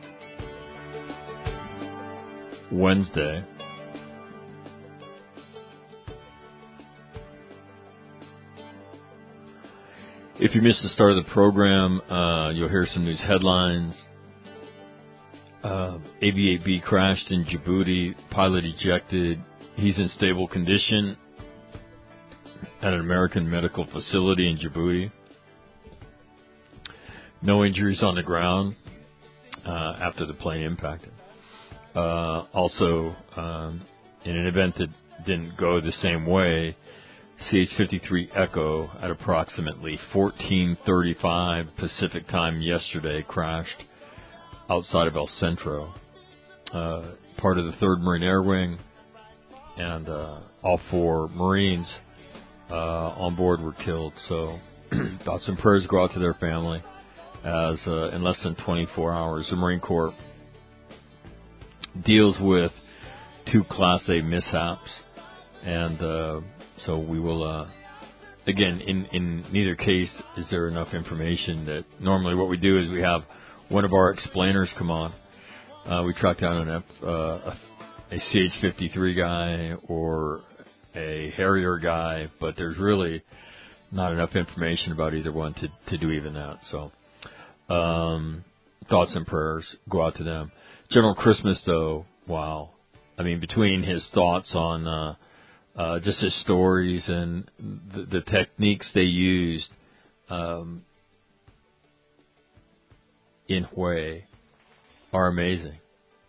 Speaker 1: Wednesday. If you missed the start of the program, uh, you'll hear some news headlines. Uh, A V eight B crashed in Djibouti, pilot ejected. He's in stable condition at an American medical facility in Djibouti. No injuries on the ground uh, after the plane impacted. Uh, also, um, in an event that didn't go the same way, C H fifty-three Echo at approximately fourteen thirty-five Pacific time yesterday crashed outside of El Centro, uh, part of the third Marine Air Wing, and uh, all four Marines uh, on board were killed. So thoughts and prayers go out to their family, as uh, in less than twenty-four hours, the Marine Corps deals with two Class A mishaps, and uh, so we will, uh, again, in, in neither case is there enough information that normally what we do is we have one of our explainers come on. Uh, we track down an F, uh, a, a C H fifty-three guy or a Harrier guy, but there's really not enough information about either one to, to do even that. So um, thoughts and prayers go out to them. General Christmas, though, wow. I mean, between his thoughts on uh, uh, just his stories and the, the techniques they used um, in Hue are amazing.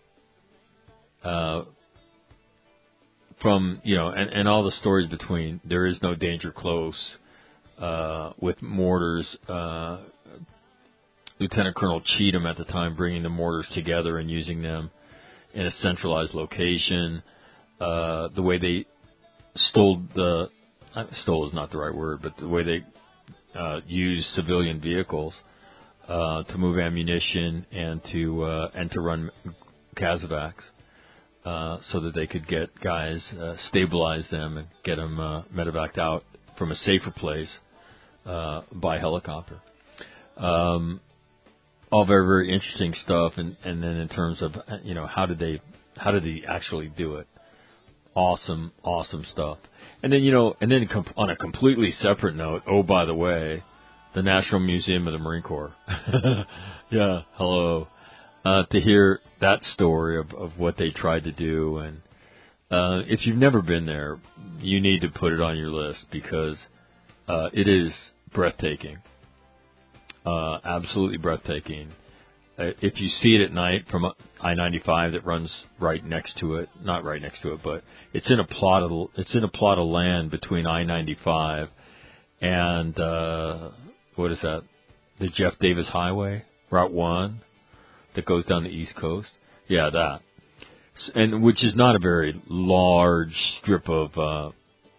Speaker 1: Uh, from, you know, and, and all the stories between there is no danger close uh, with mortars. Uh, Lieutenant Colonel Cheatham at the time bringing the mortars together and using them in a centralized location. Uh, the way they stole the, stole is not the right word, but the way they uh, used civilian vehicles uh, to move ammunition and to uh, and to run Casevacs uh, so that they could get guys, uh, stabilize them and get them uh, medevaced out from a safer place uh, by helicopter. Um, all very, very interesting stuff, and, and then in terms of, you know, how did they, how did they actually do it? Awesome, awesome stuff. And then, you know, and then on a completely separate note, oh, by the way, the National Museum of the Marine Corps. Yeah, hello. Uh, to hear that story of, of what they tried to do, and uh, if you've never been there, you need to put it on your list because uh, it is breathtaking. Uh, absolutely breathtaking. Uh, if you see it at night from I ninety-five that runs right next to it, not right next to it, but it's in a plot of it's in a plot of land between I ninety-five and uh, what is that? The Jeff Davis Highway, Route One, that goes down the East Coast. Yeah, that, and which is not a very large strip of.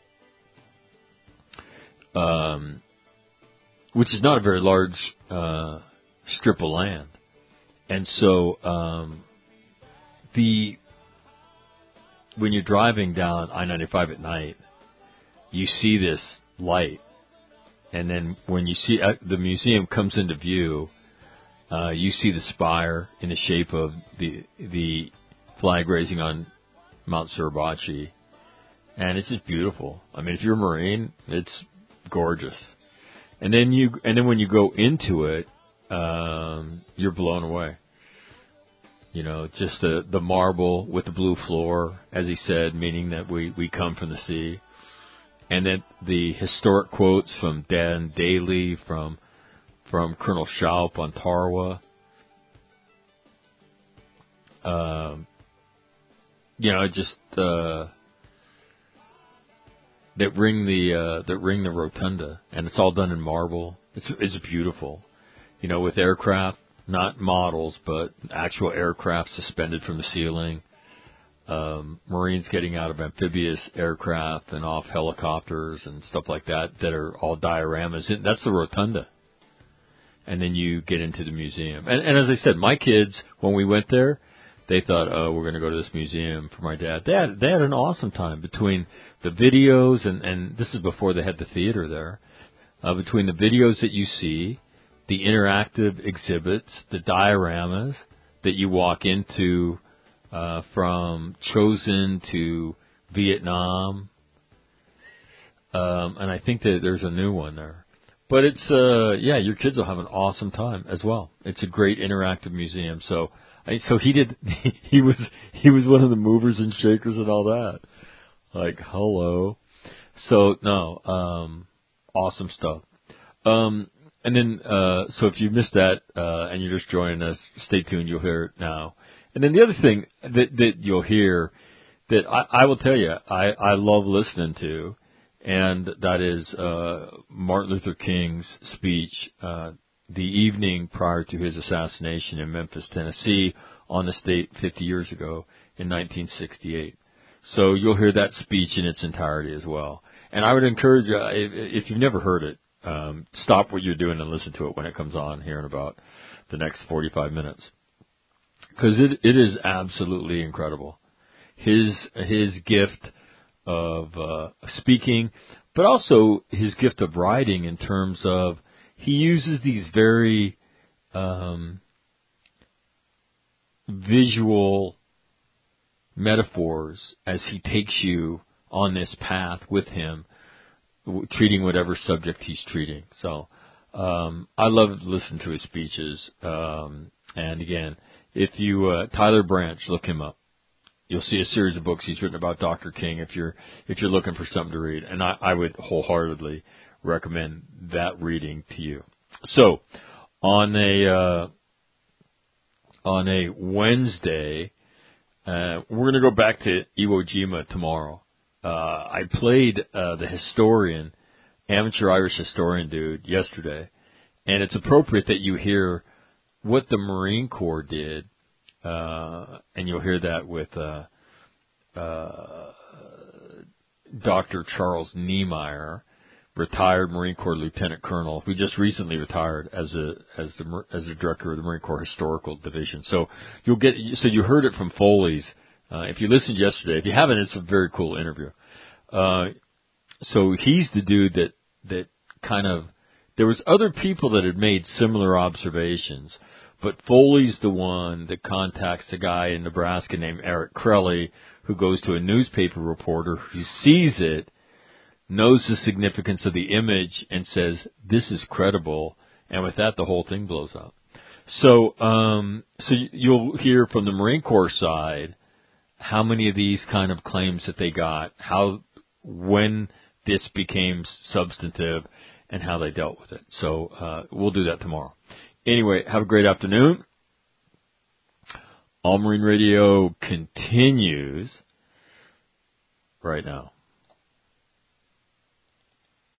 Speaker 1: Uh, um, which is not a very large uh, strip of land. And so um, the when you're driving down I ninety-five at night, you see this light. And then when you see uh, the museum comes into view, uh, you see the spire in the shape of the the flag raising on Mount Suribachi. and it's just beautiful. I mean, if you're a Marine, it's gorgeous. And then you, and then when you go into it, um, you're blown away. You know, just the the marble with the blue floor, as he said, meaning that we, we come from the sea. And then the historic quotes from Dan Daly, from from Colonel Shaup on Tarawa. Um, you know, just uh, that ring the uh, that ring the rotunda, and it's all done in marble. It's it's beautiful. You know, with aircraft, not models, but actual aircraft suspended from the ceiling. Um, Marines getting out of amphibious aircraft and off helicopters and stuff like that that are all dioramas. That's the rotunda. And then you get into the museum. And, and as I said, my kids, when we went there, they thought, oh, we're going to go to this museum for my dad. They had, they had an awesome time between the videos, and, and this is before they had the theater there, uh, between the videos that you see, the interactive exhibits, the dioramas that you walk into, Uh, from Chosin to Vietnam, um, and I think that there's a new one there. But it's, uh, yeah, your kids will have an awesome time as well. It's a great interactive museum. So, I, so he did, he was, he was one of the movers and shakers and all that. Like, hello. So, no, um, awesome stuff. Um, and then, uh, so if you missed that, uh, and you're just joining us, stay tuned, you'll hear it now. And then the other thing that, that you'll hear that I, I will tell you I, I love listening to, and that is uh, Martin Luther King's speech uh, the evening prior to his assassination in Memphis, Tennessee, on the state fifty years ago in nineteen sixty-eight. So you'll hear that speech in its entirety as well. And I would encourage you, if, if you've never heard it, um, stop what you're doing and listen to it when it comes on here in about the next forty-five minutes. Because it, it is absolutely incredible. His his gift of uh, speaking, but also his gift of writing in terms of he uses these very um, visual metaphors as he takes you on this path with him, w- treating whatever subject he's treating. So um, I love to listen to his speeches. Um, and again, if you, uh, Tyler Branch, look him up. You'll see a series of books he's written about Doctor King if you're, if you're looking for something to read. And I, I would wholeheartedly recommend that reading to you. So, on a, uh, on a Wednesday, uh, we're going to go back to Iwo Jima tomorrow. Uh, I played, uh, the historian, amateur Irish historian dude yesterday. And it's appropriate that you hear what the Marine Corps did, uh, and you'll hear that with uh, uh, Doctor Charles Niemeyer, retired Marine Corps Lieutenant Colonel, who just recently retired as a as the as the director of the Marine Corps Historical Division. So you'll get so you heard it from Foley's. Uh, if you listened yesterday, if you haven't, it's a very cool interview. Uh, so he's the dude that that kind of. There was other people that had made similar observations, but Foley's the one that contacts a guy in Nebraska named Eric Crelly, who goes to a newspaper reporter who sees it, knows the significance of the image, and says, this is credible, and with that, the whole thing blows up. So, um, so you'll hear from the Marine Corps side how many of these kind of claims that they got, how, when this became substantive, and how they dealt with it. So uh, we'll do that tomorrow. Anyway, have a great afternoon. All Marine Radio continues right now.